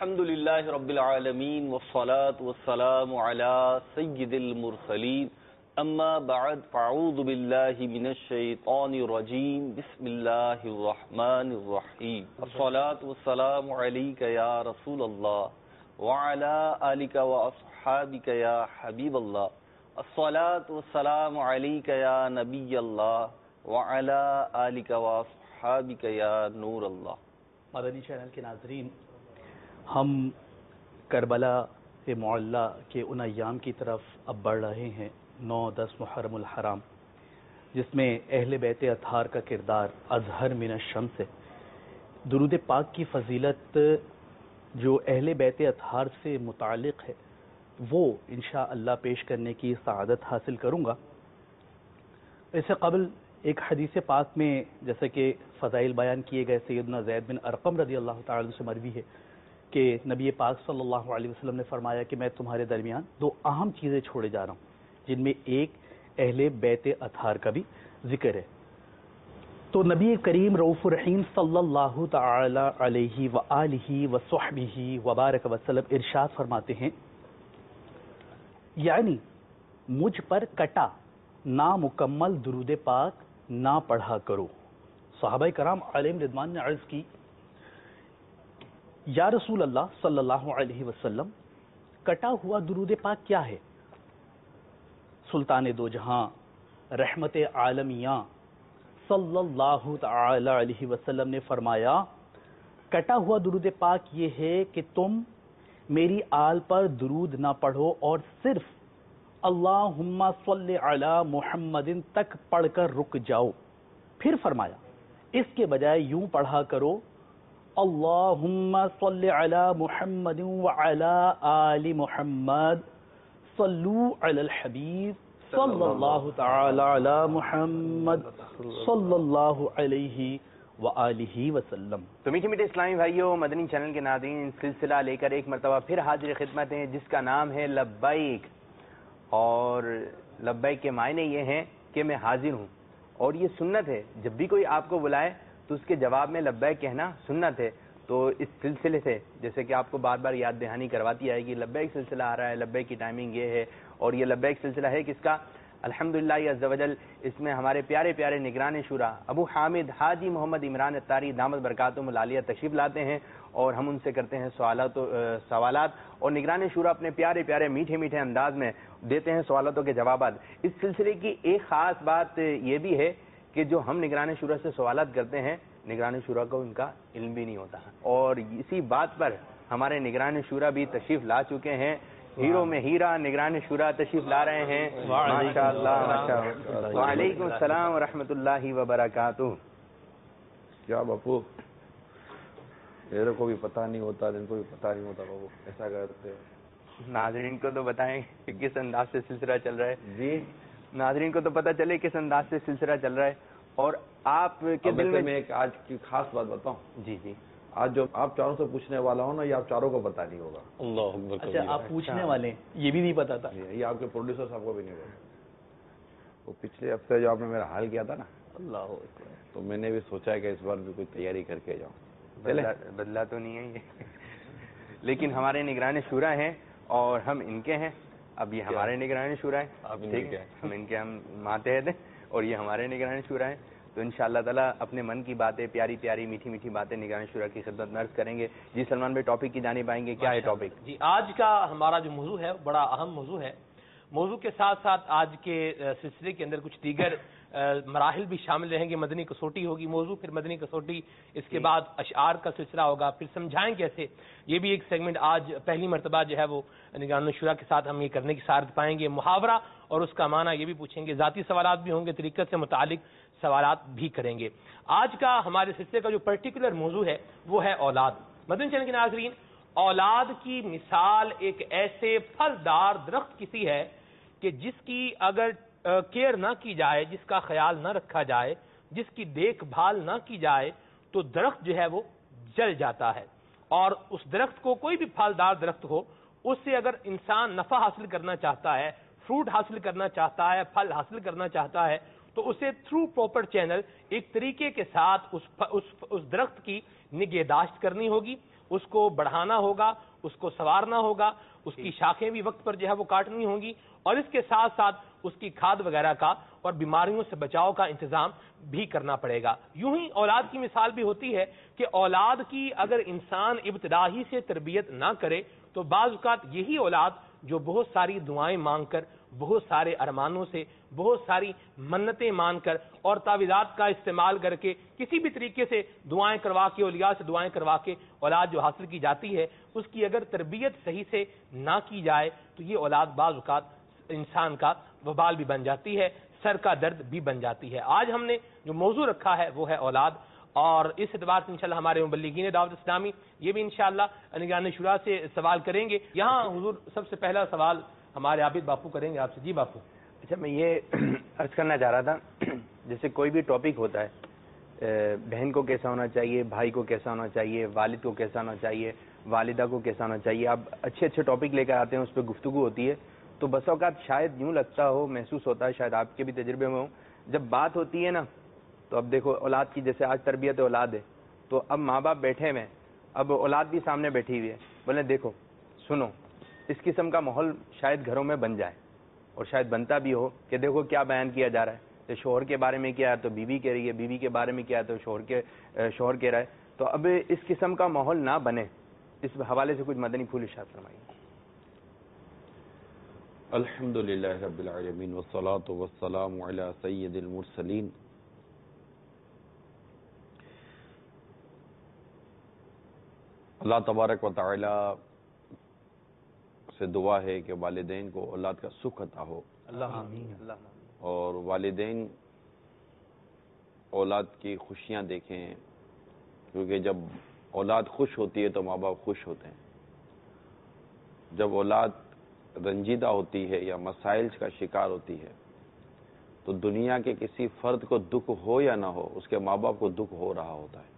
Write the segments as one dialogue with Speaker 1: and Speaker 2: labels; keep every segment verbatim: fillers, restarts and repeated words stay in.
Speaker 1: الحمد للہ رب العالمین والصلاة والسلام علی سید المرسلین اما بعد فاعوذ باللہ من الشیطان الرجیم بسم اللہ الرحمن الرحیم الصلاة والسلام علیک یا رسول اللہ وعلی آلک واصحابک یا حبیب اللہ الصلاة والسلام علیک یا نبی اللہ وعلی آلک واصحابک یا نور اللہ۔
Speaker 2: مدنی چینل کے ناظرین، ہم کربلا معلی کے ان ایام کی طرف اب بڑھ رہے ہیں، نو دس محرم الحرام، جس میں اہل بیت اطہار کا کردار اظہر من الشمس ہے۔ درود پاک کی فضیلت جو اہل بیت اطہار سے متعلق ہے وہ انشاءاللہ پیش کرنے کی سعادت حاصل کروں گا۔ اس سے قبل ایک حدیث پاک میں جیسے کہ فضائل بیان کیے گئے، سیدنا زید بن ارقم رضی اللہ تعالی عنہ سے مروی ہے کہ نبی پاک صلی اللہ علیہ وسلم نے فرمایا کہ میں تمہارے درمیان دو اہم چیزیں چھوڑے جا رہا ہوں، جن میں ایک اہل بیت اطہار کا بھی ذکر ہے۔ تو نبی کریم رؤوف الرحیم صلی اللہ تعالی علیہ وآلہ وصحبہ وبارک وسلم ارشاد فرماتے ہیں، یعنی مجھ پر کٹا نامکمل درود پاک نہ پڑھا کرو۔ صحابہ کرام علیہم رضوان نے عرض کی، یا رسول اللہ صلی اللہ علیہ وسلم، کٹا ہوا درود پاک کیا ہے؟ سلطان دو جہاں رحمت عالمیاں صلی اللہ تعالی علیہ وسلم نے فرمایا، کٹا ہوا درود پاک یہ ہے کہ تم میری آل پر درود نہ پڑھو اور صرف اللہم صلی علی محمد تک پڑھ کر رک جاؤ۔ پھر فرمایا اس کے بجائے یوں پڑھا کرو، اللہم صلی علی محمد وعلی آل محمد صلو علی الحبیب صلی اللہ تعالی علی محمد صلی اللہ علیہ وآلہ وسلم۔
Speaker 3: تو میٹھے میٹھے اسلامی بھائیوں، مدنی چینل کے ناظرین، سلسلہ لے کر ایک مرتبہ پھر حاضر خدمت ہیں جس کا نام ہے لبیک، اور لبیک کے معنی یہ ہیں کہ میں حاضر ہوں، اور یہ سنت ہے، جب بھی کوئی آپ کو بلائے تو اس کے جواب میں لبیک کہنا سنت ہے۔ تو اس سلسلے سے جیسے کہ آپ کو بار بار یاد دہانی کرواتی آئے گی، لبیک سلسلہ آ رہا ہے، لبیک کی ٹائمنگ یہ ہے، اور یہ لبیک سلسلہ ہے کس کا؟ الحمدللہ عز و جل، اس میں ہمارے پیارے پیارے نگران شورا ابو حامد حاجی محمد عمران اتاری دامت برکاتہم العالیہ تشریف لاتے ہیں، اور ہم ان سے کرتے ہیں سوالات سوالات اور نگران شورا اپنے پیارے پیارے میٹھے میٹھے انداز میں دیتے ہیں سوالاتوں کے جوابات۔ اس سلسلے کی ایک خاص بات یہ بھی ہے کہ جو ہم نگران شورا سے سوالات کرتے ہیں، نگران شورا کو ان کا علم بھی نہیں ہوتا، اور اسی بات پر ہمارے نگران شورا بھی تشریف لا چکے ہیں۔ ہیرو میں ہیرا نگران شورا تشریف لا رہے ہیں، ماشاء اللہ ماشاء اللہ۔ وعلیکم السلام ورحمۃ اللہ وبرکاتہ۔
Speaker 4: کیا باپو، میرے کو بھی پتہ نہیں ہوتا، ان کو بھی پتہ نہیں ہوتا، بابو ایسا کرتے ہیں۔
Speaker 3: ناظرین کو تو بتائیں کہ کس انداز سے سلسلہ چل رہا ہے
Speaker 4: جی،
Speaker 3: ناظرین کو تو پتہ چلے کس انداز سے سلسلہ چل رہا ہے۔ اور آپ کے دل میں
Speaker 4: میں ایک آج کی خاص بات بتاؤں،
Speaker 3: جی جی،
Speaker 4: آج جو آپ چاروں سے پوچھنے والا ہوں نا، یہ آپ چاروں کو پتہ نہیں ہوگا۔
Speaker 1: اللہ اکبر۔
Speaker 2: اچھا، آپ پوچھنے والے ہیں، یہ بھی نہیں پتا تھا؟
Speaker 4: یہ آپ کے پروڈیوسر صاحب کو بھی نہیں ہوگا۔ وہ پچھلے ہفتے جو آپ نے میرا حال کیا تھا نا،
Speaker 2: اللہ اکبر،
Speaker 4: تو میں نے بھی سوچا کہ اس بار بھی کوئی تیاری کر کے جاؤں۔
Speaker 3: بدلا تو نہیں ہے یہ، لیکن ہمارے نگران شورا ہیں اور ہم ان کے ہیں۔ اب یہ ہمارے نگران شورا ہیں، ٹھیک ہے، ہم ان کے ہم ماتحت ہیں اور یہ ہمارے نگران شورا ہیں۔ تو ان شاء اللہ تعالیٰ اپنے من کی باتیں، پیاری پیاری میٹھی میٹھی باتیں نگران شورا کی خدمت میں عرض کریں گے۔ جی سلمان بھائی، ٹاپک کی جانب آئیں گے، کیا ہے ٹاپک؟
Speaker 5: جی، آج کا ہمارا جو موضوع ہے بڑا اہم موضوع ہے۔ موضوع کے ساتھ ساتھ آج کے سلسلے کے اندر کچھ دیگر مراحل بھی شامل رہیں گے۔ مدنی کسوٹی ہوگی موضوع، پھر مدنی کسوٹی، اس کے بعد اشعار کا سلسلہ ہوگا، پھر سمجھائیں کیسے، یہ بھی ایک سیگمنٹ آج پہلی مرتبہ جو ہے وہ نگران شورا کے ساتھ ہم یہ کرنے کی سعادت پائیں گے۔ محاورہ اور اس کا معنی یہ بھی پوچھیں گے، ذاتی سوالات بھی ہوں گے، طریقت سے متعلق سوالات بھی کریں گے۔ آج کا ہمارے سلسلے کا جو پرٹیکولر موضوع ہے وہ ہے اولاد۔ مدنی چینل کے ناظرین، اولاد کی مثال ایک ایسے پھلدار درخت کی سی ہے کہ جس کی اگر کیئر نہ کی جائے، جس کا خیال نہ رکھا جائے، جس کی دیکھ بھال نہ کی جائے تو درخت جو ہے وہ جل جاتا ہے۔ اور اس درخت کو، کوئی بھی پھلدار درخت ہو، اس سے اگر انسان نفع حاصل کرنا چاہتا ہے، فروٹ حاصل کرنا چاہتا ہے، پھل حاصل کرنا چاہتا ہے، تو اسے تھرو پراپر چینل ایک طریقے کے ساتھ اس, اس, اس درخت کی نگہداشت کرنی ہوگی، اس کو بڑھانا ہوگا، اس کو سنوارنا ہوگا، اس کی شاخیں بھی وقت پر جو ہے وہ کاٹنی ہوں گی، اور اس کے ساتھ ساتھ اس کی کھاد وغیرہ کا اور بیماریوں سے بچاؤ کا انتظام بھی کرنا پڑے گا۔ یوں ہی اولاد کی مثال بھی ہوتی ہے کہ اولاد کی اگر انسان ابتدا ہی سے تربیت نہ کرے تو بعض اوقات یہی اولاد جو بہت ساری دعائیں مانگ کر، بہت سارے ارمانوں سے، بہت ساری منتیں مان کر اور تعویذات کا استعمال کر کے کسی بھی طریقے سے دعائیں کروا کے، اولیاء سے دعائیں کروا کے اولاد جو حاصل کی جاتی ہے، اس کی اگر تربیت صحیح سے نہ کی جائے تو یہ اولاد بعض اوقات انسان کا وبال بھی بن جاتی ہے، سر کا درد بھی بن جاتی ہے۔ آج ہم نے جو موضوع رکھا ہے وہ ہے اولاد، اور اس اعتبار سے انشاءاللہ ہمارے مبلغین دعوت اسلامی یہ بھی انشاءاللہ نگران شورا سے سوال کریں گے۔ یہاں حضور سب سے پہلا سوال ہمارے عابد باپو کریں گے آپ سے۔ جی باپو۔
Speaker 3: اچھا، میں یہ عرض کرنا چاہ رہا تھا، جیسے کوئی بھی ٹاپک ہوتا ہے، بہن کو کیسا ہونا چاہیے، بھائی کو کیسا ہونا چاہیے، والد کو کیسا ہونا چاہیے، والدہ کو کیسا ہونا چاہیے، آپ اچھے اچھے ٹاپک لے کر آتے ہیں، اس پہ گفتگو ہوتی ہے، تو بس اوقات شاید یوں لگتا ہو، محسوس ہوتا ہے، شاید آپ کے بھی تجربے میں ہو، جب بات ہوتی ہے نا، تو اب دیکھو اولاد کی، جیسے آج تربیت اولاد ہے، تو اب ماں باپ بیٹھے ہوئے، اب اولاد بھی سامنے بیٹھی ہوئی ہے، بولے دیکھو سنو، اس قسم کا ماحول شاید گھروں میں بن جائے، اور شاید بنتا بھی ہو کہ دیکھو کیا بیان کیا جا رہا ہے، تو شوہر کے بارے میں کیا ہے تو بیوی کہہ رہی ہے، بیوی کے بارے میں کیا ہے تو شوہر کے شوہر کہہ رہا ہے، تو اب اس قسم کا ماحول نہ بنے، اس حوالے سے کچھ مدنی پھول ارشاد فرمائیے۔
Speaker 4: الحمد للہ رب العالمین والصلاة والسلام علی سید المرسلین۔ اللہ تبارک و تعالی سے دعا ہے کہ والدین کو اولاد کا سکھ عطا ہو،
Speaker 3: اللہ آمین، اللہ
Speaker 4: اور والدین اولاد کی خوشیاں دیکھیں، کیونکہ جب اولاد خوش ہوتی ہے تو ماں باپ خوش ہوتے ہیں۔ جب اولاد رنجیدہ ہوتی ہے یا مسائل کا شکار ہوتی ہے تو دنیا کے کسی فرد کو دکھ ہو یا نہ ہو، اس کے ماں باپ کو دکھ ہو رہا ہوتا ہے،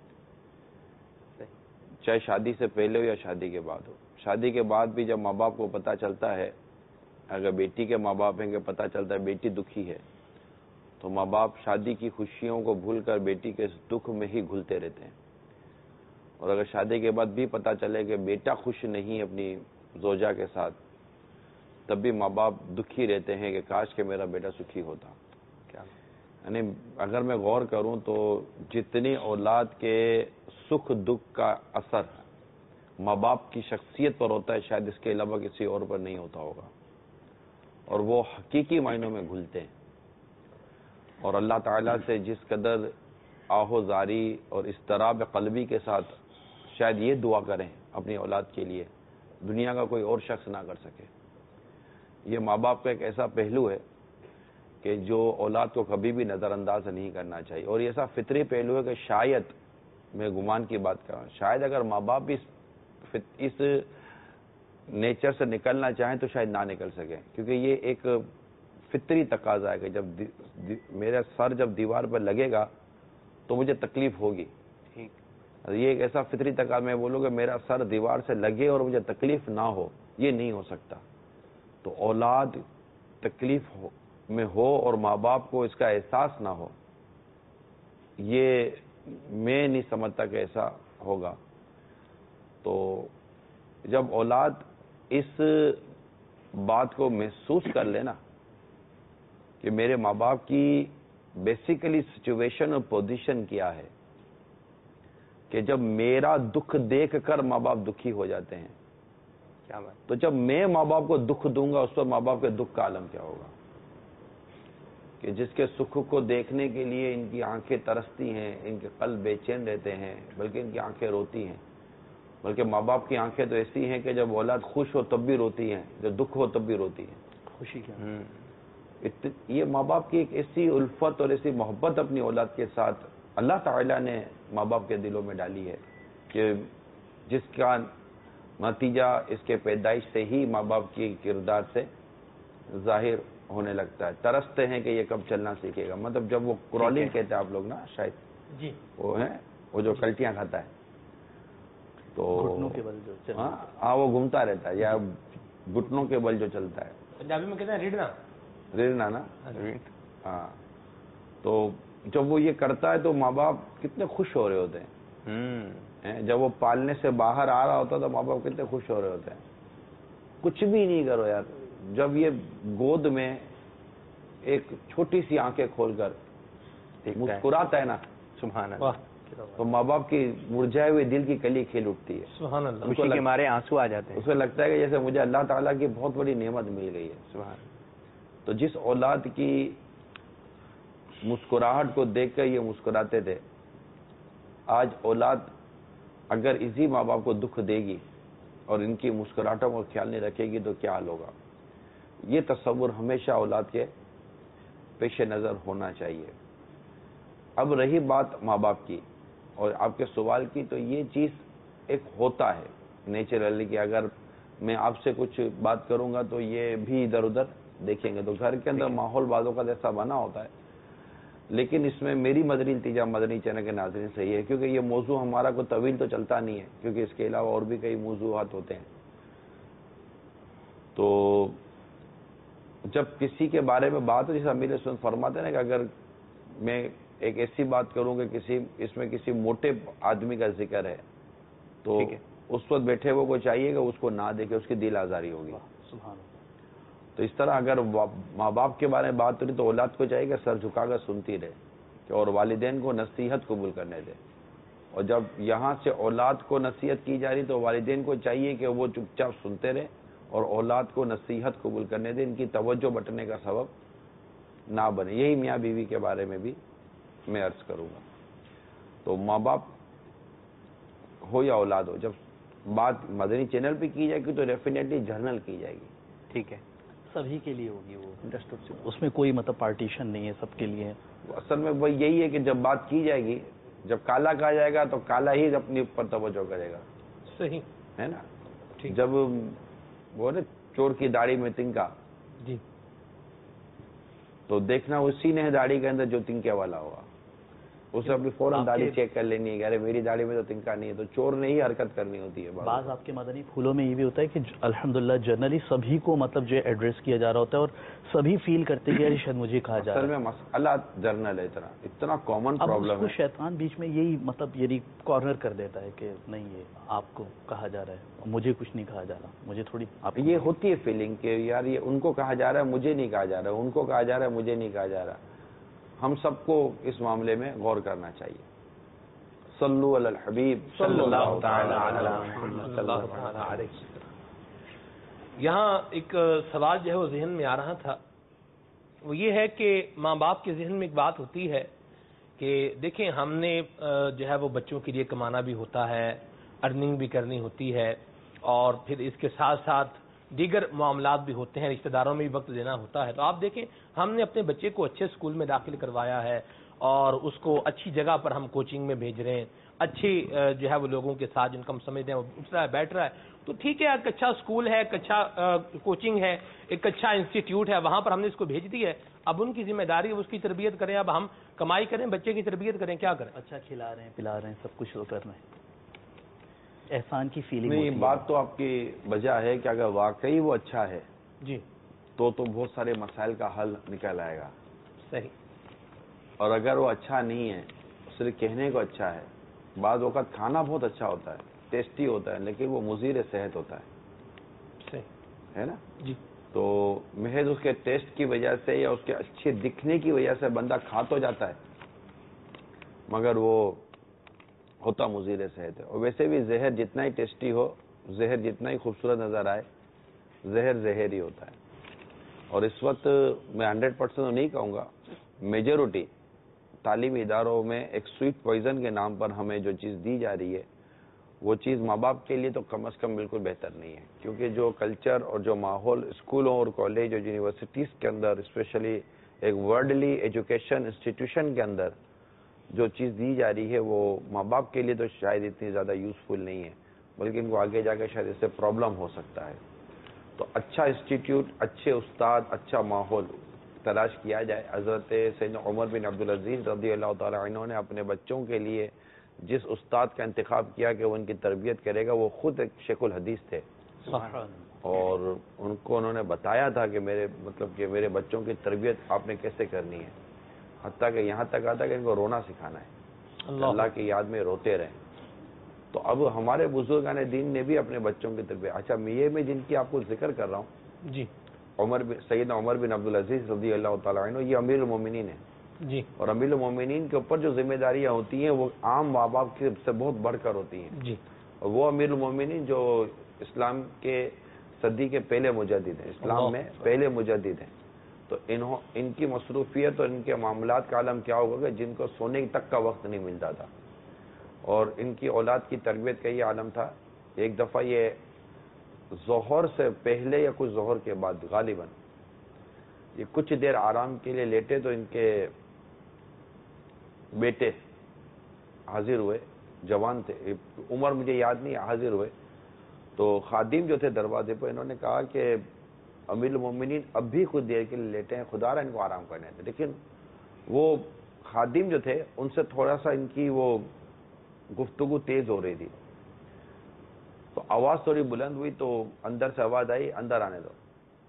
Speaker 4: چاہے شادی سے پہلے ہو یا شادی کے بعد ہو۔ شادی کے بعد بھی جب ماں باپ کو پتہ چلتا ہے، اگر بیٹی کے ماں باپ ہیں کہ پتہ چلتا ہے بیٹی دکھی ہے، تو ماں باپ شادی کی خوشیوں کو بھول کر بیٹی کے دکھ میں ہی گھلتے رہتے ہیں، اور اگر شادی کے بعد بھی پتہ چلے کہ بیٹا خوش نہیں اپنی زوجہ کے ساتھ، تب بھی ماں باپ دکھی رہتے ہیں کہ کاش کہ میرا بیٹا سکھی ہوتا۔ یعنی اگر میں غور کروں تو جتنی اولاد کے سکھ دکھ کا اثر ماں باپ کی شخصیت پر ہوتا ہے، شاید اس کے علاوہ کسی اور پر نہیں ہوتا ہوگا، اور وہ حقیقی معنوں میں گھلتے ہیں، اور اللہ تعالیٰ سے جس قدر آہو زاری اور اضطراب قلبی کے ساتھ شاید یہ دعا کریں اپنی اولاد کے لیے، دنیا کا کوئی اور شخص نہ کر سکے۔ یہ ماں باپ کا ایک ایسا پہلو ہے کہ جو اولاد کو کبھی بھی نظر انداز نہیں کرنا چاہیے، اور یہ ایسا فطری پہلو ہے کہ شاید، میں گمان کی بات کر رہا ہوں، شاید اگر ماں باپ بھی اس نیچر سے نکلنا چاہیں تو شاید نہ نکل سکیں، کیونکہ یہ ایک فطری تقاضا ہے کہ جب دی دی میرا سر جب دیوار پر لگے گا تو مجھے تکلیف ہوگی۔ یہ ایک ایسا فطری تقاضا، میں بولوں کہ میرا سر دیوار سے لگے اور مجھے تکلیف نہ ہو، یہ نہیں ہو سکتا۔ تو اولاد تکلیف ہو میں ہو اور ماں باپ کو اس کا احساس نہ ہو، یہ میں نہیں سمجھتا کہ ایسا ہوگا۔ تو جب اولاد اس بات کو محسوس کر لینا کہ میرے ماں باپ کی بیسیکلی سچویشن اور پوزیشن کیا ہے، کہ جب میرا دکھ دیکھ کر ماں باپ دکھی ہو جاتے ہیں، کیا بات، تو جب میں ماں باپ کو دکھ دوں گا اس پر ماں باپ کے دکھ کا عالم کیا ہوگا، کہ جس کے سکھ کو دیکھنے کے لیے ان کی آنکھیں ترستی ہیں، ان کے قلب بے چین رہتے ہیں، بلکہ ان کی آنکھیں روتی ہیں، بلکہ ماں باپ کی آنکھیں تو ایسی ہیں کہ جب اولاد خوش ہو تب بھی روتی ہیں، جب دکھ ہو تب بھی روتی ہیں۔ خوشی کیا، یہ ماں باپ کی ایک ایسی الفت اور ایسی محبت اپنی اولاد کے ساتھ اللہ تعالیٰ نے ماں باپ کے دلوں میں ڈالی ہے کہ جس کا نتیجہ اس کے پیدائش سے ہی ماں باپ کی کردار سے ظاہر ہونے لگتا ہے۔ ترستے ہیں کہ یہ کب چلنا سیکھے گا، مطلب جب وہ کرالنگ کہتے ہیں آپ لوگ نا، شاید جی وہ ہے وہ جو کلٹیاں کھاتا ہے، تو
Speaker 2: گھٹنوں کے بل جو
Speaker 4: ہاں ہاں وہ گھومتا رہتا ہے، یا گھٹنوں کے بل جو چلتا ہے،
Speaker 5: پنجابی میں کہتے ہیں ریڑھنا
Speaker 4: ریڑھنا نا، ہاں۔ تو جب وہ یہ کرتا ہے تو ماں باپ کتنے خوش ہو رہے ہوتے ہیں، جب وہ پالنے سے باہر آ رہا ہوتا تو ماں باپ کتنے خوش ہو رہے ہوتے ہیں. کچھ بھی نہیں کرو یار, جب یہ گود میں ایک چھوٹی سی آنکھیں کھول کر مسکراتا ہے نا,
Speaker 3: سبحان اللہ,
Speaker 4: تو ماں باپ کی مرجھائے ہوئے دل کی کلی کھل اٹھتی ہے.
Speaker 5: سبحان اللہ.
Speaker 3: خوشی کے مارے آنسو آ جاتے ہیں.
Speaker 4: اس کو لگتا ہے کہ جیسے مجھے اللہ تعالیٰ کی بہت بڑی نعمت مل گئی ہے.
Speaker 3: سبحان.
Speaker 4: تو جس اولاد کی مسکراہٹ کو دیکھ کر یہ مسکراتے تھے, آج اولاد اگر اسی ماں باپ کو دکھ دے گی اور ان کی مسکراہٹوں کو خیال نہیں رکھے گی تو کیا حال ہوگا. یہ تصور ہمیشہ اولاد کے پیش نظر ہونا چاہیے. اب رہی بات ماں باپ کی اور آپ کے سوال کی, تو یہ چیز ایک ہوتا ہے نیچرلی کہ اگر میں آپ سے کچھ بات کروں گا تو یہ بھی ادھر ادھر دیکھیں گے, تو گھر کے اندر ماحول بعضوں کا ایسا بنا ہوتا ہے. لیکن اس میں میری مدنی التجا مدنی چینل کے ناظرین سے یہ ہے, کیونکہ یہ موضوع ہمارا کوئی طویل تو چلتا نہیں ہے, کیونکہ اس کے علاوہ اور بھی کئی موضوعات ہوتے ہیں. تو جب کسی کے بارے میں بات ہو, جیسے امیر سنت فرماتے ہیں نا کہ اگر میں ایک ایسی بات کروں کہ کسی اس میں کسی موٹے آدمی کا ذکر ہے تو اس وقت بیٹھے وہ کو چاہیے کہ اس کو نہ دیکھے, اس کی دل آزاری ہوگی. تو اس طرح اگر ماں باپ کے بارے میں بات ہوئی تو اولاد کو چاہیے کہ سر جھکا کر سنتی رہے کہ اور والدین کو نصیحت قبول کرنے دے. اور جب یہاں سے اولاد کو نصیحت کی جا رہی تو والدین کو چاہیے کہ وہ چپ چاپ سنتے رہے اور اولاد کو نصیحت قبول کرنے دے, ان کی توجہ بٹنے کا سبب نہ بنے. یہی میاں بیوی کے بارے میں بھی میں عرض کروں گا. تو ماں باپ ہو یا اولاد ہو, جب بات مدنی چینل پہ کی جائے گی تو ڈیفینیٹلی جرنل کی جائے گی.
Speaker 3: ٹھیک ہے,
Speaker 2: سبھی کے لیے ہوگی وہ, اس میں کوئی مطلب پارٹیشن نہیں ہے, سب کے لیے.
Speaker 4: اصل میں وہ یہی ہے کہ جب بات کی جائے گی, جب کالا کہا جائے گا تو کالا ہی اپنی پر توجہ کرے گا.
Speaker 5: صحیح
Speaker 4: ہے نا. جب وہ نا چور کی داڑھی میں تنکا,
Speaker 5: جی,
Speaker 4: تو دیکھنا اسی نے داڑھی کے اندر جو تنکے والا ہوگا, اسے اپنی فوراً داڑھی چیک کر لینی ہے کہ ارے میری داڑھی میں تو تنکا نہیں ہے, تو چور نے ہی حرکت کرنی ہوتی ہے.
Speaker 2: بعض آپ کے مدنی پھولوں میں یہ بھی ہوتا ہے کہ الحمدللہ جنرلی سبھی کو مطلب جو ایڈریس کیا جا رہا ہوتا ہے اور سبھی فیل کرتے کہ شاید مجھے کہا جا رہا ہے.
Speaker 4: اصل میں مسئلہ جرنل ہے, اتنا اتنا کامن پرابلم ہے.
Speaker 2: شیطان بیچ میں یہی مطلب یعنی کارنر کر دیتا ہے کہ نہیں یہ آپ کو کہا جا رہا ہے, مجھے کچھ نہیں کہا جا رہا, مجھے تھوڑی.
Speaker 4: یہ ہوتی ہے فیلنگ کہ یار یہ ان کو کہا جا رہا ہے مجھے نہیں کہا جا رہا, ان کو کہا جا رہا ہے مجھے نہیں کہا جا رہا. ہم سب کو اس معاملے میں غور کرنا چاہیے. صلو علی الحبیب صلی اللہ تعالی علیہ.
Speaker 5: یہاں ایک سوال جو ہے وہ ذہن میں آ رہا تھا, وہ یہ ہے کہ ماں باپ کے ذہن میں ایک بات ہوتی ہے کہ دیکھیں ہم نے جو ہے وہ بچوں کے لیے کمانا بھی ہوتا ہے, ارننگ بھی کرنی ہوتی ہے, اور پھر اس کے ساتھ ساتھ دیگر معاملات بھی ہوتے ہیں, رشتہ داروں میں بھی وقت دینا ہوتا ہے. تو آپ دیکھیں ہم نے اپنے بچے کو اچھے اسکول میں داخل کروایا ہے اور اس کو اچھی جگہ پر ہم کوچنگ میں بھیج رہے ہیں, اچھی جو ہے وہ لوگوں کے ساتھ جن کو ہم سمجھتے ہیں وہ اٹھ رہا ہے بیٹھ رہا ہے, تو ٹھیک ہے ایک اچھا اسکول ہے, ایک اچھا کوچنگ ہے, ایک اچھا انسٹیٹیوٹ ہے, وہاں پر ہم نے اس کو بھیج دی ہے. اب ان کی ذمہ داری اس کی تربیت کریں, اب ہم کمائی کریں, بچے کی تربیت کریں, کیا کریں؟
Speaker 2: اچھا کھلا رہے ہیں, پلا رہے ہیں, سب کچھ کر رہے ہیں, احسان کی فیلنگ.
Speaker 4: نہیں, بات تو آپ کی وجہ ہے کہ اگر واقعی وہ اچھا ہے
Speaker 5: جی
Speaker 4: تو تو بہت سارے مسائل کا حل نکل آئے گا.
Speaker 5: صحیح.
Speaker 4: اور اگر وہ اچھا نہیں ہے, صرف کہنے کو اچھا ہے, بعض اوقات کھانا بہت اچھا ہوتا ہے, ٹیسٹی ہوتا ہے, لیکن وہ مضر صحت ہوتا ہے.
Speaker 5: صحیح
Speaker 4: ہے نا
Speaker 5: جی.
Speaker 4: تو محض اس کے ٹیسٹ کی وجہ سے یا اس کے اچھے دکھنے کی وجہ سے بندہ کھا تو جاتا ہے, مگر وہ ہوتا مضر صحت ہے. اور ویسے بھی زہر جتنا ہی ٹیسٹی ہو, زہر جتنا ہی خوبصورت نظر آئے, زہر زہر ہی ہوتا ہے. اور اس وقت میں ہنڈریڈ پرسینٹ تو نہیں کہوں گا, میجورٹی تعلیمی اداروں میں ایک سویٹ پوائزن کے نام پر ہمیں جو چیز دی جا رہی ہے وہ چیز ماں باپ کے لیے تو کم از کم بالکل بہتر نہیں ہے. کیونکہ جو کلچر اور جو ماحول اسکولوں اور کالج اور یونیورسٹیز کے اندر, اسپیشلی ایک ورلڈلی ایجوکیشن انسٹیٹیوشن کے اندر جو چیز دی جا رہی ہے وہ ماں باپ کے لیے تو شاید اتنی زیادہ یوزفل نہیں ہے, بلکہ ان کو آگے جا کے شاید اس سے پرابلم ہو سکتا ہے. تو اچھا انسٹیٹیوٹ, اچھے استاد, اچھا ماحول تلاش کیا جائے. حضرت سیدنا عمر بن عبدالعزیز رضی اللہ تعالی عنہ نے اپنے بچوں کے لیے جس استاد کا انتخاب کیا کہ وہ ان کی تربیت کرے گا, وہ خود ایک شیخ الحدیث تھے, اور ان کو انہوں نے بتایا تھا کہ میرے مطلب کہ میرے بچوں کی تربیت آپ نے کیسے کرنی ہے, حتیٰ کہ یہاں تک آتا کہ ان کو رونا سکھانا ہے, اللہ کی یاد میں روتے رہیں. تو اب ہمارے بزرگان دین نے بھی اپنے بچوں کی تربیت. اچھا یہ میں جن کی آپ کو ذکر کر رہا ہوں
Speaker 5: جی
Speaker 4: عمر سیدنا عمر بن عبدالعزیز رضی اللہ تعالیٰ عنہ, یہ امیر المومنین ہیں
Speaker 5: جی,
Speaker 4: اور امیر المومنین کے اوپر جو ذمہ داریاں ہوتی ہیں وہ عام ماں باپ کے سے بہت بڑھ کر ہوتی ہیں.
Speaker 5: جی
Speaker 4: اور وہ امیر المومنین جو اسلام کے صدی کے پہلے مجدد ہیں, اسلام میں پہلے مجدد ہیں, تو انہوں ان کی مصروفیت اور ان کے معاملات کا عالم کیا ہوگا کہ جن کو سونے تک کا وقت نہیں ملتا تھا, اور ان کی اولاد کی تربیت کا یہ عالم تھا. ایک دفعہ یہ ظہر سے پہلے یا کچھ ظہر کے بعد غالباً یہ کچھ دیر آرام کے لیے لیٹے تو ان کے بیٹے حاضر ہوئے, جوان تھے, عمر مجھے یاد نہیں, حاضر ہوئے تو خادم جو تھے دروازے پہ انہوں نے کہا کہ امیر المومنین اب بھی کچھ دیر کے لیے لیٹے ہیں, خدا را ان کو آرام کرنے تھے. لیکن وہ خادم جو تھے ان سے تھوڑا سا ان کی وہ گفتگو تیز ہو رہی تھی, تو آواز تھوڑی بلند ہوئی تو اندر سے آواز آئی اندر آنے دو.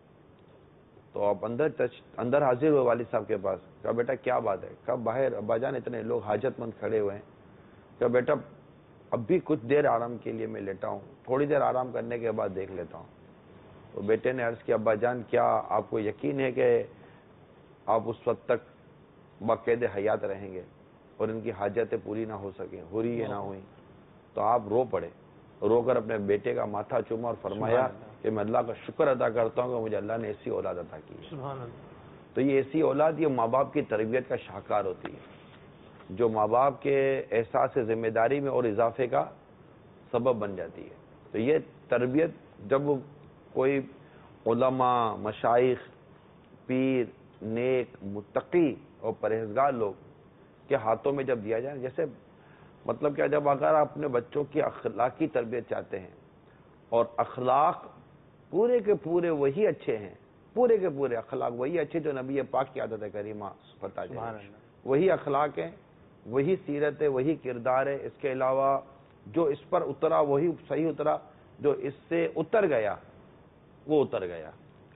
Speaker 4: تو آپ اندر اندر حاضر ہوئے والد صاحب کے پاس. کہا بیٹا کیا بات ہے؟ کہا باہر ابا جان اتنے لوگ حاجت مند کھڑے ہوئے ہیں. کہا بیٹا اب بھی کچھ دیر آرام کے لیے میں لیٹا ہوں, تھوڑی دیر آرام کرنے کے بعد دیکھ لیتا ہوں. تو بیٹے نے عرض کیا ابا جان کیا آپ کو یقین ہے کہ آپ اس وقت تک باقاعدہ حیات رہیں گے اور ان کی حاجتیں پوری نہ ہو سکیں, ہو رہی ہے نہ ہوئی؟ تو آپ رو پڑے, رو کر اپنے بیٹے کا ماتھا چوما اور فرمایا کہ میں اللہ کا شکر ادا کرتا ہوں کہ مجھے اللہ نے ایسی اولاد عطا کی ہے. تو یہ ایسی اولاد یہ ماں باپ کی تربیت کا شاہکار ہوتی ہے, جو ماں باپ کے احساس ذمہ داری میں اور اضافے کا سبب بن جاتی ہے. تو یہ تربیت جب کوئی علماء, مشائخ, پیر, نیک, متقی اور پرہیزگار لوگ کے ہاتھوں میں جب دیا جائے, جیسے مطلب کیا, جب اگر آپ اپنے بچوں کی اخلاقی تربیت چاہتے ہیں اور اخلاق پورے کے پورے وہی اچھے ہیں, پورے کے پورے اخلاق وہی اچھے جو نبی پاک کی عادت کریمہ پتہ چلے, وہی اخلاق ہیں, وہی سیرت ہے, وہی کردار ہے, اس کے علاوہ جو اس پر اترا وہی صحیح اترا, جو اس سے اتر گیا وہ اتر گیا.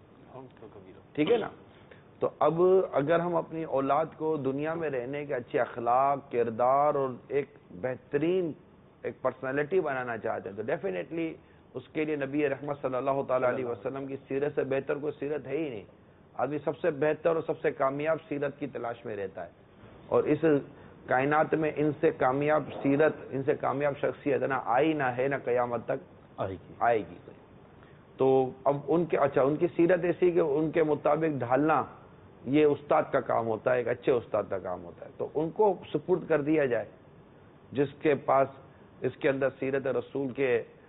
Speaker 4: ٹھیک ہے نا. تو اب اگر ہم اپنی اولاد کو دنیا میں رہنے کے اچھے اخلاق, کردار اور ایک بہترین ایک پرسنالٹی بنانا چاہتے ہیں تو ڈیفینیٹلی اس کے لیے نبی رحمت صلی اللہ تعالی علیہ وسلم کی سیرت سے بہتر کوئی سیرت ہے ہی نہیں. آدمی سب سے بہتر اور سب سے کامیاب سیرت کی تلاش میں رہتا ہے, اور اس کائنات میں ان سے کامیاب سیرت, ان سے کامیاب شخصیت نہ آئی نہ ہے نہ قیامت تک آئے گی آئے گی تو اب ان کے اچھا ان کی سیرت ایسی کہ ان کے مطابق ڈھالنا یہ استاد کا کام ہوتا ہے, ایک اچھے استاد کا کام ہوتا ہے. تو ان کو سپرد کر دیا جائے جس کے پاس اس کے اندر سیرت رسول کے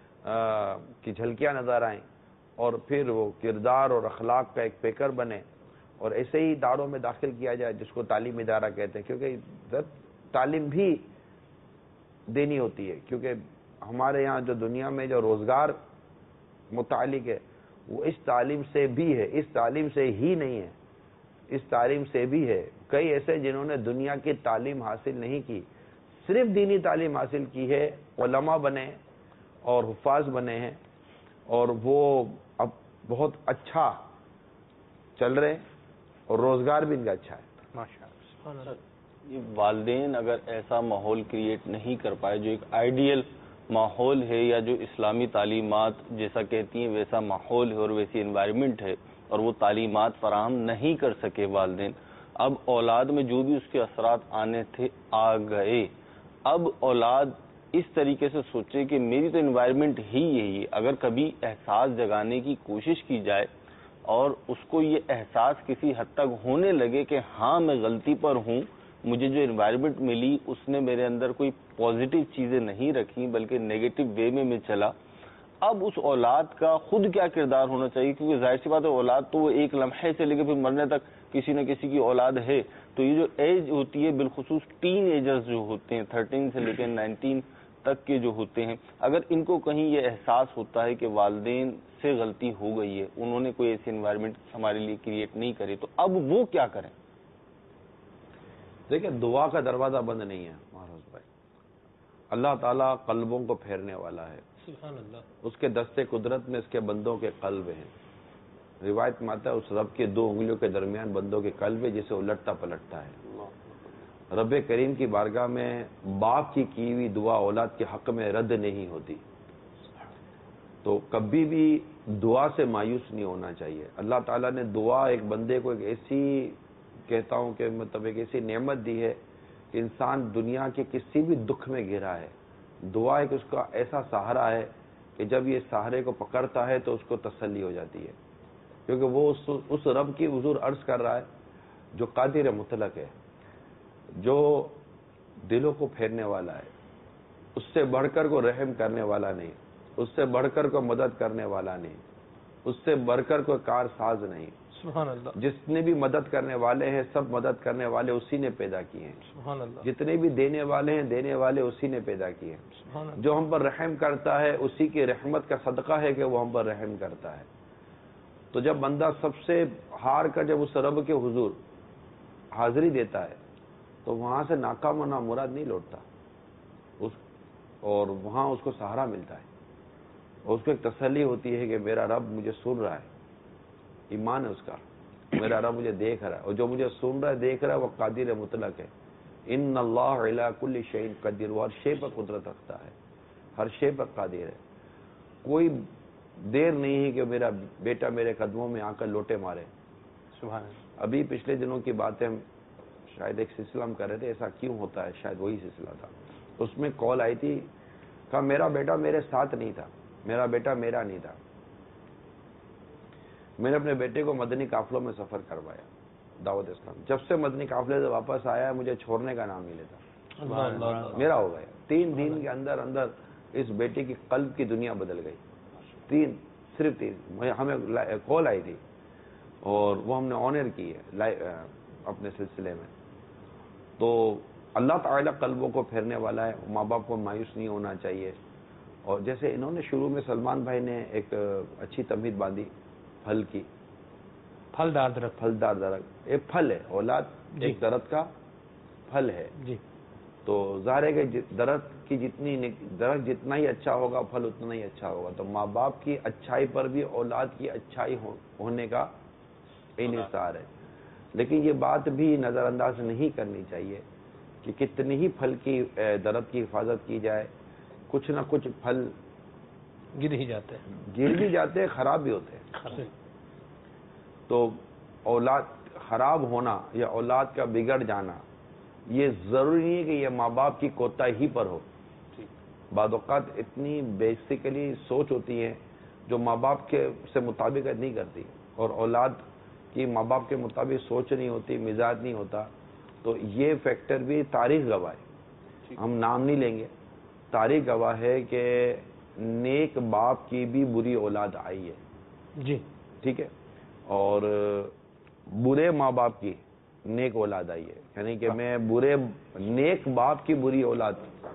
Speaker 4: کی جھلکیاں نظر آئیں, اور پھر وہ کردار اور اخلاق کا ایک پیکر بنے, اور ایسے ہی اداروں میں داخل کیا جائے جس کو تعلیمی ادارہ کہتے ہیں, کیونکہ تعلیم بھی دینی ہوتی ہے. کیونکہ ہمارے یہاں جو دنیا میں جو روزگار متعلق ہے وہ اس تعلیم سے بھی ہے, اس تعلیم سے ہی نہیں ہے, اس تعلیم سے بھی ہے. کئی ایسے جنہوں نے دنیا کی تعلیم حاصل نہیں کی, صرف دینی تعلیم حاصل کی ہے, علماء بنے اور حفاظ بنے ہیں, اور وہ اب بہت اچھا چل رہے اور روزگار بھی ان کا اچھا ہے.
Speaker 1: ماشاءاللہ. یہ والدین اگر ایسا ماحول کریٹ نہیں کر پائے جو ایک آئیڈیل ماحول ہے, یا جو اسلامی تعلیمات جیسا کہتی ہیں ویسا ماحول ہے اور ویسی انوائرمنٹ ہے, اور وہ تعلیمات فراہم نہیں کر سکے والدین, اب اولاد میں جو بھی اس کے اثرات آنے تھے آ گئے. اب اولاد اس طریقے سے سوچے کہ میری تو انوائرمنٹ ہی یہی ہے. اگر کبھی احساس جگانے کی کوشش کی جائے اور اس کو یہ احساس کسی حد تک ہونے لگے کہ ہاں میں غلطی پر ہوں, مجھے جو انوائرمنٹ ملی اس نے میرے اندر کوئی پازیٹیو چیزیں نہیں رکھی بلکہ نیگیٹو وے میں میں چلا, اب اس اولاد کا خود کیا کردار ہونا چاہیے؟ کیونکہ ظاہر سی بات ہے اولاد تو وہ ایک لمحے سے لے کے پھر مرنے تک کسی نہ کسی کی اولاد ہے. تو یہ جو ایج ہوتی ہے بالخصوص ٹین ایجرز جو ہوتے ہیں تھرٹین سے لے کے نائنٹین تک کے جو ہوتے ہیں, اگر ان کو کہیں یہ احساس ہوتا ہے کہ والدین سے غلطی ہو گئی ہے, انہوں نے کوئی ایسی انوائرمنٹ ہمارے لیے کریٹ نہیں کری, تو اب وہ کیا کریں؟
Speaker 4: دیکھیں دعا کا دروازہ بند نہیں ہے مہاراج بھائی. اللہ تعالیٰ قلبوں کو پھیرنے والا ہے.
Speaker 5: سبحان اللہ.
Speaker 4: اس کے دستے قدرت میں اس کے بندوں کے قلب ہیں. روایت میں آتا ہے اس رب کے دو انگلیوں کے درمیان بندوں کے قلب ہے جسے الٹتا پلٹتا ہے. رب کریم کی بارگاہ میں باپ کی کی ہوئی دعا اولاد کے حق میں رد نہیں ہوتی. تو کبھی بھی دعا سے مایوس نہیں ہونا چاہیے. اللہ تعالیٰ نے دعا ایک بندے کو ایک ایسی کہتا ہوں کہ مطلب ایک ایسی نعمت دی ہے کہ انسان دنیا کے کسی بھی دکھ میں گھرا ہے, دعا ایک اس کا ایسا سہارا ہے کہ جب یہ سہارے کو پکڑتا ہے تو اس کو تسلی ہو جاتی ہے, کیونکہ وہ اس, اس رب کی حضور عرض کر رہا ہے جو قادر مطلق ہے, جو دلوں کو پھیرنے والا ہے, اس سے بڑھ کر کو رحم کرنے والا نہیں, اس سے بڑھ کر کو مدد کرنے والا نہیں, اس سے بڑھ کر کوئی کار ساز نہیں.
Speaker 5: سبحان اللہ.
Speaker 4: جتنے بھی مدد کرنے والے ہیں سب مدد کرنے والے اسی نے پیدا کیے ہیں.
Speaker 5: سبحان اللہ.
Speaker 4: جتنے بھی دینے والے ہیں دینے والے اسی نے پیدا کیے ہیں.
Speaker 5: سبحان اللہ.
Speaker 4: جو ہم پر رحم کرتا ہے اسی کی رحمت کا صدقہ ہے کہ وہ ہم پر رحم کرتا ہے. تو جب بندہ سب سے ہار کر جب اس رب کے حضور حاضری دیتا ہے تو وہاں سے ناکام و نامراد نہیں لوٹتا اس, اور وہاں اس کو سہارا ملتا ہے, اور اس کو ایک تسلی ہوتی ہے کہ میرا رب مجھے سن رہا ہے, ایمان ہے اس کا, میرا رب مجھے دیکھ رہا ہے, اور جو مجھے سن رہا ہے دیکھ رہا ہے وہ قادر مطلق ہے. ان اللہ علی کل شیء قدیر, وہ ہر شے پر قدرت رکھتا ہے, ہر شے پر قادر ہے. کوئی دیر نہیں ہے کہ میرا بیٹا میرے قدموں میں آ کر لوٹے مارے.
Speaker 3: سبحان اللہ.
Speaker 4: ابھی پچھلے دنوں کی باتیں ہم شاید ایک سلسلہ ہم کر رہے تھے, ایسا کیوں ہوتا ہے, شاید وہی سلسلہ تھا. اس میں کال آئی تھی, کہا میرا بیٹا میرے ساتھ نہیں تھا, میرا بیٹا میرا نہیں تھا. میں نے اپنے بیٹے کو مدنی قافلوں میں سفر کروایا دعوت اسلام. جب سے مدنی قافلے سے واپس آیا مجھے چھوڑنے کا نام نہیں لیتا. میرا ہو گیا تین دن کے اندر اندر اس بیٹے کی قلب کی دنیا بدل گئی. تین صرف تین ہمیں کال آئی تھی اور وہ ہم نے آنر کی ہے اپنے سلسلے میں. تو اللہ تعالیٰ قلبوں کو پھیرنے والا ہے, ماں باپ کو مایوس نہیں ہونا چاہیے. اور جیسے انہوں نے شروع میں سلمان بھائی نے ایک اچھی تمہید باندھی پھل کی,
Speaker 5: پھلدار درخت,
Speaker 4: پھلدار درخت ایک پھل ہے, اولاد
Speaker 5: جی.
Speaker 4: ایک درخت کا پھل ہے.
Speaker 5: جی.
Speaker 4: تو ظاہر ہے کہ درخت کی جتنی درخت جتنا ہی اچھا ہوگا پھل اتنا ہی اچھا ہوگا. تو ماں باپ کی اچھائی پر بھی اولاد کی اچھائی ہونے کا انحصار ہے. لیکن یہ بات بھی نظر انداز نہیں کرنی چاہیے کہ کتنی ہی پھل کی درخت کی حفاظت کی جائے, کچھ نہ کچھ پھل
Speaker 5: گر ہی جاتے ہیں,
Speaker 4: گر بھی جاتے ہیں, خراب بھی ہوتے ہیں. تو اولاد خراب ہونا یا اولاد کا بگڑ جانا یہ ضروری نہیں ہے کہ یہ ماں باپ کی کوتاہی پر ہو. بعض اوقات اتنی بیسیکلی سوچ ہوتی ہے جو ماں باپ کے سے مطابقت نہیں کرتی, اور اولاد کی ماں باپ کے مطابق سوچ نہیں ہوتی, مزاج نہیں ہوتا. تو یہ فیکٹر بھی تاریخ گواہ ہے, ہم نام نہیں لیں گے, تاریخ گواہ ہے کہ نیک باپ کی بھی بری اولاد آئی ہے.
Speaker 5: جی
Speaker 4: ٹھیک ہے, اور برے ماں باپ کی نیک اولاد آئی ہے. یعنی کہ میں برے نیک باپ کی بری اولاد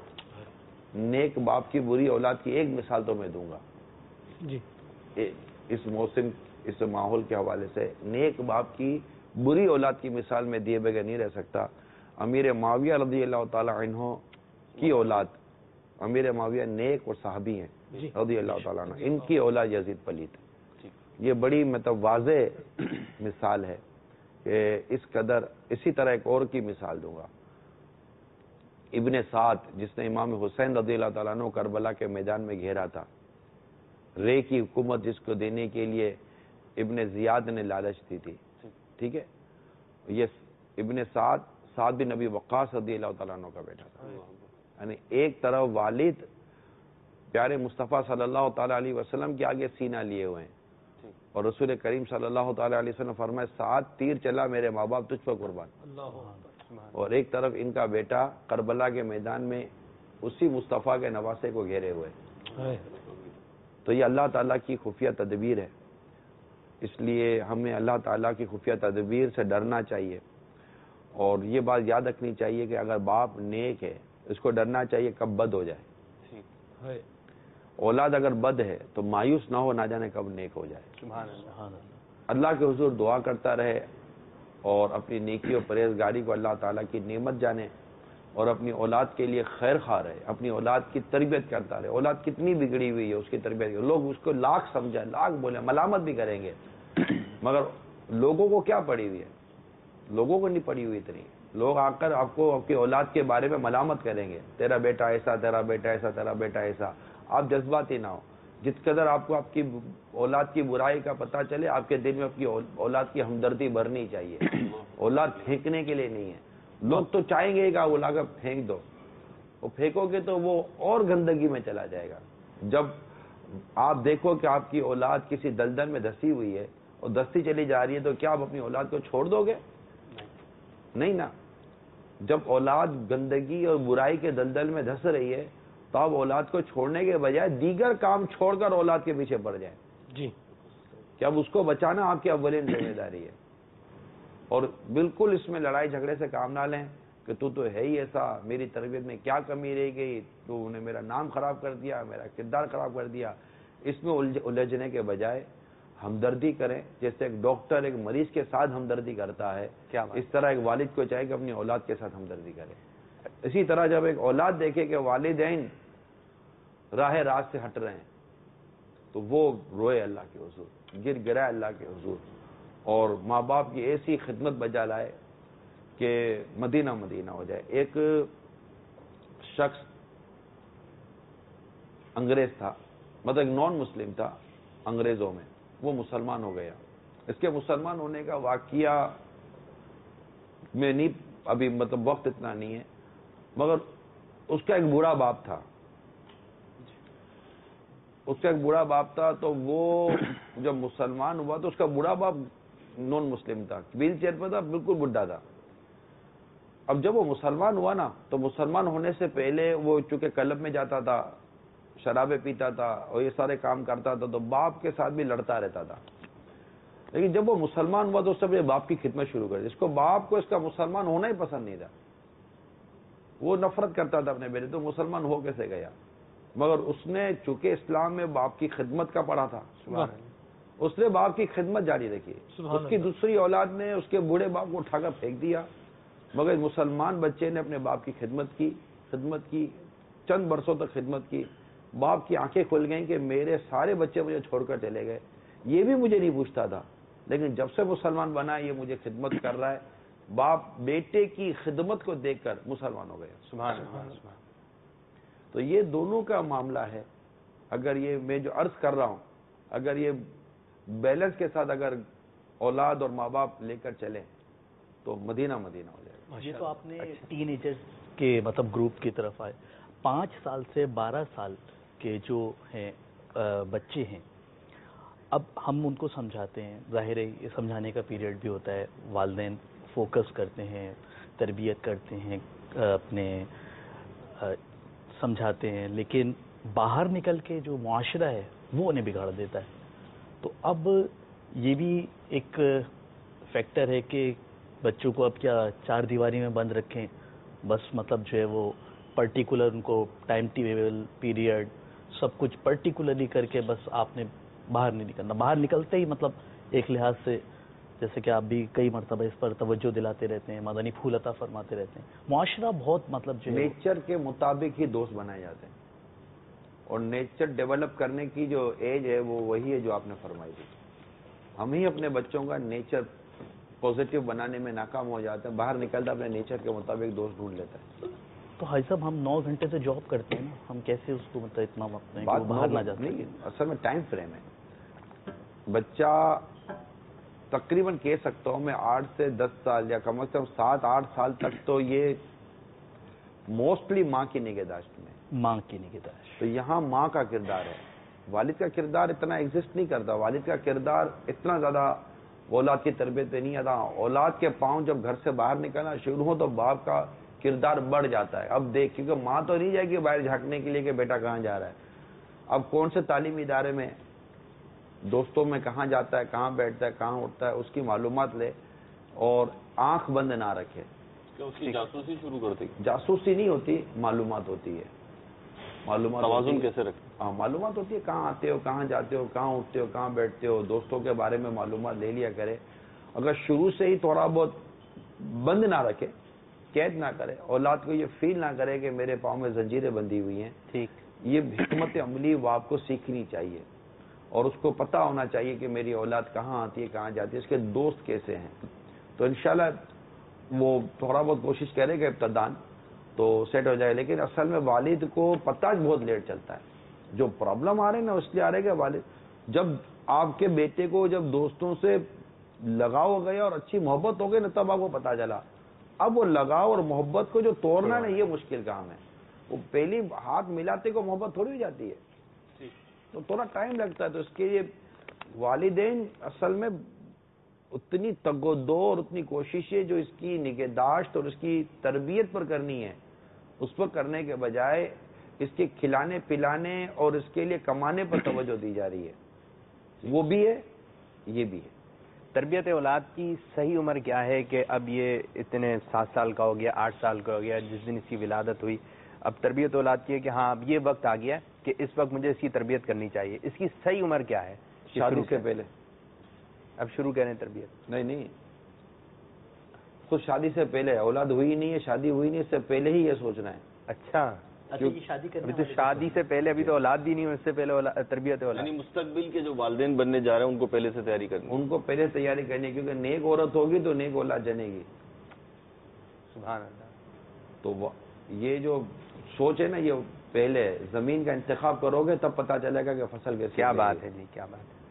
Speaker 4: نیک باپ کی بری اولاد کی ایک مثال تو میں دوں گا.
Speaker 5: جی
Speaker 4: اس موسم اس ماحول کے حوالے سے نیک باپ کی بری اولاد کی مثال میں دیے بغیر نہیں رہ سکتا. امیر معاویہ رضی اللہ تعالی عنہ کی اولاد, امیر معاویہ نیک اور صحابی ہیں رضی اللہ تعالیٰ عنہ, ان کی اولاد یزید پلیت. یہ بڑی مطلب واضح مثال ہے کہ اس قدر. اسی طرح ایک اور کی مثال دوں گا, ابن سعد جس نے امام حسین رضی اللہ تعالیٰ عنہ کربلا کے میدان میں گھیرا تھا, رے کی حکومت جس کو دینے کے لیے ابن زیاد نے لالچ دی تھی. ٹھیک ہے, یہ ابن سعد سعد بن نبی وقاص رضی اللہ تعالیٰ عنہ کا بیٹا تھا. یعنی ایک طرف والد پیارے مصطفیٰ صلی اللہ تعالیٰ علیہ وسلم کے آگے سینہ لیے ہوئے ہیں, اور رسول کریم صلی اللہ تعالیٰ علیہ وسلم فرمائے سعد تیر چلا میرے ماں باپ تجھ پر قربان. اور ایک طرف ان کا بیٹا کربلا کے میدان میں اسی مصطفیٰ کے نواسے کو گھیرے ہوئے. تو یہ اللہ تعالیٰ کی خفیہ تدبیر ہے. اس لیے ہمیں اللہ تعالیٰ کی خفیہ تدبیر سے ڈرنا چاہیے, اور یہ بات یاد رکھنی چاہیے کہ اگر باپ نیک ہے اس کو ڈرنا چاہیے کب بد ہو جائے. اولاد اگر بد ہے تو مایوس نہ ہو, نہ جانے کب نیک ہو جائے.
Speaker 3: سبحان اللہ.
Speaker 4: اللہ کے حضور دعا کرتا رہے اور اپنی نیکی اور پرہیزگاری کو اللہ تعالیٰ کی نعمت جانے, اور اپنی اولاد کے لیے خیر خواہ رہے, اپنی اولاد کی تربیت کرتا رہے. اولاد کتنی بگڑی ہوئی ہے اس کی تربیت, لوگ اس کو لاکھ سمجھیں, لاکھ بولیں, ملامت بھی کریں گے, مگر لوگوں کو کیا پڑی ہوئی ہے, لوگوں کو نہیں پڑی ہوئی اتنی. لوگ آ کر آپ کو آپ کی اولاد کے بارے میں ملامت کریں گے، تیرا بیٹا ایسا، تیرا بیٹا ایسا، تیرا بیٹا ایسا. آپ جذباتی نہ ہو. جس قدر آپ کو آپ کی اولاد کی برائی کا پتہ چلے، آپ کے دل میں آپ کی اولاد کی ہمدردی بھرنی چاہیے. اولاد پھینکنے کے لیے نہیں ہے. لوگ تو چاہیں گے کہ اولاد کا پھینک دو، وہ پھینکو گے تو وہ اور گندگی میں چلا جائے گا. جب آپ دیکھو کہ آپ کی اولاد کسی دلدل میں دھسی ہوئی ہے اور دھستی چلی جا رہی ہے، تو کیا آپ اپنی اولاد کو چھوڑ دو گے؟ نہیں نا. جب اولاد گندگی اور برائی کے دلدل میں دھس رہی ہے تو آپ اولاد کو چھوڑنے کے بجائے دیگر کام چھوڑ کر اولاد کے پیچھے پڑ جائیں.
Speaker 5: جی،
Speaker 4: کہ اب اس کو بچانا آپ کی اولین ذمہ داری ہے. اور بالکل اس میں لڑائی جھگڑے سے کام نہ لیں کہ تو تو ہے ہی ایسا، میری تربیت میں کیا کمی رہ گئی، تو نے میرا نام خراب کر دیا، میرا کردار خراب کر دیا. اس میں الجھنے کے بجائے ہمدردی کریں. جیسے ایک ڈاکٹر ایک مریض کے ساتھ ہمدردی کرتا ہے، کیا اس طرح ایک والد کو چاہے کہ اپنی اولاد کے ساتھ ہمدردی کرے. اسی طرح جب ایک اولاد دیکھے کہ والدین راہ راست سے ہٹ رہے ہیں تو وہ روئے اللہ کے حضور، گر گرائے اللہ کے حضور، اور ماں باپ کی ایسی خدمت بجا لائے کہ مدینہ مدینہ ہو جائے. ایک شخص انگریز تھا، مطلب ایک نان مسلم تھا انگریزوں میں، وہ مسلمان ہو گیا. اس کے مسلمان ہونے کا واقعہ میں نہیں ابھی مطلب وقت اتنا نہیں ہے، مگر اس کا ایک بوڑھا باپ تھا. اس کا ایک بوڑھا باپ تھا تو وہ جب مسلمان ہوا تو اس کا بوڑھا باپ نان مسلم تھا، ویل چیئر پہ تھا، بالکل بڈھا تھا. اب جب وہ مسلمان ہوا نا تو مسلمان ہونے سے پہلے وہ چونکہ کلب میں جاتا تھا، شرابیں پیتا تھا اور یہ سارے کام کرتا تھا، تو باپ کے ساتھ بھی لڑتا رہتا تھا. لیکن جب وہ مسلمان ہوا تو اس نے باپ کی خدمت شروع کر دی. اس کو باپ کو اس کا مسلمان ہونا ہی پسند نہیں تھا، وہ نفرت کرتا تھا اپنے بیٹے تو مسلمان ہو کیسے گیا. مگر اس نے چونکہ اسلام میں باپ کی خدمت کا پڑھا تھا، اس نے باپ کی خدمت جاری رکھی. اس کی دوسری اولاد نے اس کے بوڑھے باپ کو اٹھا کر پھینک دیا، مگر مسلمان بچے نے اپنے باپ کی خدمت کی خدمت کی چند برسوں تک خدمت کی. باپ کی آنکھیں کھل گئیں کہ میرے سارے بچے مجھے چھوڑ کر چلے گئے، یہ بھی مجھے نہیں پوچھتا تھا، لیکن جب سے مسلمان بنا یہ مجھے خدمت کر رہا ہے. باپ بیٹے کی خدمت کو دیکھ کر مسلمان ہو گئے. سبحان اللہ. تو یہ دونوں کا معاملہ ہے. اگر یہ میں جو عرض کر رہا ہوں، اگر یہ بیلنس کے ساتھ اگر اولاد اور ماں باپ لے کر چلیں تو مدینہ مدینہ ہو جائے گا.
Speaker 2: یہ تو آپ نے ٹین ایجرز کے مطلب گروپ کی طرف آئے. پانچ سال سے بارہ سال کے جو ہیں بچے ہیں، اب ہم ان کو سمجھاتے ہیں، ظاہر ہے یہ سمجھانے کا پیریڈ بھی ہوتا ہے، والدین فوکس کرتے ہیں، تربیت کرتے ہیں، اپنے سمجھاتے ہیں، لیکن باہر نکل کے جو معاشرہ ہے وہ انہیں بگاڑ دیتا ہے. تو اب یہ بھی ایک فیکٹر ہے کہ بچوں کو اب کیا چار دیواری میں بند رکھیں، بس مطلب جو ہے وہ پرٹیکولر ان کو ٹائم ٹیبل پیریڈ سب کچھ پرٹیکولرلی کر کے بس آپ نے باہر نہیں نکلنا. باہر نکلتے ہی مطلب ایک لحاظ سے جیسے کہ آپ بھی کئی مرتبہ اس پر توجہ دلاتے رہتے ہیں، مدنی پھول عطا فرماتے رہتے ہیں. معاشرہ بہت مطلب جو
Speaker 4: نیچر کے مطابق ہی دوست بنائے جاتے ہیں، اور نیچر ڈیولپ کرنے کی جو ایج ہے وہ وہی ہے جو آپ نے فرمائی تھی. ہم ہی اپنے بچوں کا نیچر پازیٹیو بنانے میں ناکام ہو جاتے ہیں. باہر نکلتا اپنے نیچر کے مطابق دوست ڈھونڈ لیتا ہے.
Speaker 2: تو حاج صاحب ہم نو گھنٹے سے جاب کرتے ہیں نا، ہم کیسے اس کو مطلب اتنا وقت نہیں باہر نہ جاتے؟
Speaker 4: نہیں، اصل میں ٹائم فریم ہے. بچہ تقریباً کہہ سکتا ہوں میں آٹھ سے دس سال یا کم از کم سات آٹھ سال تک تو یہ موسٹلی ماں کی نگہداشت میں
Speaker 2: ماں کی نگہداشت.
Speaker 4: تو یہاں ماں کا کردار ہے، والد کا کردار اتنا ایگزسٹ نہیں کرتا. والد کا کردار اتنا زیادہ اولاد کی تربیت پہ نہیں آتا. اولاد کے پاؤں جب گھر سے باہر نکلنا شروع ہو تو باپ کا کردار بڑھ جاتا ہے. اب دیکھ، کیونکہ ماں تو نہیں جائے گی باہر جھانکنے کے لیے کہ بیٹا کہاں جا رہا ہے. اب کون سے تعلیمی ادارے میں، دوستوں میں کہاں جاتا ہے، کہاں بیٹھتا ہے، کہاں اٹھتا ہے، اس کی معلومات لے اور آنکھ بند نہ رکھے.
Speaker 1: اس کی جاسوسی شروع کر دی.
Speaker 4: جاسوسی نہیں ہوتی، معلومات ہوتی ہے. معلومات
Speaker 1: توازن کیسے رکھیں؟
Speaker 4: ہاں، معلومات ہوتی ہے، کہاں آتے ہو، کہاں جاتے ہو، کہاں اٹھتے ہو، کہاں بیٹھتے ہو، دوستوں کے بارے میں معلومات لے لیا کرے. اگر شروع سے ہی تھوڑا بہت بند نہ رکھے، قید نہ کرے، اولاد کو یہ فیل نہ کرے کہ میرے پاؤں میں زنجیریں بندھی ہوئی ہیں.
Speaker 2: ٹھیک،
Speaker 4: یہ حکمت عملی وہ آپ کو سیکھنی چاہیے، اور اس کو پتہ ہونا چاہیے کہ میری اولاد کہاں آتی ہے، کہاں جاتی ہے، اس کے دوست کیسے ہیں. تو انشاءاللہ وہ تھوڑا بہت کوشش کرے گا ابتدان تو سیٹ ہو جائے، لیکن اصل میں والد کو پتہ بہت لیٹ چلتا ہے. جو پرابلم آ رہے ہیں نا اس لیے آ رہے گا والد، جب آپ کے بیٹے کو جب دوستوں سے لگاؤ ہو گیا اور اچھی محبت ہو گئی نا تب آپ کو پتا چلا. اب وہ لگاؤ اور محبت کو جو توڑنا ہے نا یہ مشکل کام ہے. وہ پہلی ہاتھ ملاتے کو محبت تھوڑی ہو جاتی ہے، تو تھوڑا ٹائم لگتا ہے. تو اس کے لیے والدین اصل میں اتنی تگ و دو اور اتنی کوششیں جو اس کی نگہداشت اور اس کی تربیت پر کرنی ہے اس پر کرنے کے بجائے اس کے کھلانے پلانے اور اس کے لیے کمانے پر توجہ دی جا رہی ہے. وہ بھی ہے یہ بھی ہے.
Speaker 3: تربیت اولاد کی صحیح عمر کیا ہے کہ اب یہ اتنے سات سال کا ہو گیا، آٹھ سال کا ہو گیا جس دن اس کی ولادت ہوئی، اب تربیت اولاد کی ہے کہ ہاں اب یہ وقت آ گیا کہ اس وقت مجھے اس کی تربیت کرنی چاہیے، اس کی صحیح عمر کیا ہے؟
Speaker 4: شادی سے پہلے.
Speaker 3: اب شروع کریں تربیت؟
Speaker 4: نہیں نہیں، خود شادی سے پہلے. اولاد ہوئی نہیں ہے، شادی ہوئی نہیں، اس سے پہلے ہی یہ سوچنا ہے.
Speaker 3: اچھا
Speaker 2: شادی
Speaker 3: ابھی تو شادی سے پہلے ابھی تو اولاد بھی نہیں ہو، اس سے پہلے تربیت اولاد.
Speaker 1: یعنی مستقبل کے جو والدین بننے جا رہے ہیں ان کو پہلے سے تیاری کرنی،
Speaker 4: ان کو پہلے تیاری کرنی ہے، کیونکہ نیک عورت ہوگی تو نیک اولاد جنے گی.
Speaker 3: سبحان اللہ.
Speaker 4: تو یہ جو سوچ ہے نا یہ پہلے زمین کا انتخاب کرو گے تب پتا چلے گا کہ فصل کیسے.
Speaker 3: کیا بات ہے جی، کیا بات ہے.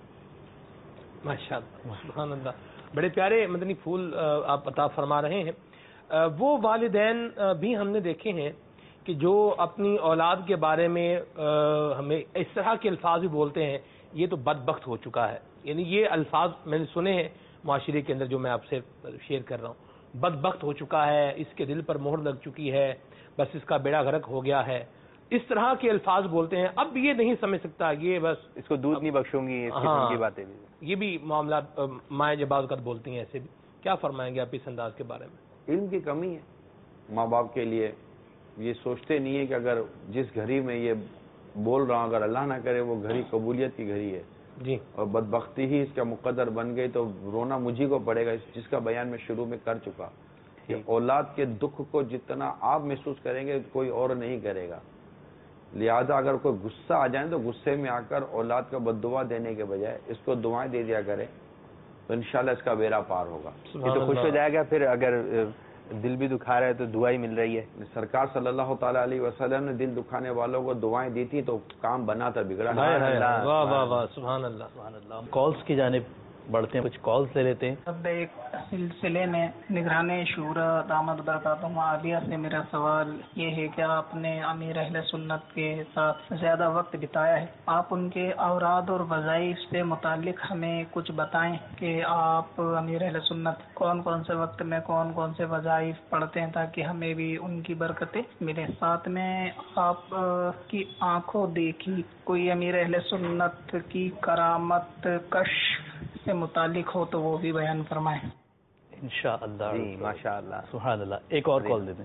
Speaker 5: ماشاء اللہ سبحان اللہ، بڑے پیارے مدنی پھول آپ عطا فرما رہے ہیں. وہ والدین بھی ہم نے دیکھے ہیں کہ جو اپنی اولاد کے بارے میں ہمیں اس طرح کے الفاظ بھی بولتے ہیں، یہ تو بدبخت ہو چکا ہے. یعنی یہ الفاظ میں نے سنے ہیں معاشرے کے اندر جو میں آپ سے شیئر کر رہا ہوں. بدبخت ہو چکا ہے، اس کے دل پر مہر لگ چکی ہے، بس اس کا بیڑا غرق ہو گیا ہے، اس طرح کے الفاظ بولتے ہیں. اب یہ نہیں سمجھ سکتا، یہ بس
Speaker 3: اس کو دودھ نہیں بخشوں گی، اس
Speaker 5: ہاں
Speaker 3: کی باتیں بھی.
Speaker 5: یہ بھی معاملات مائیں جب بعض اوقات بولتی ہیں ایسے بھی. کیا فرمائیں گے آپ اس انداز کے بارے میں؟
Speaker 4: علم کی کمی ہے ماں باپ کے لیے. یہ سوچتے نہیں ہے کہ اگر جس گھڑی میں یہ بول رہا ہوں اگر اللہ نہ کرے وہ گھڑی قبولیت کی گھڑی ہے
Speaker 5: جی،
Speaker 4: اور بدبختی ہی اس کا مقدر بن گئی تو رونا مجھے کو پڑے گا، جس کا بیان میں شروع میں کر چکا کہ اولاد کے دکھ کو جتنا آپ محسوس کریں گے کوئی اور نہیں کرے گا. لہذا اگر کوئی غصہ آ جائے تو غصے میں آ کر اولاد کا بد دعا دینے کے بجائے اس کو دعائیں دے دیا کرے تو انشاءاللہ اس کا بیڑا پار ہوگا.
Speaker 3: یہ تو خوش ہو جائے گا پھر اگر دل بھی دکھا رہا ہے تو دعا ہی مل رہی ہے.
Speaker 4: سرکار صلی اللہ تعالیٰ علیہ وسلم نے دل دکھانے والوں کو دعائیں دی تھی تو کام بنا تھا، بگڑا نہیں.
Speaker 5: واہ واہ واہ سبحان اللہ
Speaker 2: سبحان اللہ. کالز کی جانب بڑھتے ہیں، کچھ کالز لے لیتے ہیں.
Speaker 6: اب ایک سلسلے میں نگران شورا دامت برکاتہ عالیہ سے میرا سوال یہ ہے کہ آپ نے امیر اہل سنت کے ساتھ زیادہ وقت بتایا ہے، آپ ان کے اوراد اور وظائف سے متعلق ہمیں کچھ بتائیں کہ آپ امیر اہل سنت کون کون سے وقت میں کون کون سے وظائف پڑھتے ہیں تاکہ ہمیں بھی ان کی برکتیں ملیں. ساتھ میں آپ کی آنکھوں دیکھی کوئی امیر اہل سنت کی کرامت کشف سے متعلق ہو تو وہ بھی بیان فرمائیں
Speaker 2: انشاءاللہ.
Speaker 3: جی ماشاء اللہ
Speaker 2: سبحان اللہ. ایک اور کال دے دیں.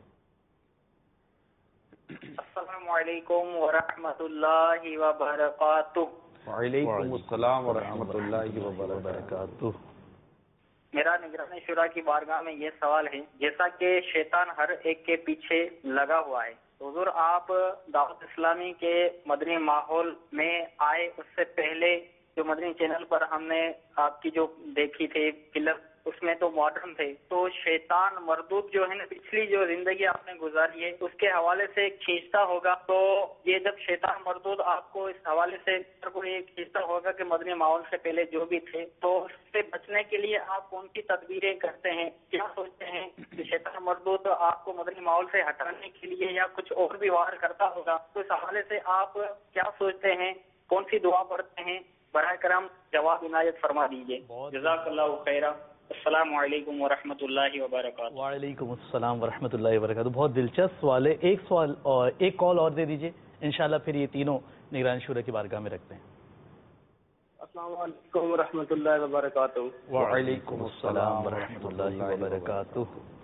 Speaker 7: السلام علیکم ورحمۃ اللہ وبرکاتہ.
Speaker 4: وعلیکم السلام ورحمۃ اللہ وبرکاتہ.
Speaker 7: میرا نگران شورا کی بارگاہ میں یہ سوال ہے، جیسا کہ شیطان ہر ایک کے پیچھے لگا ہوا ہے، حضور آپ دعوت اسلامی کے مدنی ماحول میں آئے اس سے پہلے جو مدنی چینل پر ہم نے آپ کی جو دیکھی تھی فلم اس میں تو ماڈرن تھے، تو شیطان مردود جو ہے نا پچھلی جو زندگی آپ نے گزاری ہے اس کے حوالے سے کھینچتا ہوگا، تو یہ جب شیطان مردود آپ کو اس حوالے سے کو یہ کھینچتا ہوگا کہ مدنی ماحول سے پہلے جو بھی تھے، تو اس سے بچنے کے لیے آپ کون سی تدبیریں کرتے ہیں؟ کیا سوچتے ہیں کہ شیطان مردود آپ کو مدنی ماحول سے ہٹانے کے لیے یا کچھ اور بھی وار کرتا ہوگا؟ تو اس حوالے سے آپ کیا سوچتے ہیں، کون سی دعا پڑھتے ہیں؟ براہ کرم جواب عنایت فرما دیجیے. جزاک اللہ خیرہ. السلام علیکم ورحمۃ اللہ وبرکاتہ.
Speaker 2: وعلیکم السلام ورحمۃ اللہ وبرکاتہ. بہت دلچسپ سوال ہے. ایک سوال اور ایک کال اور دے دیجیے، انشاءاللہ پھر یہ تینوں نگران شورا کی بارگاہ میں رکھتے ہیں.
Speaker 7: السلام علیکم ورحمۃ اللہ وبرکاتہ.
Speaker 2: وعلیکم السلام ورحمۃ اللہ وبرکاتہ.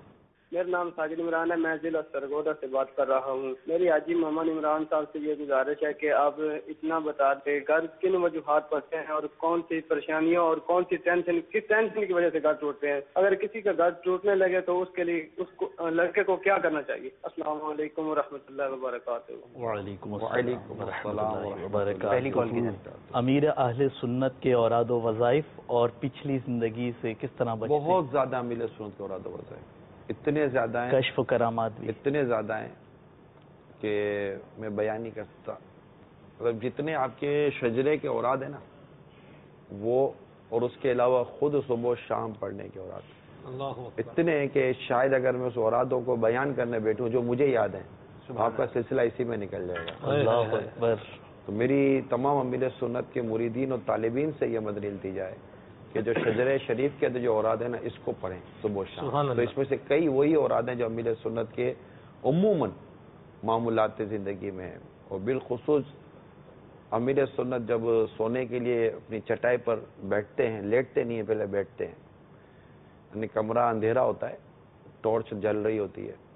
Speaker 8: میرا نام ساجد عمران ہے، میں ضلع سرگودا سے بات کر رہا ہوں. میری حاجی محمد عمران صاحب سے یہ گزارش ہے کہ آپ اتنا بتا دیں گھر کن وجوہات پڑتے ہیں اور کون سی پریشانیوں اور کون سی ٹینشن کس ٹینشن کی وجہ سے گھر ٹوٹتے ہیں. اگر کسی کا گھر ٹوٹنے لگے تو اس کے لیے اس کو لڑکے کو کیا کرنا چاہیے؟ السلام علیکم ورحمۃ اللہ وبرکاتہ.
Speaker 2: وعلیکم السلام ورحمۃ اللہ وبرکاتہ.
Speaker 3: پہلی کال کی
Speaker 2: امیر اہل سنت کے اوراد و وظائف اور پچھلی زندگی سے کس طرح بچتے؟
Speaker 4: بہت زیادہ امیر سنت کے اوراد و وظائف اتنے زیادہ ہیں،
Speaker 2: کشف و کرامات بھی
Speaker 4: اتنے زیادہ ہیں کہ میں بیان نہیں کر سکتا. مطلب جتنے آپ کے شجرے کے اوراد ہیں نا وہ، اور اس کے علاوہ خود صبح و شام پڑھنے کے اوراد اتنے ہیں کہ شاید اگر میں اس اورادوں کو بیان کرنے بیٹھوں جو مجھے یاد ہیں آپ کا سلسلہ اسی میں نکل جائے گا.
Speaker 2: اللہ اکبر.
Speaker 4: تو میری تمام امیر سنت کے مریدین اور طالبین سے یہ مدنی التجا ہے کہ جو شجر شریف کے جو اوراد ہیں نا اس کو پڑھیں صبح و شام. تو اس میں سے کئی وہی اوراد ہیں جو امیر سنت کے عموماً معمولات زندگی میں ہیں. اور بالخصوص امیر سنت جب سونے کے لیے اپنی چٹائی پر بیٹھتے ہیں، لیٹتے نہیں ہیں، پہلے بیٹھتے ہیں. یعنی کمرہ اندھیرا ہوتا ہے، ٹارچ جل رہی ہوتی ہے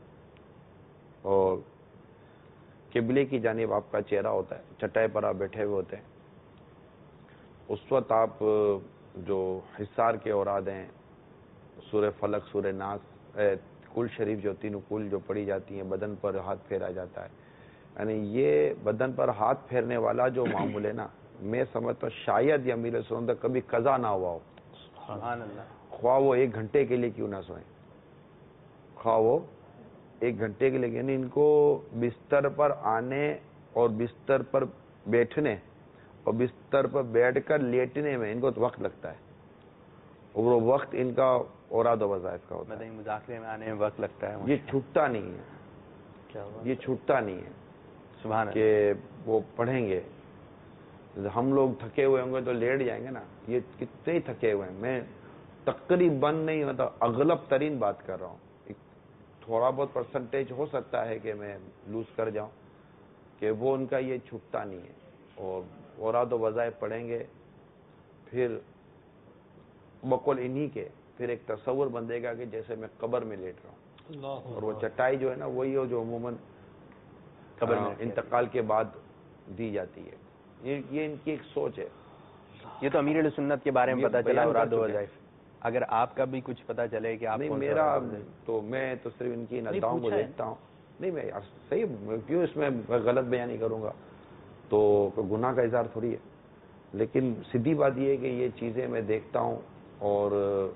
Speaker 4: اور قبلے کی جانب آپ کا چہرہ ہوتا ہے، چٹائی پر آپ بیٹھے ہوئے ہوتے ہیں. اس وقت آپ جو حصار کے اوراد ہیں، سورہ فلق، سورہ ناس، کل شریف جو تینوں کل جو پڑھی جاتی ہیں، بدن پر ہاتھ پھیرا جاتا ہے. یعنی یہ بدن پر ہاتھ پھیرنے والا جو معمول ہے نا، میں سمجھتا ہوں شاید یہ امیر سنت کبھی قضا نہ ہوا ہو.
Speaker 3: سبحان اللہ.
Speaker 4: خواہ وہ ایک گھنٹے کے لیے کیوں نہ سوئیں، خواہ وہ ایک گھنٹے کے لیے. یعنی ان کو بستر پر آنے اور بستر پر بیٹھنے اور بستر پر بیٹھ کر لیٹنے میں ان کو وقت لگتا ہے، اور وہ وقت ان کا اوراد و وظائف کا ہوتا ہے.
Speaker 3: مذاکرے میں آنے میں وقت لگتا ہے.
Speaker 4: یہ چھوٹتا نہیں ہے، یہ چھوٹتا نہیں ہے.
Speaker 3: سبحان اللہ.
Speaker 4: کہ وہ پڑھیں گے. ہم لوگ تھکے ہوئے ہوں گے تو لیٹ جائیں گے نا، یہ کتنے ہی تھکے ہوئے ہیں. میں تقریباً نہیں مطلب اغلب ترین بات کر رہا ہوں، تھوڑا بہت پرسنٹیج ہو سکتا ہے کہ میں لوز کر جاؤں، کہ وہ ان کا یہ چھوٹتا نہیں ہے. اور اوراد و وظائف پڑھیں گے، پھر بقول انہی کے پھر ایک تصور بندے گا کہ جیسے میں قبر میں لیٹ رہا ہوں. اور وہ چٹائی جو ہے نا وہی ہو جو عموماً قبر میں انتقال کے بعد دی جاتی ہے. یہ ان کی ایک سوچ ہے.
Speaker 3: یہ تو امیر سنت کے بارے میں پتا چلا اوراد و وظائف. اگر آپ کا بھی کچھ پتا چلے کہ آپ
Speaker 4: نہیں، میرا تو میں تو صرف ان کی نداؤں کو دیکھتا ہوں. نہیں میں صحیح کیوں اس میں غلط بیان نہیں کروں گا، تو گناہ کا اظہار تھوڑی ہے. لیکن سیدھی بات یہ ہے کہ یہ چیزیں میں دیکھتا ہوں اور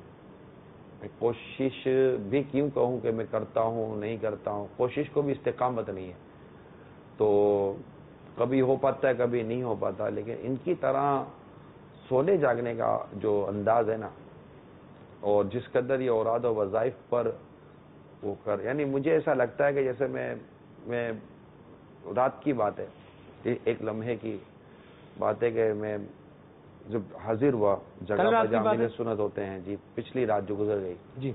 Speaker 4: کوشش بھی کیوں کہوں کہ میں کرتا ہوں نہیں کرتا ہوں، کوشش کو بھی استقامت نہیں ہے. تو کبھی ہو پاتا ہے کبھی نہیں ہو پاتا. لیکن ان کی طرح سونے جاگنے کا جو انداز ہے نا، اور جس قدر یہ اوراد و وظائف پر وہ کر، یعنی مجھے ایسا لگتا ہے کہ جیسے میں میں رات کی بات ہے، ایک لمحے کی بات ہے کہ میں جب حاضر ہوا جگہ پر جہاں امیر سنت ہوتے ہیں، جی پچھلی رات جو گزر گئی،
Speaker 5: جی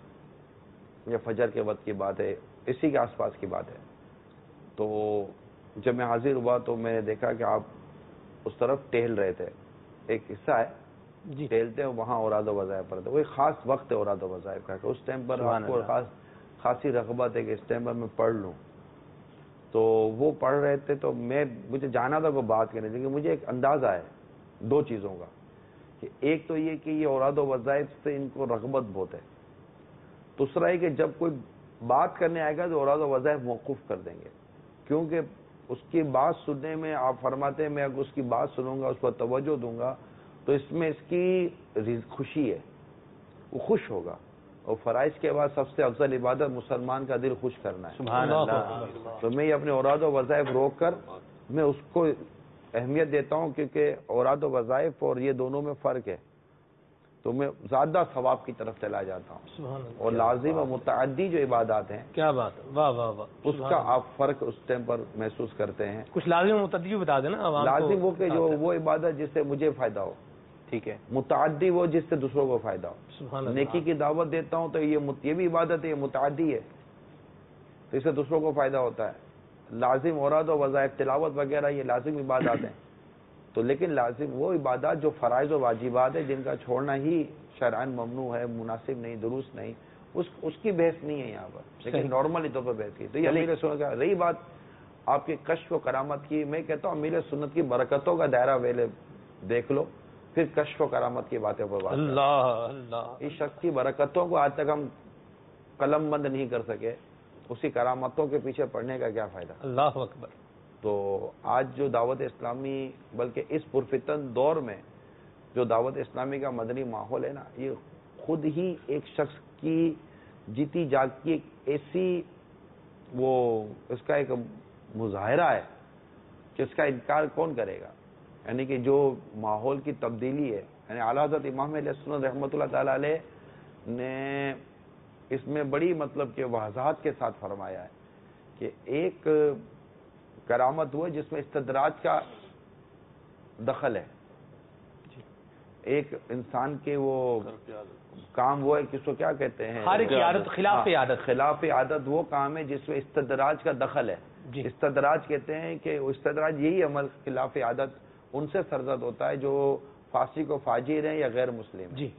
Speaker 4: یہ فجر کے وقت کی بات ہے، اسی کے آس پاس کی بات ہے. تو جب میں حاضر ہوا تو میں نے دیکھا کہ آپ اس طرف ٹہل رہے تھے. ایک حصہ ہے جی ٹہلتے ہیں وہاں اوراد و وظائف پڑھتے. وہ ایک خاص وقت ہے اوراد و وظائف کا کہ اس ٹائم پر آپ کو خاص خاصی رغبت ہے کہ اس ٹائم پر میں پڑھ لوں. تو وہ پڑھ رہے تھے تو میں مجھے جانا تھا کوئی بات کرنے، لیکن مجھے ایک اندازہ ہے دو چیزوں کا، کہ ایک تو یہ کہ یہ اوراد و وظائف سے ان کو رغبت بہت ہے. دوسرا ہے کہ جب کوئی بات کرنے آئے گا تو اوراد و وظائف موقوف کر دیں گے، کیونکہ اس کی بات سننے میں آپ فرماتے ہیں میں اگر اس کی بات سنوں گا، اس پر توجہ دوں گا تو اس میں اس کی خوشی ہے، وہ خوش ہوگا. اور فرائض کے بعد سب سے افضل عبادت مسلمان کا دل خوش کرنا ہے.
Speaker 3: سبحان اللہ.
Speaker 4: تو میں یہ اپنے اوراد و وظائف روک کر میں اس کو اہمیت دیتا ہوں، کیونکہ اوراد و وظائف اور یہ دونوں میں فرق ہے. تو میں زیادہ ثواب کی طرف چلا جاتا ہوں. اور لازم اور متعدی جو عبادات ہیں،
Speaker 5: کیا بات، واہ واہ واہ،
Speaker 4: اس کا آپ فرق اس ٹائم پر محسوس کرتے ہیں.
Speaker 5: کچھ لازم اور متعدی بتا دینا.
Speaker 4: لازم وہ کہ جو وہ عبادت جس سے مجھے فائدہ ہو،
Speaker 3: ٹھیک ہے.
Speaker 4: متعدی وہ جس سے دوسروں کو فائدہ ہو. نیکی کی دعوت دیتا ہوں تو یہ یہ بھی عبادت ہے، یہ متعدی ہے، تو اس سے دوسروں کو فائدہ ہوتا ہے. لازم اوراد و وظائف تلاوت وغیرہ یہ لازم عبادات ہیں. تو لیکن لازم وہ عبادات جو فرائض و واجبات ہیں جن کا چھوڑنا ہی شرعاً ممنوع ہے، مناسب نہیں، درست نہیں، اس اس کی بحث نہیں ہے یہاں پر، لیکن نارملی طور پر بحث کی. تو یہ امیر سنت کا. رہی بات آپ کے کشف و کرامت کی، میں کہتا ہوں امیر سنت کی برکتوں کا دائرہ ویلے دیکھ لو، پھر کشف و کرامت کی باتیں پر بات.
Speaker 5: اللہ اللہ،
Speaker 4: اس شخص کی برکتوں کو آج تک ہم قلم بند نہیں کر سکے، اسی کرامتوں کے پیچھے پڑھنے کا کیا فائدہ.
Speaker 5: اللہ اکبر.
Speaker 4: تو آج جو دعوت اسلامی، بلکہ اس پرفتن دور میں جو دعوت اسلامی کا مدنی ماحول ہے نا، یہ خود ہی ایک شخص کی جیتی جاگتی ایک ایسی وہ اس کا ایک مظاہرہ ہے کہ اس کا انکار کون کرے گا. یعنی کہ جو ماحول کی تبدیلی ہے، یعنی اعلیٰ حضرت امام علیہ السنت رحمۃ اللہ تعالی علیہ نے اس میں بڑی مطلب کہ وضاحت کے ساتھ فرمایا ہے کہ ایک کرامت وہ ہے جس میں استدراج کا دخل ہے. ایک انسان کے وہ کام وہ ہے کس کو کیا کہتے ہیں،
Speaker 5: خارق عادت، خلاف عادت.
Speaker 4: خلاف عادت وہ کام ہے جس میں استدراج کا دخل ہے. استدراج کہتے ہیں کہ استدراج یہی عمل خلاف عادت ان سے سرزد ہوتا ہے جو فاسق و فاجر ہیں یا غیر مسلم.
Speaker 5: جی.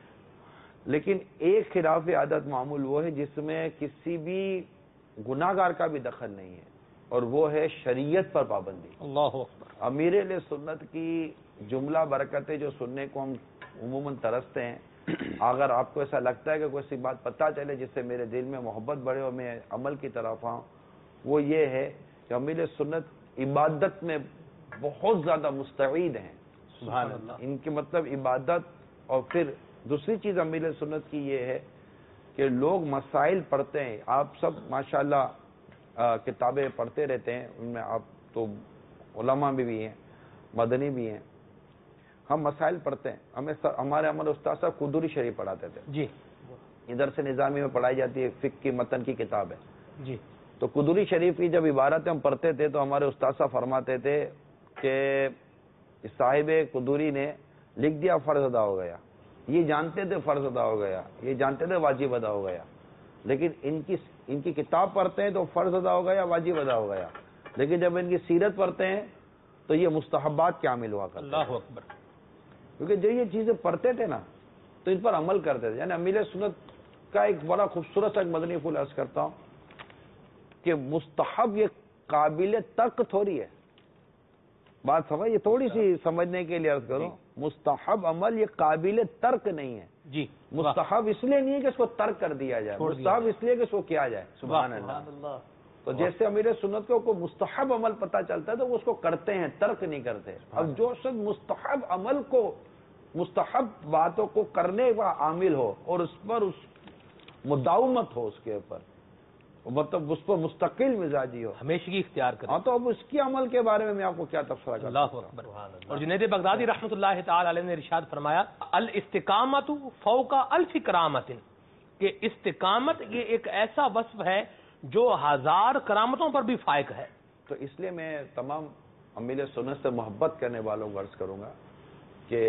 Speaker 4: لیکن ایک خلاف عادت معمول وہ ہے جس میں کسی بھی گناہگار کا بھی دخل نہیں ہے، اور وہ ہے شریعت پر پابندی.
Speaker 5: اللہ اکبر.
Speaker 4: امیر علیہ سنت کی جملہ برکتیں جو سننے کو ہم عموماً ترستے ہیں، اگر آپ کو ایسا لگتا ہے کہ کوئی سی بات پتہ چلے جس سے میرے دل میں محبت بڑھے اور میں عمل کی طرف آؤں، وہ یہ ہے کہ امیر سنت عبادت میں بہت زیادہ مستعد ہیں.
Speaker 5: سبحان اللہ.
Speaker 4: ان کی مطلب عبادت. اور پھر دوسری چیز امیر سنت کی یہ ہے کہ لوگ مسائل پڑھتے ہیں. آپ سب ماشاءاللہ کتابیں پڑھتے رہتے ہیں، ان میں آپ تو علماء بھی بھی ہیں، مدنی بھی ہیں. ہم مسائل پڑھتے ہیں. ہمیں ہمارے ہمارے استاد صاحب قدوری شریف پڑھاتے تھے.
Speaker 5: جی.
Speaker 4: ادھر سے نظامی میں پڑھائی جاتی ہے، فقہ کی متن کی کتاب ہے.
Speaker 5: جی.
Speaker 4: تو قدوری شریف کی جب عبارتیں ہم پڑھتے تھے تو ہمارے استاد صاحب فرماتے تھے کہ صاحب قدوری نے لکھ دیا فرض ادا ہو گیا. یہ جانتے تھے فرض ادا ہو گیا، یہ جانتے تھے واجب ادا ہو گیا، لیکن ان کی ان کی کتاب پڑھتے ہیں تو فرض ادا ہو گیا، واجب ادا ہو گیا. لیکن جب ان کی سیرت پڑھتے ہیں تو یہ مستحبات کے عامل ہوا کرتے ہیں.
Speaker 5: اللہ اکبر.
Speaker 4: کیونکہ جو یہ چیزیں پڑھتے تھے نا تو ان پر عمل کرتے تھے. یعنی امیر سنت کا ایک بڑا خوبصورت سا ایک مدنی پھول عرض کرتا ہوں کہ مستحب یہ قابل ترک تھوڑی ہے. بات سمجھ، یہ تھوڑی سی سمجھنے کے لیے عرض کروں، مستحب عمل یہ قابل ترک نہیں ہے.
Speaker 5: جی.
Speaker 4: مستحب اس لیے نہیں ہے کہ اس کو ترک کر دیا جائے، مستحب اس لیے کہ اس کو کیا جائے.
Speaker 5: سبحان اللہ.
Speaker 4: تو جیسے امیر سنت کو کوئی مستحب عمل پتہ چلتا ہے تو وہ اس کو کرتے ہیں، ترک نہیں کرتے. اب جو شخص مستحب عمل کو، مستحب باتوں کو کرنے کا عامل ہو اور اس پر اس مداومت ہو، اس کے اوپر مطلب اس پر مستقل مزاجی ہو،
Speaker 5: ہمیشگی اختیار کرے،
Speaker 4: ہاں، تو اب اس کی عمل کے بارے میں میں آپ کو کیا تفسیر کرتا ہوں.
Speaker 5: اللہ اکبر. اور جنید بغدادی رحمۃ اللہ تعالی علیہ نے ارشاد فرمایا الاستقامت فوق الف کرامت، کہ استقامت یہ ایک ایسا وصف ہے جو ہزار کرامتوں پر بھی فائق ہے.
Speaker 4: تو اس لیے میں تمام امیر سنت سے محبت کرنے والوں کو عرض کروں گا کہ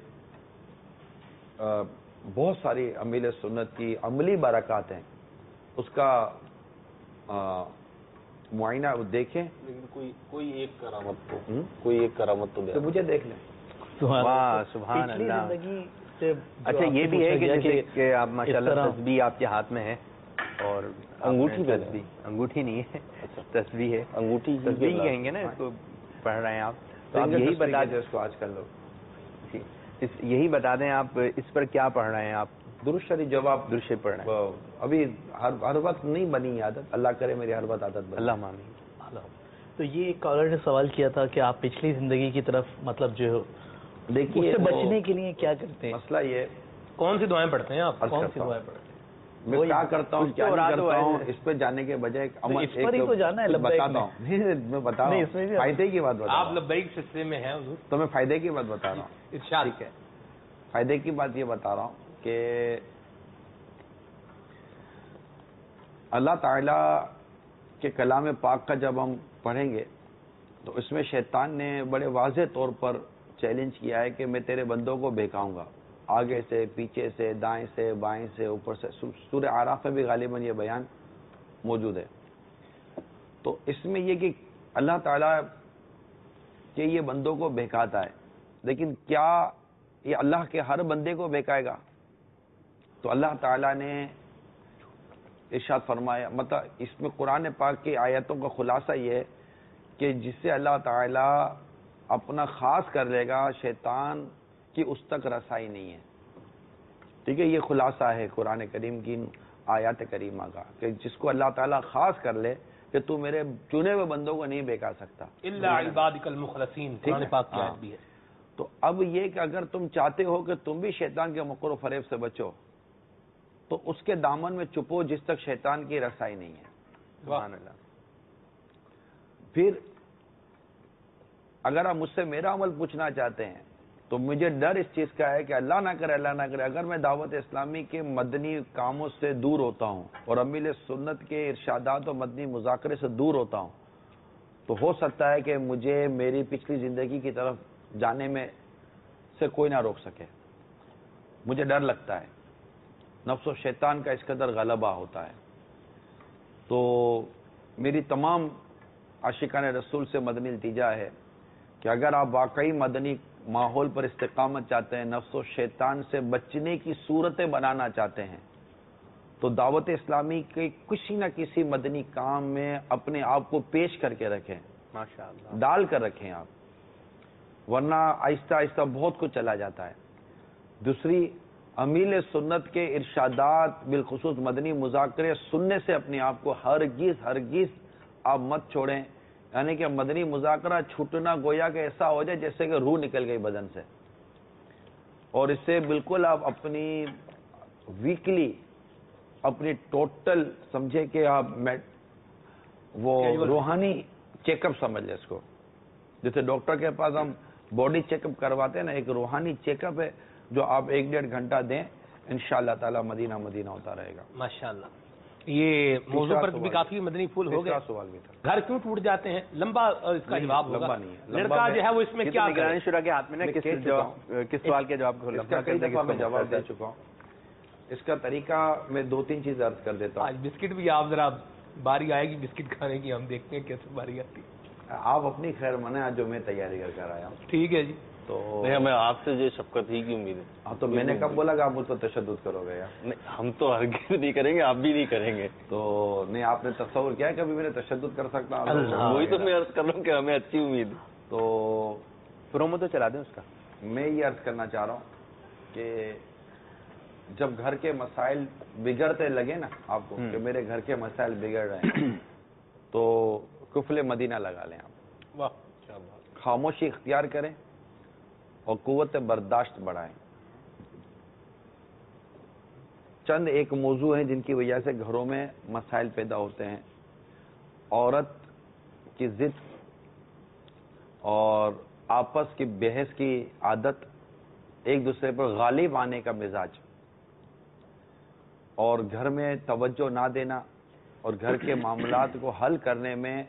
Speaker 4: بہت ساری امیر سنت کی عملی برکات ہیں، اس کا معائنہ دیکھیں.
Speaker 1: لیکن کوئی کوئی ایک کرامت تو کوئی ایک کرامت تو
Speaker 4: مجھے دیکھ لیں.
Speaker 3: واہ سبحان اللہ. اچھا یہ بھی ہے کہ جیسے کہ آپ ماشاءاللہ تسبیح آپ کے ہاتھ میں ہے اور
Speaker 1: انگوٹھی پہ
Speaker 3: تسبیح، انگوٹھی نہیں ہے تسبیح ہے،
Speaker 1: انگوٹھی
Speaker 3: تسبیح کہیں گے نا اس کو پڑھ رہے ہیں آپ. تو آپ یہی بتا دیں
Speaker 4: اس کو آج کل لوگ
Speaker 3: یہی بتا دیں آپ اس پر کیا پڑھ رہے ہیں. آپ
Speaker 4: درود شریف جب آپ
Speaker 3: درود شریف پڑھ رہے ہیں.
Speaker 4: ابھی ہر ہر وقت نہیں بنی عادت، اللہ کرے میری ہر وقت عادت بنے.
Speaker 3: اللہ آمین.
Speaker 2: تو یہ ایک کالر نے سوال کیا تھا کہ آپ پچھلی زندگی کی طرف مطلب جو
Speaker 4: دیکھیے
Speaker 2: اس سے بچنے کے لیے کیا کرتے ہیں؟
Speaker 4: مسئلہ یہ
Speaker 5: کون سی دعائیں پڑھتے ہیں آپ؟
Speaker 2: کون سی دعائیں پڑھتے ہیں؟
Speaker 4: میں کیا کرتا ہوں کیا نہیں کرتا ہوں اس پہ جانے کے بجائے
Speaker 2: اس پر ہی تو جانا ہے.
Speaker 4: بتاتا ہوں میں بتا رہا ہوں فائدے کی بات بتا.
Speaker 5: آپ لبیک سلسلے میں ہیں حضور
Speaker 4: تو میں فائدے کی بات بتا رہا ہوں.
Speaker 5: ارشاد.
Speaker 4: ٹھیک ہے، فائدے کی بات یہ بتا رہا ہوں کہ اللہ تعالی کے کلام پاک کا جب ہم پڑھیں گے تو اس میں شیطان نے بڑے واضح طور پر چیلنج کیا ہے کہ میں تیرے بندوں کو بہکاؤں گا، آگے سے، پیچھے سے، دائیں سے، بائیں سے، اوپر سے. سورہ اعراف میں بھی غالباً یہ بیان موجود ہے. تو اس میں یہ کہ اللہ تعالیٰ کہ یہ بندوں کو بہکاتا ہے، لیکن کیا یہ اللہ کے ہر بندے کو بہکائے گا؟ تو اللہ تعالیٰ نے ارشاد فرمایا، مطلب اس میں قرآن پاک کی آیتوں کا خلاصہ یہ ہے کہ جس سے اللہ تعالیٰ اپنا خاص کر لے گا، شیطان کی اس تک رسائی نہیں ہے. ٹھیک ہے، یہ خلاصہ ہے قرآن کریم کی آیات کریمہ کا کہ جس کو اللہ تعالیٰ خاص کر لے کہ تو میرے چنے ہوئے بندوں کو نہیں بہکا سکتا.
Speaker 5: الا عبادک المخلصین، قرآن پاک کی آیت بھی ہے.
Speaker 4: تو اب یہ کہ اگر تم چاہتے ہو کہ تم بھی شیطان کے مکر و فریب سے بچو تو اس کے دامن میں چھپو جس تک شیطان کی رسائی نہیں ہے. سبحان اللہ. پھر اگر آپ مجھ سے میرا عمل پوچھنا چاہتے ہیں تو مجھے ڈر اس چیز کا ہے کہ اللہ نہ کرے اللہ نہ کرے اگر میں دعوت اسلامی کے مدنی کاموں سے دور ہوتا ہوں اور امیل سنت کے ارشادات اور مدنی مذاکرے سے دور ہوتا ہوں تو ہو سکتا ہے کہ مجھے میری پچھلی زندگی کی طرف جانے میں سے کوئی نہ روک سکے. مجھے ڈر لگتا ہے، نفس و شیطان کا اس قدر غلبہ ہوتا ہے. تو میری تمام عاشقان رسول سے مدنی التجا ہے کہ اگر آپ واقعی مدنی ماحول پر استقامت چاہتے ہیں، نفس و شیطان سے بچنے کی صورتیں بنانا چاہتے ہیں تو دعوت اسلامی کے کسی نہ کسی مدنی کام میں اپنے آپ کو پیش کر کے رکھیں، ماشاءاللہ ڈال کر رکھیں آپ، ورنہ آہستہ آہستہ بہت کچھ چلا جاتا ہے. دوسری، امیل سنت کے ارشادات بالخصوص مدنی مذاکرے سننے سے اپنے آپ کو ہرگز ہرگز آپ مت چھوڑیں. یعنی کہ مدنی مذاکرہ چھوٹنا گویا کہ ایسا ہو جائے جیسے کہ روح نکل گئی بدن سے، اور اس سے بالکل آپ اپنی ویکلی اپنی ٹوٹل سمجھے کہ آپ وہ روحانی چیک اپ سمجھ لیں اس کو. جیسے ڈاکٹر کے پاس ہم باڈی چیک اپ کرواتے ہیں نا، ایک روحانی چیک اپ ہے جو آپ ایک ڈیڑھ گھنٹہ دیں، انشاءاللہ تعالی مدینہ مدینہ ہوتا رہے گا.
Speaker 5: ماشاءاللہ. یہ موضوع پر بھی کافی مدنی پھول ہو گئے.
Speaker 4: سوال بھی تھا،
Speaker 5: گھر کیوں ٹوٹ جاتے ہیں؟ لمبا اس کا جواب ہوگا.
Speaker 4: لمبا نہیں ہے،
Speaker 5: لڑکا جو ہے وہ اس میں کیا
Speaker 3: نگرانی شورا کے ہاتھ میں نا کس سوال کے جواب
Speaker 4: اس کا کئی دفعہ میں جواب دے چکا ہوں. اس کا طریقہ میں دو تین چیز عرض کر دیتا ہوں.
Speaker 5: آج بسکٹ بھی آپ ذرا باری آئے گی بسکٹ کھانے کی، ہم دیکھتے ہیں کیسے باری آتی ہے.
Speaker 4: آپ اپنی خیر منع جو میں تیاری کر کر آیا ہوں.
Speaker 5: ٹھیک ہے جی.
Speaker 1: تو ہمیں آپ سے جو شفقت ہی کی امید ہے.
Speaker 4: ہاں تو میں نے کب بولا کہ آپ مجھ پر تشدد کرو گے؟
Speaker 1: نہیں، ہم تو ہرگز نہیں کریں گے، آپ بھی نہیں کریں گے.
Speaker 4: تو نہیں، آپ نے تصور کیا ہے کبھی میں نے تشدد کر سکتا ہوں؟
Speaker 1: وہی تو میں عرض کر رہا ہوں کہ ہمیں اچھی امید.
Speaker 4: تو
Speaker 3: پرومو تو چلا دیں اس کا.
Speaker 4: میں یہ عرض کرنا چاہ رہا ہوں کہ جب گھر کے مسائل بگڑتے لگے نا آپ کو کہ میرے گھر کے مسائل بگڑ رہے ہیں تو کفل مدینہ لگا لیں آپ.
Speaker 5: واہ،
Speaker 4: خاموشی اختیار کریں اور قوت برداشت بڑھائیں. چند ایک موضوع ہیں جن کی وجہ سے گھروں میں مسائل پیدا ہوتے ہیں. عورت کی ضد اور آپس کی بحث کی عادت، ایک دوسرے پر غالب آنے کا مزاج، اور گھر میں توجہ نہ دینا اور گھر کے معاملات کو حل کرنے میں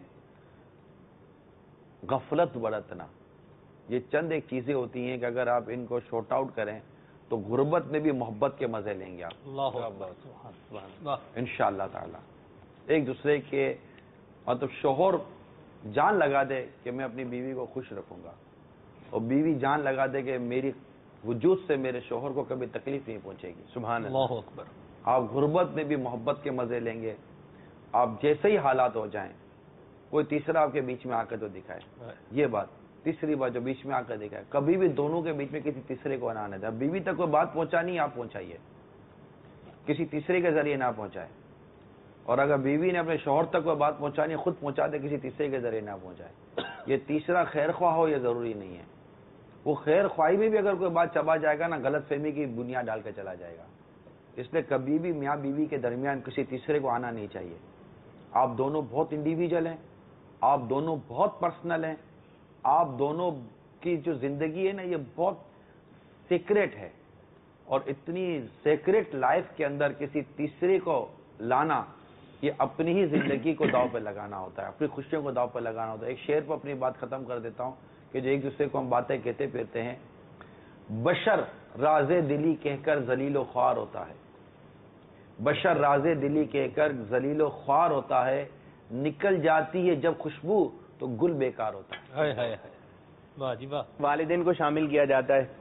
Speaker 4: غفلت برتنا. یہ چند ایک چیزیں ہوتی ہیں کہ اگر آپ ان کو شارٹ آؤٹ کریں تو غربت میں بھی محبت کے مزے لیں گے آپ انشاءاللہ تعالی. ایک دوسرے کے مطلب شوہر جان لگا دے کہ میں اپنی بیوی کو خوش رکھوں گا، اور بیوی جان لگا دے کہ میری وجود سے میرے شوہر کو کبھی تکلیف نہیں پہنچے گی.
Speaker 5: سبحان اللہ اکبر.
Speaker 4: آپ غربت میں بھی محبت کے مزے لیں گے. آپ جیسے ہی حالات ہو جائیں کوئی تیسرا آپ کے بیچ میں آ کر تو دکھائے. یہ بات تیسری بات جو بیچ میں آ کر دکھائے، کبھی بھی دونوں کے بیچ میں کسی تیسرے کو نہ آنے دیں. بیوی تک کوئی بات پہنچانی آپ پہنچائیے، کسی تیسرے کے ذریعے نہ پہنچائے. اور اگر بیوی نے اپنے شوہر تک کوئی بات پہنچانی خود پہنچا دے، کسی تیسرے کے ذریعے نہ پہنچائے. یہ تیسرا خیر خواہ ہو یہ ضروری نہیں ہے. وہ خیر خواہی میں بھی اگر کوئی بات چبا جائے گا نا، غلط فہمی کی بنیاد ڈال کے چلا جائے گا. اس لیے کبھی بھی میاں بیوی کے درمیان کسی تیسرے کو آنا نہیں چاہیے. آپ دونوں بہت انڈیویجول ہیں، آپ دونوں بہت پرسنل ہیں، آپ دونوں کی جو زندگی ہے نا یہ بہت سیکریٹ ہے. اور اتنی سیکریٹ لائف کے اندر کسی تیسرے کو لانا یہ اپنی ہی زندگی کو داؤ پہ لگانا ہوتا ہے، اپنی خوشیوں کو داؤ پہ لگانا ہوتا ہے. ایک شعر پہ اپنی بات ختم کر دیتا ہوں کہ جو ایک دوسرے کو ہم باتیں کہتے پھرتے ہیں. بشر راز دلی کہہ کر ذلیل و خوار ہوتا ہے، بشر راز دلی کہہ کر ذلیل و خوار ہوتا ہے، نکل جاتی ہے جب خوشبو تو گل بیکار ہوتا ہے.
Speaker 5: ہائے ہائے ہائے، واہ جی واہ.
Speaker 3: والدین کو شامل کیا جاتا ہے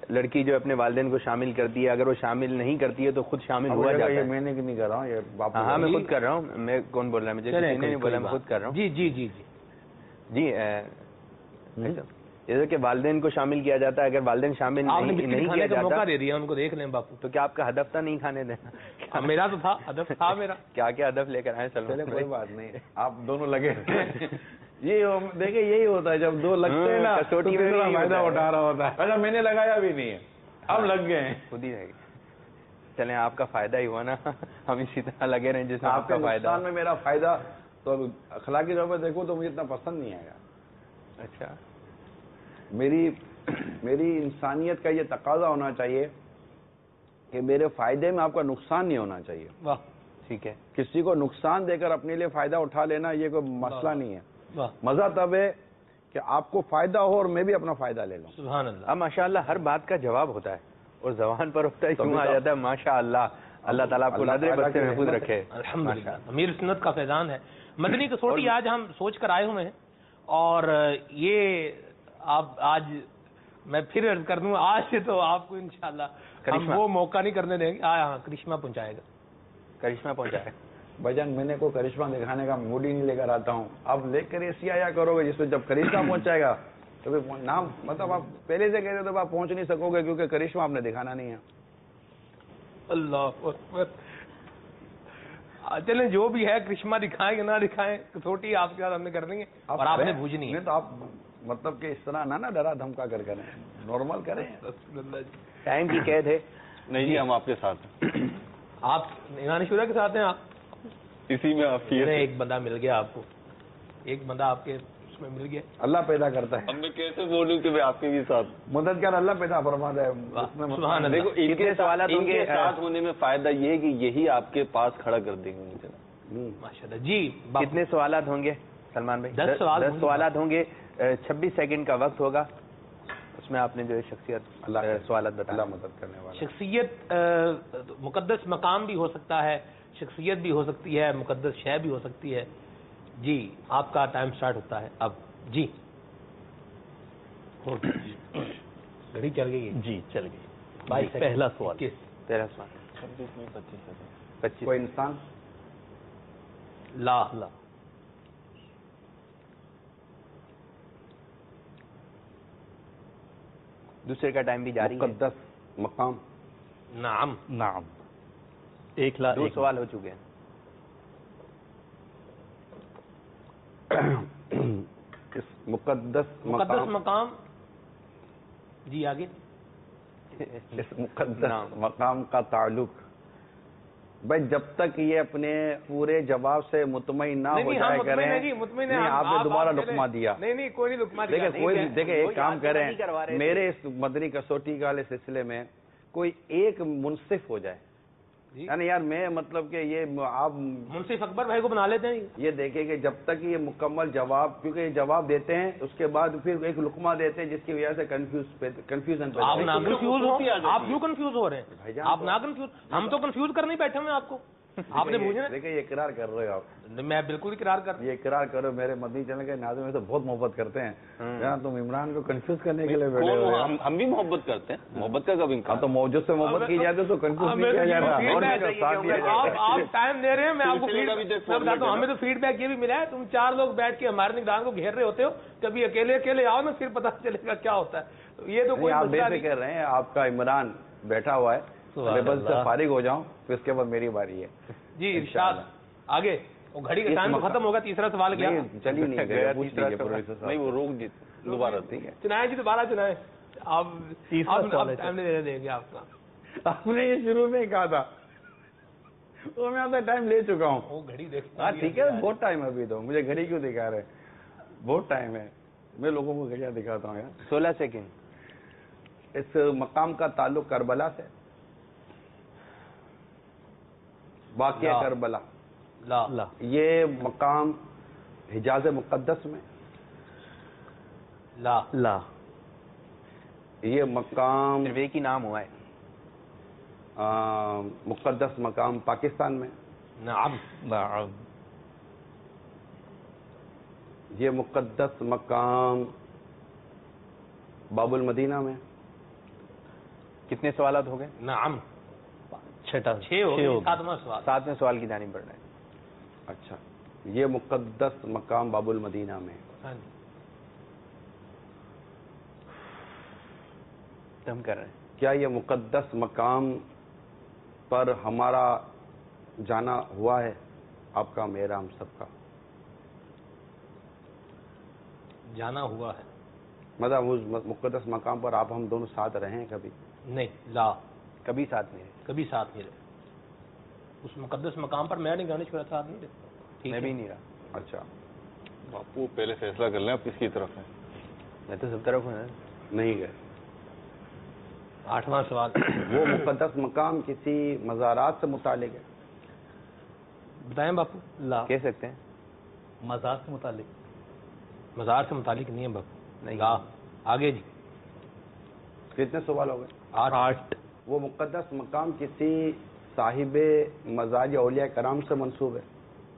Speaker 3: لڑکی جو اپنے والدین کو شامل کرتی ہے، اگر وہ شامل نہیں کرتی ہے تو خود شامل ہوا جاتا ہے.
Speaker 4: میں نے نہیں کر رہا ہوں یہ باپو.
Speaker 3: ہاں میں خود کر رہا ہوں. میں کون بول رہا ہے؟ مجھے کسی نے نہیں بولا، میں خود کر رہا ہوں.
Speaker 5: جی جی جی جی
Speaker 3: جی جیسے کہ والدین کو شامل کیا جاتا ہے، اگر والدین شامل نہیں کیا جاتا
Speaker 5: موقع دے دیا ان کو، دیکھ لیں باپو.
Speaker 3: تو کیا آپ کا ہدف تھا نہیں کھانے دینا؟
Speaker 5: میرا تو تھا ہدف، تھا میرا.
Speaker 3: کیا کیا ہدف لے کر آئے؟
Speaker 4: چلے کوئی بات نہیں، آپ دونوں لگے. یہ دیکھیں یہی ہوتا ہے جب دو لگتے ہیں نا،
Speaker 3: کسوٹی میں
Speaker 4: فائدہ اٹھا رہا ہوتا ہے. اچھا میں نے لگایا بھی نہیں ہے، اب لگ گئے ہیں
Speaker 3: خود ہی رہ گئے. چلیں آپ کا فائدہ ہی ہوا نا، ہم اسی طرح لگے رہے جس میں
Speaker 4: آپ کا فائدہ میں میرا فائدہ. تو اخلاقی طور پر دیکھو تو مجھے اتنا پسند نہیں آئے گا.
Speaker 3: اچھا
Speaker 4: میری میری انسانیت کا یہ تقاضا ہونا چاہیے کہ میرے فائدے میں آپ کا نقصان نہیں ہونا چاہیے.
Speaker 5: واہ
Speaker 3: ٹھیک ہے.
Speaker 5: کسی
Speaker 4: کو نقصان دے کر اپنے لیے فائدہ اٹھا لینا یہ کوئی مسئلہ نہیں ہے.
Speaker 5: واہ
Speaker 4: مزہ تب ہے کہ آپ کو فائدہ ہو اور میں بھی اپنا فائدہ لے لوں.
Speaker 5: سبحان اللہ.
Speaker 3: اب ماشاء اللہ ہر بات کا جواب ہوتا ہے اور زبان پر ہوتا ہے کیوں آ جاتا ہے. ماشاء اللہ، اللہ تعالیٰ آپ کو نظر بد سے محفوظ رکھے.
Speaker 5: الحمدللہ امیر سنت کا فیضان ہے. مدنی کسوٹی آج ہم سوچ کر آئے ہوئے ہیں، اور یہ آپ آج میں پھر عرض کر دوں، آج سے تو آپ کو انشاءاللہ ہم وہ موقع نہیں کرنے دیں گے. ہاں کرشمہ پہنچائے گا.
Speaker 3: کرشمہ پہنچائے
Speaker 4: بھجن میں نے کوئی کرشمہ دکھانے کا موڈ ہی نہیں لے کر آتا ہوں. اب لے کر ایسی آیا کرو گے جس میں جب کرشمہ پہنچائے گا تو پھر نام مطلب آپ پہلے سے کہتے تو آپ پہنچ نہیں سکو گے کیونکہ کرشمہ آپ نے دکھانا نہیں ہے.
Speaker 5: اللہ اکبر. چلیں جو بھی ہے کرشمہ دکھائیں کہ نہ دکھائیں، کسوٹی آپ کے ساتھ ہم نے کر دیں گے اور آپ نے بھوجنی ہے.
Speaker 4: تو آپ مطلب کہ اس طرح نہ نا ڈرا دھمکا کر کریں، نارمل کریں.
Speaker 3: ٹائم کی قید ہے.
Speaker 1: نہیں جی ہم آپ کے ساتھ ہیں.
Speaker 5: آپ نگران شورا کے ساتھ ہیں. آپ
Speaker 1: اسی میں آپ کی
Speaker 5: ایک بندہ مل گیا آپ کو، ایک بندہ آپ کے اس میں مل گیا.
Speaker 4: اللہ پیدا کرتا ہے.
Speaker 1: اب میں کیسے بولوں کہ میں آپ کے بھی ساتھ
Speaker 4: مددگار اللہ پیدا فرماتا ہے.
Speaker 5: سبحان اللہ.
Speaker 1: دیکھو ان کے سوالات ان کے ساتھ ہونے میں فائدہ یہ ہے کہ یہی آپ کے پاس کھڑا کر دیں گے مجھے.
Speaker 5: ماشاءاللہ. جی
Speaker 3: کتنے سوالات ہوں گے سلمان بھائی؟
Speaker 5: دس سوال
Speaker 3: دس سوالات ہوں گے. چھبیس سیکنڈ کا وقت ہوگا. اس میں آپ نے جو ہے شخصیت سوالات بتایا.
Speaker 4: مدد کرنے والا
Speaker 5: شخصیت مقدس مقام بھی ہو سکتا ہے، شخصیت بھی ہو سکتی ہے، مقدس شے بھی ہو سکتی ہے. جی آپ کا ٹائم سٹارٹ ہوتا ہے اب. جی گھڑی چل گئی.
Speaker 2: جی چل گئی.
Speaker 5: بائیس
Speaker 2: پہلا سوال.
Speaker 3: پہلا سوال.
Speaker 1: چھبیس میں پچیس
Speaker 3: پچیس.
Speaker 4: کوئی انسان
Speaker 5: لا
Speaker 2: لا
Speaker 3: دوسرے کا ٹائم بھی جاری ہے.
Speaker 4: مقدس مقام
Speaker 5: نعم
Speaker 2: نعم. ایک لا
Speaker 3: دو
Speaker 2: ایک
Speaker 3: سوال ہو چکے ہیں.
Speaker 4: اس مقدس
Speaker 5: مقدس
Speaker 4: مقام
Speaker 5: مقام. جی آگے.
Speaker 4: اس مقدس مقام کا تعلق بھائی جب تک یہ اپنے پورے جواب سے مطمئن نہ ہو جائے کریں.
Speaker 5: مطمئن
Speaker 4: نہیں آپ نے دوبارہ لقمہ دیا.
Speaker 5: نہیں نہیں کوئی نہیں لقمہ دیا.
Speaker 4: دیکھیں کوئی دیکھیں ایک کام کریں میرے اس مدنی کسوٹی والے سلسلے میں کوئی ایک منصف ہو جائے. یعنی یار میں مطلب کہ یہ آپ
Speaker 5: منصف اکبر بھائی کو بنا لیتے ہیں.
Speaker 4: یہ دیکھیں کہ جب تک یہ مکمل جواب کیونکہ یہ جواب دیتے ہیں اس کے بعد پھر ایک لقمہ دیتے ہیں جس کی وجہ سے کنفیوز کنفیوژن پیدا
Speaker 5: آپ نہ کنفیوز ہو. آپ کیوں کنفیوز ہو رہے
Speaker 4: بھائی
Speaker 5: ہیں؟
Speaker 4: جان
Speaker 5: آپ نہ کنفیوز. ہم تو کنفیوز کرنے بیٹھے ہوئے آپ کو. آپ نے بوجھنا.
Speaker 4: دیکھیں یہ اقرار کر رہے ہو آپ.
Speaker 5: میں بالکل اقرار کر
Speaker 4: یہ اقرار کرو میرے مدنی چینل کے ناظرین میں تو بہت محبت کرتے ہیں. جہاں تم عمران کو کنفیوز کرنے کے لیے بیٹھے ہوئے.
Speaker 1: ہم بھی محبت کرتے ہیں. محبت کا کب انکار.
Speaker 4: تو موجود سے محبت کی جاتی تو کنفیوز نہیں کیا جا رہا.
Speaker 5: آپ ٹائم دے رہے ہیں. میں آپ کو میں بتاتا ہوں ہمیں تو فیڈ بیک یہ بھی ملا ہے تم چار لوگ بیٹھ کے ہمارے نگران کو گھیر رہے ہوتے ہو. کبھی اکیلے اکیلے آؤ نا پھر پتا چلے گا کیا ہوتا ہے. یہ تو کوئی
Speaker 4: آپ بے
Speaker 5: مسئلہ
Speaker 4: فکر رہے ہیں. آپ کا عمران بیٹھا ہوا ہے. بس سے فارغ ہو جاؤں پھر اس کے بعد میری باری ہے.
Speaker 5: جی ارشاد آگے. وہ گھڑی کا ٹائم ختم ہوگا. تیسرا سوال کیا؟
Speaker 4: چلیے نہیں وہ روک دوبارہ. ٹھیک ہے
Speaker 5: چنائے جی دوبارہ چنائے. آپ ٹائم دے دیں گے آپ کا.
Speaker 4: آپ نے یہ شروع میں ہی کہا تھا تو میں آپ کا ٹائم لے چکا ہوں.
Speaker 5: وہ گھڑی دیکھ.
Speaker 4: ہاں ٹھیک ہے بہت ٹائم ہے ابھی تو. مجھے گھڑی کیوں دکھا رہے؟ بہت ٹائم ہے. میں لوگوں کو گھڑیاں دکھاتا ہوں یار.
Speaker 3: سولہ سیکنڈ.
Speaker 4: اس مقام کا تعلق کربلا سے. واقعہ کربلا.
Speaker 5: لا لا.
Speaker 4: یہ مقام حجاز مقدس میں.
Speaker 5: لا
Speaker 2: لا.
Speaker 4: یہ مقام
Speaker 3: صرف ایک ہی نام ہوا ہے.
Speaker 4: مقدس مقام پاکستان میں.
Speaker 5: نعم
Speaker 2: نعم.
Speaker 4: یہ مقدس مقام باب المدینہ میں.
Speaker 3: کتنے سوالات ہو گئے؟
Speaker 5: نعم
Speaker 2: چھٹا
Speaker 5: چھ ہو گئے، ساتواں سوال
Speaker 3: ساتویں سوال کی جانب بڑھ رہے ہیں.
Speaker 4: اچھا، یہ مقدس مقام باب المدینہ میں
Speaker 5: ہاں جی
Speaker 3: ہم کر رہے ہیں.
Speaker 4: کیا یہ مقدس مقام پر ہمارا جانا ہوا ہے؟ آپ کا، میرا، ہم سب کا
Speaker 5: جانا ہوا ہے.
Speaker 4: مطلب اس مقدس مقام پر آپ ہم دونوں ساتھ رہے ہیں کبھی؟
Speaker 5: نہیں، لا،
Speaker 3: کبھی ساتھ نہیں رہے.
Speaker 5: کبھی ساتھ نہیں رہے. اس مقدس مقام پر میں نہیں گانے چھوڑا ساتھ نہیں رہتا.
Speaker 3: میں بھی نہیں رہا.
Speaker 4: اچھا،
Speaker 1: باپو پہلے فیصلہ کر لیں آپ کس کی طرف ہیں.
Speaker 3: میں تو سب طرف ہوں.
Speaker 4: نہیں گئے.
Speaker 5: آٹھواں سوال.
Speaker 4: وہ مقدس مقام کسی مزارات سے متعلق ہے؟
Speaker 5: بتائیں باپو.
Speaker 2: لا،
Speaker 3: کہہ سکتے ہیں.
Speaker 2: مزار سے متعلق
Speaker 5: مزار سے متعلق نہیں ہے باپو.
Speaker 3: نہیں.
Speaker 5: لا. آگے جی.
Speaker 4: کتنے سوال ہو گئے؟
Speaker 5: آٹھ.
Speaker 2: آٹھ.
Speaker 4: وہ مقدس مقام کسی صاحب مزار یا اولیاء کرام سے منسوب ہے؟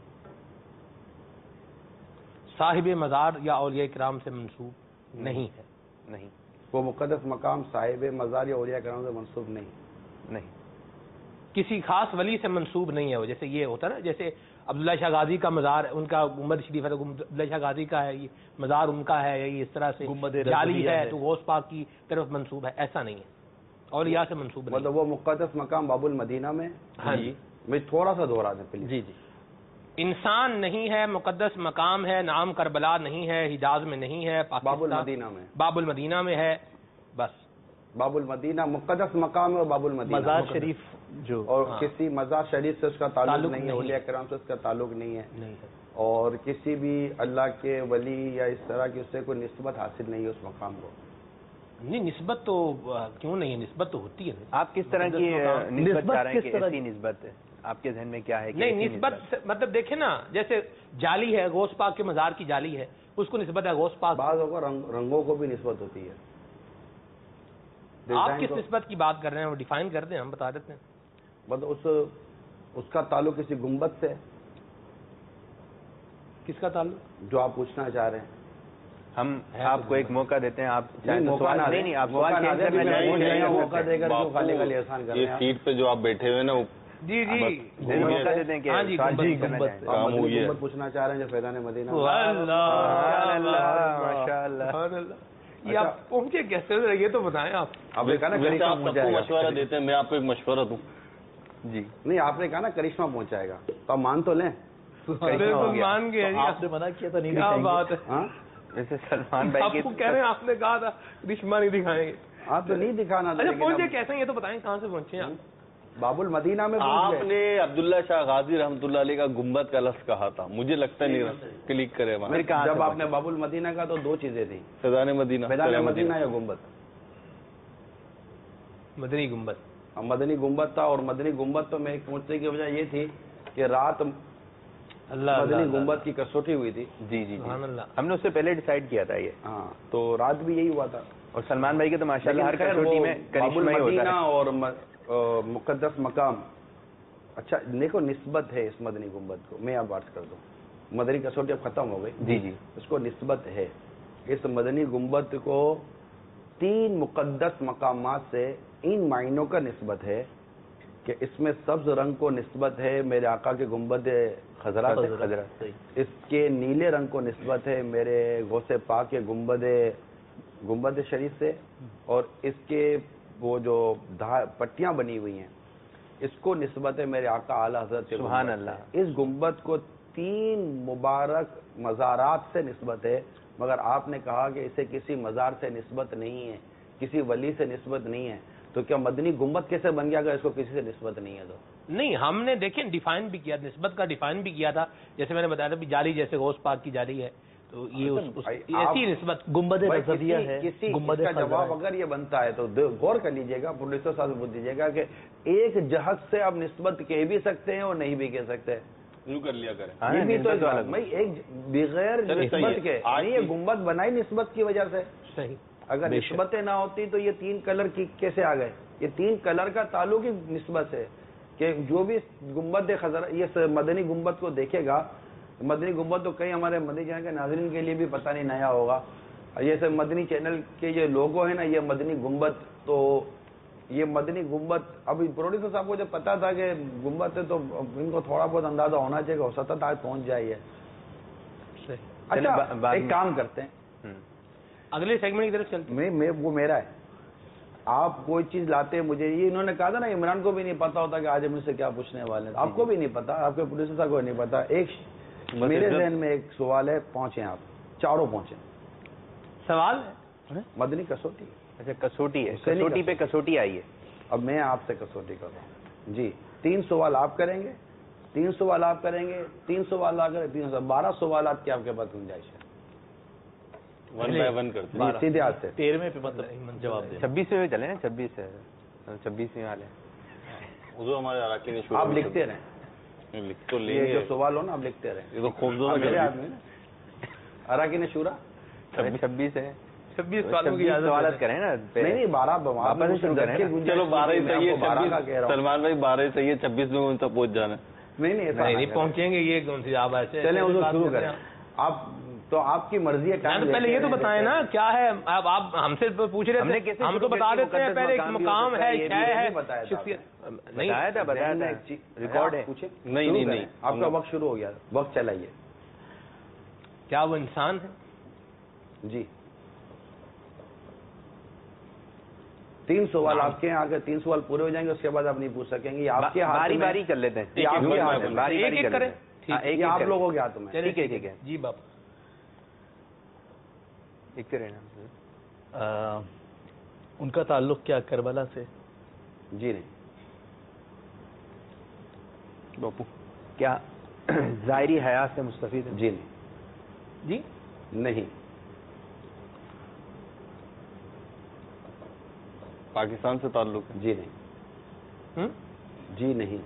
Speaker 5: صاحب مزار یا اولیاء کرام سے منسوب نہیں ہے.
Speaker 3: نہیں.
Speaker 4: وہ مقدس مقام صاحب مزار یا اولیاء کرام سے منسوب نہیں؟
Speaker 3: نہیں.
Speaker 5: کسی خاص ولی سے منسوب نہیں ہے وہ. جیسے یہ ہوتا ہے نا، جیسے عبداللہ شاہ غازی کا مزار، ان کا گنبد شریف ہے تو عبداللہ شاہ غازی کا ہے، یہ مزار ان کا ہے، یا یہ اس طرح سے
Speaker 2: گنبد
Speaker 5: جعلی
Speaker 2: رضویہ
Speaker 5: ہے
Speaker 2: ہے
Speaker 5: تو غوث پاک کی طرف منسوب ہے. ایسا نہیں ہے، اولیاء سے منسوب نہیں.
Speaker 4: مطلب وہ مقدس مقام باب المدینہ میں؟
Speaker 5: ہاں جی.
Speaker 4: میں تھوڑا سا دوہرا دیں پلیز.
Speaker 2: جی جی
Speaker 5: انسان نہیں ہے، مقدس مقام ہے. نام کربلا نہیں ہے، حجاز میں نہیں ہے،
Speaker 4: باب
Speaker 5: پاکستان
Speaker 4: المدینہ میں.
Speaker 5: باب المدینہ میں ہے. بس
Speaker 4: باب المدینہ مقدس مقام ہے اور باب المدینہ
Speaker 2: مزار شریف جو
Speaker 4: اور
Speaker 5: ہاں.
Speaker 4: کسی مزار شریف سے اس کا تعلق
Speaker 5: تعلق
Speaker 4: نہیں ہے،
Speaker 5: نہیں.
Speaker 4: اولیاء کرام سے اس کا تعلق نہیں ہے،
Speaker 5: نہیں ہے.
Speaker 4: اور کسی بھی اللہ کے ولی یا اس طرح کی اس سے کوئی نسبت حاصل نہیں ہے اس مقام کو.
Speaker 5: نہیں، نسبت تو آ، کیوں نہیں ہے؟ نسبت تو ہوتی ہے.
Speaker 3: آپ کس طرح کی
Speaker 5: مقدس
Speaker 3: نسبت
Speaker 2: نسبت
Speaker 3: چاہ رہے ہیں
Speaker 2: کس
Speaker 3: کہ
Speaker 2: طرح
Speaker 3: ایسی نسبت ہے؟ آپ کے ذہن میں کیا ہے کہ
Speaker 5: نہیں،
Speaker 3: ایسی
Speaker 5: نسبت سے- مطلب دیکھیں نا، جیسے جعلی ہے، غوث پاک کے مزار کی جعلی ہے، اس کو نسبت ہے غوث پاک.
Speaker 4: بعض اوقات رنگ رنگوں کو بھی نسبت ہوتی ہے.
Speaker 5: آپ
Speaker 4: ڈیزائن
Speaker 5: کس
Speaker 4: کو-
Speaker 5: نسبت کی بات کر رہے ہیں وہ ڈیفائن کر دیں، ہم بتا دیتے ہیں.
Speaker 4: مطلب اس اس کا تعلق کسی گنبد سے ہے
Speaker 5: کس کا تعلق؟
Speaker 4: جو آپ پوچھنا چاہ رہے ہیں.
Speaker 3: ہم آپ کو ایک موقع دیتے ہیں. آپ چاہیں
Speaker 4: نہیں،
Speaker 3: تو
Speaker 4: موقع
Speaker 3: سوال
Speaker 4: نہ
Speaker 3: نہیں
Speaker 4: دیں.
Speaker 3: نہیں آپ
Speaker 4: موقع
Speaker 3: سوال
Speaker 4: نہ
Speaker 3: چینج
Speaker 4: دیں،
Speaker 3: کرنا
Speaker 4: میں
Speaker 3: چاہیں
Speaker 4: پوچھ رہا ہوں،
Speaker 3: تو
Speaker 4: موقع دے کر کیوں خالی خالی احسان کر رہے
Speaker 1: یہ
Speaker 4: ہیں آپ؟
Speaker 1: سیٹ پہ جو آپ بیٹھے ہوئے نا وہ
Speaker 5: جی جی
Speaker 3: دے دیں، موقع دیتے ہیں کہ
Speaker 5: ہاں جی،
Speaker 3: سوال
Speaker 5: گنبد-
Speaker 3: چینج کرنا
Speaker 2: گنبد
Speaker 3: چاہیں.
Speaker 2: سے.
Speaker 4: آپ
Speaker 1: کام
Speaker 4: مدنی
Speaker 1: ہوئی ہے.
Speaker 4: گنبد پوچھنا چاہ رہے ہیں جو فیضان مدینہ.
Speaker 5: سبحان اللہ،
Speaker 3: سبحان اللہ، ماشاء اللہ.
Speaker 5: سبحان اللہ. یہ آپ پہنچے کیسے؟ یہ تو بتائیں آپ.
Speaker 4: آپ نے کہا نا
Speaker 1: ویسے
Speaker 4: کرشمہ
Speaker 1: آپ سب
Speaker 4: پہنچ
Speaker 1: کو
Speaker 4: جائے گا.
Speaker 1: مشورہ دیتے ہیں، میں آپ کو ایک مشورہ دوں.
Speaker 3: جی
Speaker 4: نہیں، آپ نے کہا نا کرشمہ پہنچائے گا تو آپ مان تو لیں.
Speaker 5: ارے
Speaker 3: ہو گیا.
Speaker 5: مان گئے.
Speaker 2: آپ نے منع کیا تھا نہیں
Speaker 5: کیا
Speaker 2: دکھائیں گے.
Speaker 5: بات ہے.
Speaker 4: ہاں،
Speaker 3: ویسے سلمان بھائی
Speaker 5: آپ
Speaker 3: کی
Speaker 5: کو کہہ رہے ہیں، آپ نے کہا تھا رشمہ نہیں دکھائیں گے.
Speaker 4: آپ تو نہیں دکھانا.
Speaker 5: اچھا پہنچے کیسے ہیں یہ تو بتائیں، کہاں سے پہنچے ہیں آپ؟
Speaker 4: باب المدینہ میں پہنچ
Speaker 1: آپ
Speaker 4: گئے.
Speaker 1: نے عبداللہ شاہ غازی رحمۃ اللہ علیہ کا گنبد کا لفظ کہا تھا، مجھے لگتا نہیں کلک کرے وہاں.
Speaker 3: پھر کہاں سے
Speaker 4: جب آپ نے
Speaker 3: پہنچے؟
Speaker 4: باب المدینہ کا تو دو چیزیں تھیں،
Speaker 1: فیضان مدینہ.
Speaker 4: فیضان مدینہ یا گنبد.
Speaker 5: مدنی گنبد.
Speaker 4: مدنی گنبد تھا، اور مدنی گنبد تو میں ایک پہنچنے کی وجہ یہ تھی کہ رات
Speaker 5: اللہ
Speaker 4: مدنی
Speaker 5: اللہ
Speaker 4: گنبد کی کسوٹی ہوئی تھی.
Speaker 3: جی جی
Speaker 5: سبحان
Speaker 3: جی
Speaker 5: اللہ.
Speaker 3: ہم نے اس سے پہلے ڈیسائیڈ کیا تھا یہ.
Speaker 4: ہاں، تو رات بھی یہی ہوا تھا.
Speaker 3: اور سلمان بھائی کے تو ماشاءاللہ ہر
Speaker 4: لیکن خیر
Speaker 3: کسوٹی
Speaker 4: وہ
Speaker 3: میں
Speaker 4: باب
Speaker 3: کرشمہ ہی
Speaker 4: المدینہ
Speaker 3: ہوتا ہے.
Speaker 4: اور م- آ، مقدس مقام. اچھا دیکھو، نسبت ہے اس مدنی گنبد کو. میں اب بات کر دوں، مدنی کسوٹی اب ختم ہو گئی.
Speaker 3: جی جی
Speaker 4: اس کو نسبت ہے. اس مدنی گنبد کو تین مقدس مقامات سے ان معنوں کا نسبت ہے کہ اس میں سبز رنگ کو نسبت ہے میرے آقا کے گنبد خضرا سے.
Speaker 2: خضرا. صحیح.
Speaker 4: اس کے نیلے رنگ کو نسبت ہے میرے غوث پاک کے گنبد گنبد شریف سے، اور اس کے وہ جو دھا- پٹیاں بنی ہوئی ہیں اس کو نسبت ہے میرے آقا اعلی حضرت کے
Speaker 3: سبحان
Speaker 4: گنبد سے.
Speaker 3: اللہ.
Speaker 4: اس گنبد کو تین مبارک مزارات سے نسبت ہے، مگر آپ نے کہا کہ اسے کسی مزار سے نسبت نہیں ہے، کسی ولی سے نسبت نہیں ہے. تو کیا مدنی گنبد کیسے بن گیا اگر اس کو کسی سے نسبت نہیں ہے تو؟
Speaker 5: نہیں، ہم نے دیکھیں ڈیفائن بھی کیا، نسبت کا ڈیفائن بھی کیا تھا. جیسے میں نے بتایا تھا بھی جعلی جیسے غوث پاک کی جعلی ہے تو یہ اس- اس-
Speaker 4: بھائی،
Speaker 5: ایسی
Speaker 4: آپ-
Speaker 5: نسبت.
Speaker 2: گنبد
Speaker 4: بھائی،
Speaker 2: رضویہ
Speaker 4: کسی-
Speaker 2: ہے،
Speaker 4: کسی
Speaker 2: گنبد
Speaker 4: اس کا
Speaker 2: خضرا
Speaker 4: جواب
Speaker 2: ہے.
Speaker 4: اگر یہ بنتا ہے تو دے- غور کر لیجئے گا، پروڈیوسر صاحب پوچھ دیجیے گا کہ ایک جہت سے آپ نسبت کہہ بھی سکتے ہیں اور نہیں بھی کہہ سکتے.
Speaker 1: یوں کر لیا کریں.
Speaker 3: ہاں،
Speaker 4: یہ بھی تو
Speaker 3: نسبت
Speaker 4: ایک
Speaker 3: والا
Speaker 4: بات- بھائی، ایک بغیر
Speaker 1: چلے صحیح ہے.
Speaker 4: نسبت کے
Speaker 1: آج
Speaker 4: نہیں، یہ
Speaker 1: کی-
Speaker 4: گنبد بنائی نسبت کی وجہ سے.
Speaker 5: صحیح.
Speaker 4: اگر
Speaker 2: بے شک.
Speaker 4: نسبتیں نہ ہوتی تو یہ تین کلر کی کیسے آ گئے؟ یہ تین کلر کا تعلق ہی نسبت سے کہ جو بھی گنبد خضرا یہ مدنی گنبد کو دیکھے گا، مدنی گنبد تو کئی ہمارے مدنی چینل کے ناظرین کے لیے بھی پتہ نہیں نیا ہوگا. یہ سب مدنی چینل کے جو لوگو ہے نا، یہ مدنی گنبد تو یہ مدنی گنبد، اب پروڈیوسر صاحب کو جب پتا تھا کہ گنبد ہے تو ان کو تھوڑا بہت اندازہ ہونا چاہیے کہ ہو سکتا تھا آج پہنچ جائے. اچھا ایک کام کرتے ہیں،
Speaker 5: اگلے سیگمنٹ کی طرف چلتے
Speaker 4: ہیں. وہ میرا ہے، آپ کوئی چیز لاتے ہیں مجھے، یہ انہوں نے کہا تھا نا عمران کو بھی نہیں پتا ہوتا کہ آج ہم ان سے کیا پوچھنے والے ہیں، آپ کو بھی نہیں پتا، آپ کے پروڈیوسر صاحب کو نہیں پتا. ایک میرے ذہن میں ایک سوال ہے، پہنچے آپ چاروں پہنچے.
Speaker 5: سوال
Speaker 4: مدنی کسوٹی.
Speaker 3: اچھا کسوٹی ہے، کسوٹی پہ کسوٹی آئی ہے.
Speaker 4: اب میں آپ سے کسوٹی کر رہا ہوں جی. تین سوال آپ کریں گے، تین سوال آپ کریں گے، تین سوال آپ کریں، تین سوال، بارہ سوالات کی آپ کے پاس گنجائش ہے.
Speaker 1: ون بائی ون کرتے
Speaker 4: ہیں سیدھے ہاتھ سے.
Speaker 2: تیرہویں پہ مطلب جواب دیں.
Speaker 3: چھبیس میں چلے نا، چھبیس ہے، چھبیس میں والے
Speaker 1: حضور ہمارے اراکین
Speaker 4: آپ لکھتے رہیں،
Speaker 1: تو
Speaker 4: یہ جو سوال ہو نا آپ لکھتے رہیں.
Speaker 1: یہ تو خوبصورت
Speaker 4: میرے آدمی نا اراکین شورا
Speaker 3: چھبیس ہے،
Speaker 5: چھبیس
Speaker 3: سوالات کریں نا.
Speaker 4: نہیں نہیں بارہ واپس شروع کریں.
Speaker 1: چلو بارہ ہی صحیح
Speaker 4: بارہ کا
Speaker 1: ہے
Speaker 4: کہہ رہا ہوں.
Speaker 1: سلمان بھائی بارہ ہی صحیح ہے، چھبیس میں ان تک پہنچ جانا.
Speaker 4: نہیں نہیں ایسا
Speaker 5: نہیں پہنچیں گے، یہ کون سی آپ ایسے
Speaker 4: چلیں حضور شروع کریں. آپ تو آپ کی مرضی ہے.
Speaker 5: پہلے یہ تو بتائیں نا کیا ہے. اب آپ ہم سے پوچھ رہے تھے، ہم تو بتا دیتے ہیں پہلے مقام ہے، کیا ہے.
Speaker 4: نہیں بتایا تھا، بتایا تھا ریکارڈ ہے.
Speaker 1: نہیں نہیں نہیں
Speaker 4: آپ کا وقت شروع ہو گیا، وقت چلائیے.
Speaker 5: کیا وہ انسان ہے؟
Speaker 4: جی. تین سوال آپ کے ہیں، آگے تین سوال پورے ہو جائیں گے، اس کے بعد آپ نہیں پوچھ سکیں گے. آپ کے ہاتھ
Speaker 3: باری باری چل لیتے ہیں،
Speaker 5: ایک ایک کریں.
Speaker 4: یہ آپ لوگوں کے ہاتھ میں.
Speaker 5: ٹھیک ہے ٹھیک ہے جی باپ.
Speaker 3: لکھتے رہنا.
Speaker 2: ان کا تعلق کیا کربلا سے؟
Speaker 4: جی نہیں.
Speaker 3: باپو کیا ظاہری حیات سے مستفید ہے؟
Speaker 4: جی نہیں.
Speaker 5: جی
Speaker 4: نہیں.
Speaker 1: پاکستان سے تعلق ہے؟
Speaker 4: جی نہیں. جی نہیں.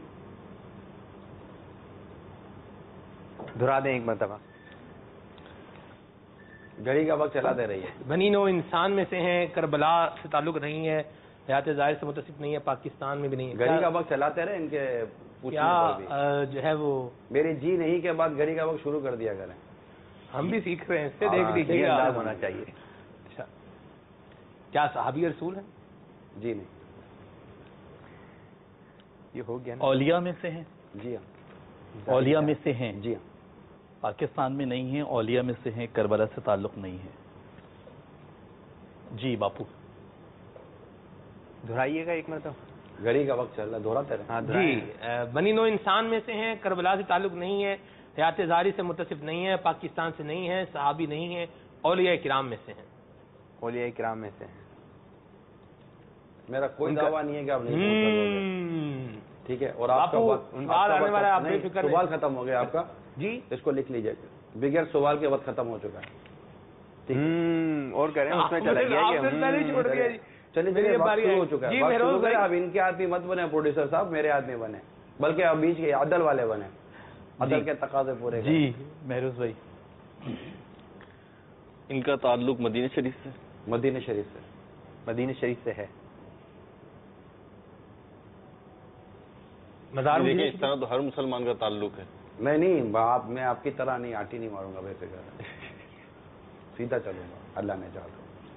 Speaker 3: دہرا دیں ایک مرتبہ.
Speaker 4: گھڑی کا وقت چلا دے رہی ہے.
Speaker 5: بنی نو انسان میں سے ہیں، کربلا سے تعلق نہیں ہے، حیات ظاہر سے متصف نہیں ہے، پاکستان میں بھی نہیں ہے.
Speaker 4: گھڑی کا وقت چلاتے رہے ان کے پوچھنے پر بھی.
Speaker 5: کیا جو ہے وہ
Speaker 4: میری جی نہیں کے بعد گھڑی کا وقت شروع کر دیا کریں.
Speaker 5: ہم بھی سیکھ رہے ہیں، اس سے دیکھ لیجیے
Speaker 3: انداز ہونا چاہیے.
Speaker 5: اچھا کیا صحابی رسول ہیں؟
Speaker 4: جی نہیں.
Speaker 3: یہ ہو گیا.
Speaker 2: اولیاء میں سے ہیں؟
Speaker 4: جی ہاں.
Speaker 2: اولیاء میں سے ہیں؟
Speaker 4: جی ہاں.
Speaker 2: پاکستان میں نہیں ہیں، اولیاء میں سے ہیں، کربلا سے تعلق نہیں ہے. جی باپو
Speaker 3: دہرائیے گا ایک مرتبہ.
Speaker 4: گھڑی کا وقت چل رہا ہے، دہراتے رہے.
Speaker 5: جی بنی نو انسان میں سے ہیں، کربلا سے تعلق نہیں ہے، حیات ظاہری سے متصف نہیں ہے، پاکستان سے نہیں ہے، صحابی نہیں ہے، اولیاء کرام میں سے ہیں.
Speaker 3: اولیاء کرام میں سے ہیں.
Speaker 4: میرا کوئی دعویٰ نہیں ہے کہ آپ نہیں پہنچ سکوگے. ٹھیک ہے. اور آپ کا سوال ختم ہو گیا آپ کا.
Speaker 5: جی
Speaker 4: اس کو لکھ لیجیے. بغیر سوال کے وقت ختم ہو چکا ہے.
Speaker 3: اور کریں اس میں چلا گیا.
Speaker 4: چلیے وقت شروع ہو چکا ہے. اب ان کے آدمی مت بنے پروڈیوسر صاحب، میرے آدمی بنے، بلکہ اب بیچ کے عدل والے بنے، عدل کے تقاضے پورے.
Speaker 2: جی مہروز بھائی.
Speaker 1: ان کا تعلق مدینہ شریف سے؟
Speaker 4: مدینہ شریف سے.
Speaker 3: مدینہ شریف سے ہے.
Speaker 1: دیکھیں اس طرح تو ہر مسلمان کا تعلق ہے.
Speaker 4: میں نہیں آپ میں آپ کی طرح نہیں آٹی نہیں ماروں گا، بے فکر سیدھا چلوں گا، اللہ نے چاہا.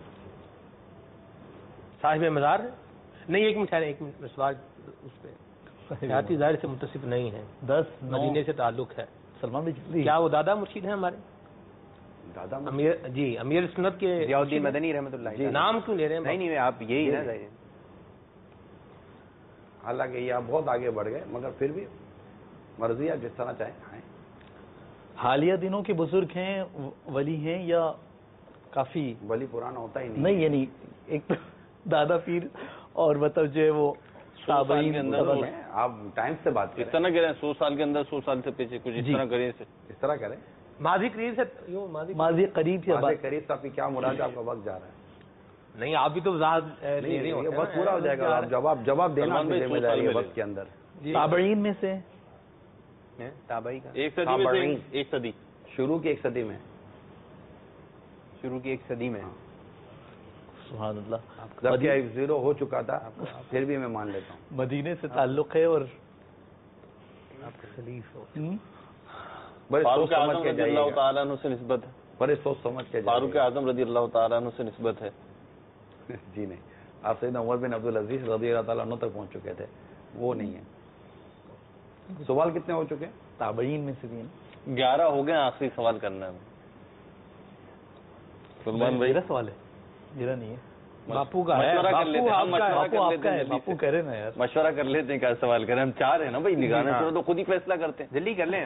Speaker 5: صاحب مزار ہے؟ نہیں ایک منٹ ایک منٹ سوال اس پہ. حیات ظاہر سے متصف نہیں ہے،
Speaker 2: دس
Speaker 5: مدینے سے تعلق ہے.
Speaker 2: سلمان بھائی
Speaker 5: کیا وہ دادا مرشید ہیں ہمارے؟
Speaker 4: دادا
Speaker 5: امیر جی امیر سنت کے
Speaker 3: ضیاء الدین مدنی رحمۃ اللہ.
Speaker 5: نام کیوں لے رہے ہیں؟
Speaker 3: نہیں نہیں آپ یہی نا.
Speaker 4: حالانکہ یہ آپ بہت آگے بڑھ گئے، مگر پھر بھی مرضی آپ جس طرح چاہیں آئیں.
Speaker 2: حالیہ دنوں کے بزرگ ہیں، ولی ہیں یا کافی؟
Speaker 4: ولی پرانا ہوتا ہی نہیں.
Speaker 2: نہیں یعنی ایک دادا پیر اور مطلب جو ہے وہ
Speaker 1: تابعین کے اندر
Speaker 4: آپ ٹائم سے بات کریں.
Speaker 1: اس طرح کریں سو سال کے اندر سو سال سے پیچھے کچھ اس طرح کریں.
Speaker 4: اس طرح کریں
Speaker 5: ماضی قریب سے
Speaker 2: ماضی قریب یا
Speaker 4: ماضی قریب سے آپ کی کیا مراد ہے؟ آپ کا وقت جا رہا ہے.
Speaker 5: نہیں آپ بھی تو وضاحت
Speaker 4: وقت پورا ہو جائے گا. جواب جواب دینا ذمہ داری ہے وقت کے اندر.
Speaker 2: تابعین میں سے
Speaker 3: تابعی کا
Speaker 1: ایک صدی میں ایک صدی
Speaker 4: شروع کی ایک صدی میں
Speaker 3: شروع کی ایک صدی میں
Speaker 2: سبحان اللہ.
Speaker 4: جبکہ ایک زیرو ہو چکا تھا پھر بھی میں مان لیتا ہوں.
Speaker 2: مدینے سے تعلق ہے اور
Speaker 4: بڑے سوچ
Speaker 1: فاروق
Speaker 4: سمجھ
Speaker 1: اعظم
Speaker 4: کے
Speaker 1: رضی
Speaker 4: جائیے
Speaker 1: اللہ
Speaker 4: گا.
Speaker 1: تعالیٰ عنہ سے نسبت ہے.
Speaker 4: بڑے سوچ سمجھ کے
Speaker 1: فاروق اعظم رضی اللہ تعالیٰ عنہ سے نسبت ہے.
Speaker 4: جی نہیں
Speaker 9: آپ سیدنا عمر بن عبدالعزیز رضی اللہ تعالیٰ عنہ تک پہنچ چکے تھے، وہ نہیں ہے. سوال کتنے ہو چکے؟
Speaker 2: تابعین میں سے تین.
Speaker 1: گیارہ ہو گئے. آخری سوال کرنا ہے سلمان بھائی.
Speaker 2: میرا سوال ہے، میرا نہیں ہے.
Speaker 5: باپو کا ہے.
Speaker 1: مشورہ کر لیتے ہیں، مشورہ کر لیتے ہیں.
Speaker 2: باپو کہہ رہے نا یار.
Speaker 1: مشورہ کر لیتے ہیں کیا سوال کریں. ہم چار ہیں نا بھائی، نگران شورا تو خود ہی فیصلہ کرتے ہیں.
Speaker 3: جلدی کر لیں.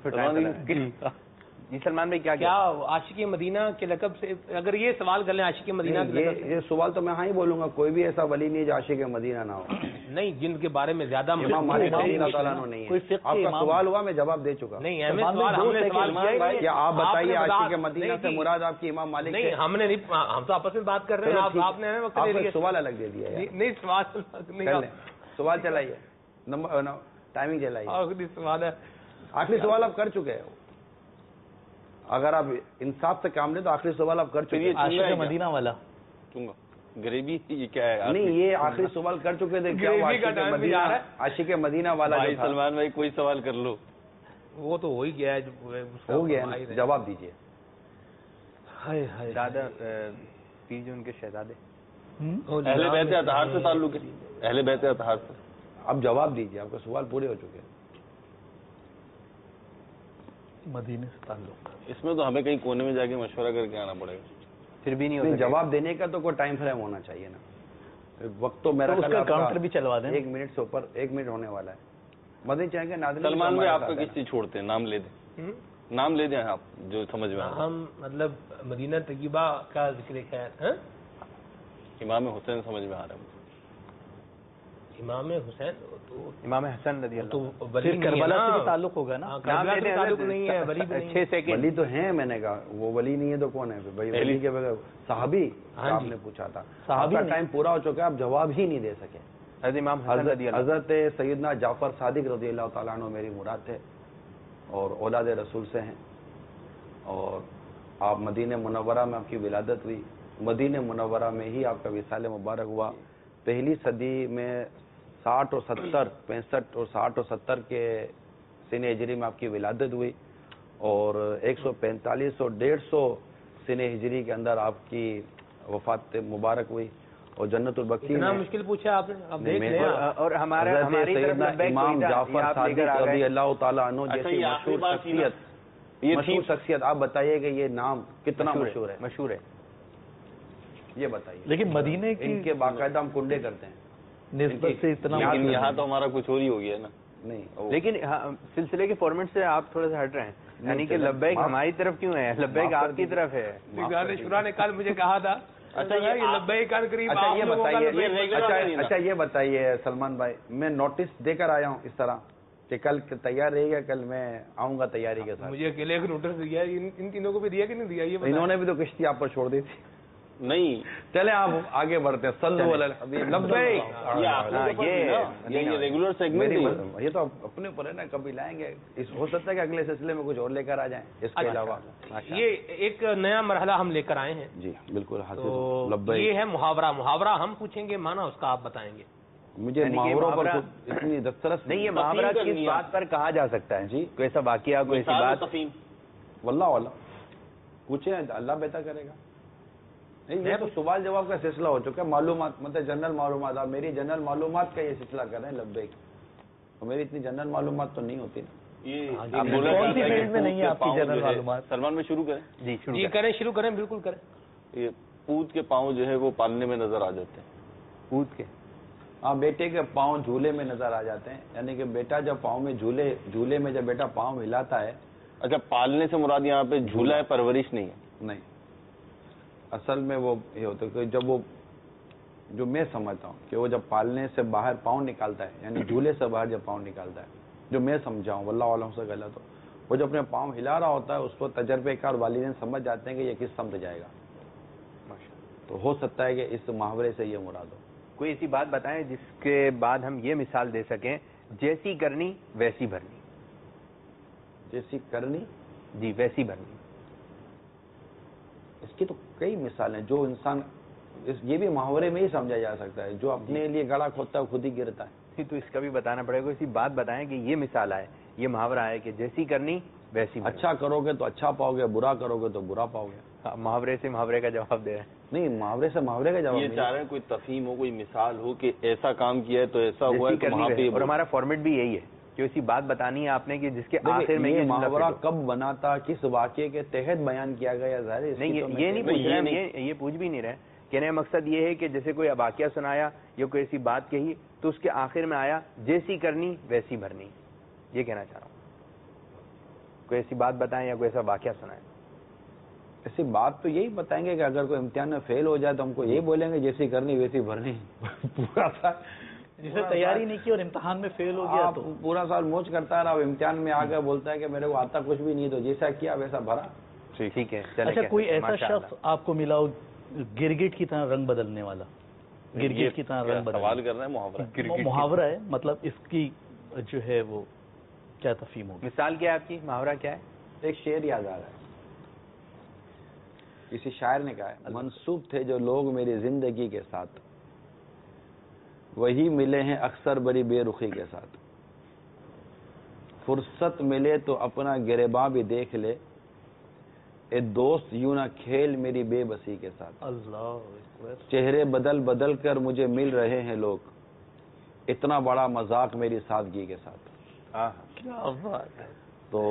Speaker 3: جی سلمان بھائی کیا
Speaker 5: کیا عاشق مدینہ کے لقب سے اگر یہ سوال کر لیں عاشق مدینہ کے لقب سے؟
Speaker 9: یہ سوال تو میں ہاں ہی بولوں گا، کوئی بھی ایسا ولی نہیں جو عاشق مدینہ نہ ہو.
Speaker 5: نہیں، جن کے بارے میں زیادہ
Speaker 9: امام مالک رضی اللہ تعالیٰ عنہ نہیں ہے. آپ کا سوال ہوا، میں جواب دے چکا.
Speaker 5: نہیں اہم سوال ہم نے سوال کیا.
Speaker 9: کیا آپ بتائیے عاشق مدینہ سے مراد آپ کی امام مالک؟
Speaker 5: نہیں ہم نے نہیں، ہم تو آپس میں بات کر رہے ہیں. آپ نے وقت دے دیا.
Speaker 9: سوال الگ دے دیا.
Speaker 5: نہیں سوال
Speaker 9: سوال چلائیے، نمبر ٹائمنگ چلائیے.
Speaker 5: آخری سوال ہے.
Speaker 9: آخری سوال آپ کر چکے ہیں. اگر آپ انصاف سے کام لیں تو آخری سوال آپ کر چکے ہیں.
Speaker 2: عاشق مدینہ والا
Speaker 1: غریبی یہ کیا ہے؟
Speaker 9: نہیں، یہ آخری سوال کر چکے تھے. کیا عاشق مدینہ والا
Speaker 1: بھائی سلمان بھائی کوئی سوال کر لو.
Speaker 5: وہ تو ہو ہی گیا ہے.
Speaker 9: ہو گیا، جواب دیجیے.
Speaker 3: دادا پیر جو ان کے شہزادے
Speaker 1: اہل بیت اطہار سے تعلق ہے. اہل بیت اطہار سے.
Speaker 9: اب جواب دیجیے، آپ کے سوال پورے ہو چکے ہیں.
Speaker 2: مدینے سے تعلق.
Speaker 1: اس میں تو ہمیں کہیں کونے میں جا کے مشورہ کر کے آنا پڑے گا.
Speaker 3: پھر بھی نہیں.
Speaker 9: جواب دینے کا تو کوئی ٹائم فریم ہونا چاہیے نا. وقت تو میرا
Speaker 2: کاؤنٹر بھی چلوا دیں.
Speaker 9: ایک منٹ سے اوپر ایک منٹ ہونے والا ہے. مدنی چاہیں گے ناظرین.
Speaker 1: سلمان بھائی آپ کا کس چیز چھوڑتے ہیں؟ نام لے دیں، نام لے دیں آپ جو سمجھ میں.
Speaker 5: ہم مطلب مدینہ طیبہ کا ذکر خیر.
Speaker 1: امام حسین سمجھ میں آ رہا ہے.
Speaker 5: امام حسین تو
Speaker 3: امام حسن رضی اللہ
Speaker 5: تو ولی
Speaker 2: کربلا سے بھی تعلق ہوگا نا.
Speaker 5: کربلا سے تعلق نہیں ہے. ولی
Speaker 3: چھ سیکنڈ
Speaker 9: ولی تو ہیں. میں نے کہا وہ ولی نہیں ہے تو کون ہے بھائی؟ ولی کے بغیر صحابی آپ نے پوچھا تھا. صحابی کا ٹائم پورا ہو چکا ہے، آپ جواب ہی نہیں دے سکے.
Speaker 3: حضرت امام حسن رضی اللہ.
Speaker 9: حضرت سیدنا جعفر صادق رضی اللہ تعالیٰ عنہ میری مراد تھے اور اولاد رسول سے ہیں. اور آپ مدینہ منورہ میں آپ کی ولادت ہوئی. مدینہ منورہ میں ہی آپ کا وصال مبارک ہوا. پہلی صدی میں ساٹھ اور ستر پینسٹھ اور ساٹھ اور ستر کے سن ہجری میں آپ کی ولادت ہوئی اور ایک سو پینتالیس اور ڈیڑھ سو سن ہجری کے اندر آپ کی وفات مبارک ہوئی اور جنت البقیع میں.
Speaker 5: مشکل پوچھا آپ نے.
Speaker 3: اور ہمارے
Speaker 9: امام جعفر صادق رضی اللہ تعالیٰ عنہ جیسی مشہور شخصیت مشہور شخصیت آپ بتائیے کہ یہ نام کتنا مشہور ہے؟
Speaker 3: مشہور ہے
Speaker 9: یہ بتائیے.
Speaker 2: لیکن مدینے کی
Speaker 9: ان کے باقاعدہ ہم کنڈے کرتے ہیں
Speaker 2: نسبت سے اتنا.
Speaker 1: یہاں تو ہمارا کچھ اور ہی ہو گیا نا.
Speaker 9: نہیں،
Speaker 3: لیکن سلسلے کے فارمیٹ سے آپ تھوڑا سا ہٹ رہے ہیں. یعنی کہ لبیک ہماری طرف کیوں ہے؟ لبیک آپ کی طرف ہے.
Speaker 5: شورا نے کل مجھے کہا تھا. اچھا یہ لبیک قریب.
Speaker 9: اچھا یہ بتائیے اچھا یہ بتائیے سلمان بھائی، میں نوٹس دے کر آیا ہوں اس طرح کہ کل تیار رہے گا، کل میں آؤں گا تیاری کے ساتھ.
Speaker 5: مجھے اکیلے ایک نوٹس دیا. ان تینوں کو بھی دیا کہ نہیں دیا؟ یہ
Speaker 9: انہوں نے بھی تو کشتی آپ پر چھوڑ دی تھی.
Speaker 1: نہیں
Speaker 9: چلے آپ آگے بڑھتے ہیں. صلو علی الحبیب.
Speaker 1: یہ ریگولر سیگمنٹ
Speaker 9: یہ تو اپنے اوپر ہے نا، کبھی لائیں گے. ہو سکتا ہے کہ اگلے سلسلے میں کچھ اور لے کر آ جائیں اس کے علاوہ.
Speaker 5: یہ ایک نیا مرحلہ ہم لے کر آئے ہیں.
Speaker 9: جی بالکل.
Speaker 5: تو یہ ہے محاورہ. محاورہ ہم پوچھیں گے، مانا اس کا آپ بتائیں گے.
Speaker 9: مجھے محاوروں پر اتنی دسترس
Speaker 3: نہیں. یہ محاورہ کس بات پر کہا جا سکتا ہے؟ جی کوئی ایسا واقعہ، کوئی ایسی بات.
Speaker 9: واللہ واللہ پوچھیں، اللہ بہتر کرے گا. نہیں، یہ تو سوال جواب کا سلسلہ ہو چکا ہے. معلومات مطلب جنرل معلومات. آپ میری جنرل معلومات کا یہ سلسلہ کر رہے ہیں. لبیک. میری اتنی جنرل معلومات تو نہیں ہوتی نا.
Speaker 2: کون سی فیلڈ میں نہیں ہے آپ کی جنرل معلومات؟
Speaker 1: سلمان میں شروع کریں.
Speaker 3: جی
Speaker 5: جی کریں، شروع کریں، بالکل کریں.
Speaker 1: یہ اونٹ کے پاؤں جو ہے وہ پالنے میں نظر آ جاتے ہیں.
Speaker 9: اونٹ کے ہاں بیٹے کے پاؤں جھولے میں نظر آ جاتے ہیں. یعنی کہ بیٹا جب پاؤں میں جھولے جھولے میں جب بیٹا پاؤں ہلاتا ہے.
Speaker 1: اچھا، پالنے سے مراد یہاں پہ جھولا ہے، پرورش نہیں ہے.
Speaker 9: نہیں، اصل میں وہ یہ ہوتا ہے کہ جب وہ جو میں سمجھتا ہوں کہ وہ جب پالنے سے باہر پاؤں نکالتا ہے، یعنی جھولے سے باہر جب پاؤں نکالتا ہے، جو میں سمجھا ہوں واللہ عالم سے غلط ہو، وہ جب اپنے پاؤں ہلا رہا ہوتا ہے اس کو تجربے کار والدین سمجھ جاتے ہیں کہ یہ کس سمت جائے گا. تو ہو سکتا ہے کہ اس محاورے سے یہ مراد ہو.
Speaker 3: کوئی ایسی بات بتائیں جس کے بعد ہم یہ مثال دے سکیں، جیسی کرنی ویسی بھرنی.
Speaker 9: جیسی کرنی
Speaker 3: جی ویسی بھرنی.
Speaker 9: اس کی تو کئی مثالیں جو انسان یہ بھی محاورے میں ہی سمجھا جا سکتا ہے. جو اپنے لیے گڑھا کھودتا ہے خود ہی گرتا ہے.
Speaker 3: تو اس کا بھی بتانا پڑے گا. اسی بات بتائیں کہ یہ مثال ہے، یہ محاورہ ہے کہ جیسی کرنی ویسی.
Speaker 9: اچھا کرو گے تو اچھا پاؤ گے، برا کرو گے تو برا پاؤ گے.
Speaker 3: محاورے سے محاورے کا جواب دے رہے ہیں.
Speaker 9: نہیں, محاورے سے محاورے کا جواب
Speaker 4: یہ چاہ رہے ہیں کوئی تفہیم ہو, کوئی مثال ہو کہ ایسا کام کیا ہے تو ایسا ہوا ہے, تو وہاں پہ.
Speaker 3: اور ہمارا فارمیٹ بھی یہی ہے کہ اسی بات بتانی ہے آپ نے کہ جس کے آخر میں
Speaker 9: یہ محاورہ کب بنا تھا, کس واقعے کے تحت بیان کیا گیا, ظاہر
Speaker 3: نہیں یہ نہیں پوچھ رہے, یہ پوچھ بھی نہیں رہے. کہنے کا مقصد یہ ہے کہ جیسے کوئی واقعہ سنایا یا کوئی ایسی بات کہی تو اس کے آخر میں آیا جیسی کرنی ویسی بھرنی, یہ کہنا چاہ رہا ہوں. کوئی ایسی بات بتائیں یا کوئی ایسا واقعہ سنائیں.
Speaker 9: ایسی بات تو یہی بتائیں گے کہ اگر کوئی امتحان میں فیل ہو جائے تو ہم کو یہی بولیں گے جیسی کرنی ویسی بھرنی. پورا سال
Speaker 2: جسے تیاری نہیں کی اور امتحان میں فیل ہو گیا تو
Speaker 9: پورا سال موج کرتا ہے نا, اب امتحان میں آ کر بولتا ہے کہ میرے کو آتا کچھ بھی نہیں, تو جیسا کیا ویسا بھرا.
Speaker 3: ٹھیک ہے.
Speaker 2: اچھا, کوئی ایسا شخص آپ کو ملا ہو گرگٹ کی طرح رنگ بدلنے والا, گرگٹ کی طرح رنگ بدلنے
Speaker 4: سوال کر رہے ہیں محاورہ
Speaker 2: محاورہ ہے, مطلب اس کی جو ہے وہ کیا تفہیم ہوگی,
Speaker 3: مثال کیا ہے آپ کی, محاورہ کیا ہے؟
Speaker 9: ایک شعر یاد آ رہا ہے, کسی شاعر نے کہا ہے, منسوب تھے جو لوگ میری زندگی کے ساتھ, وہی ملے ہیں اکثر بڑی بے رخی کے ساتھ. فرصت ملے تو اپنا گریباں بھی دیکھ لے, اے دوست یوں نہ کھیل میری بے بسی کے ساتھ.
Speaker 2: اللہ,
Speaker 9: چہرے بدل بدل کر مجھے مل رہے ہیں لوگ, اتنا بڑا مذاق میری سادگی کے ساتھ.
Speaker 2: کیا بات ہے.
Speaker 9: تو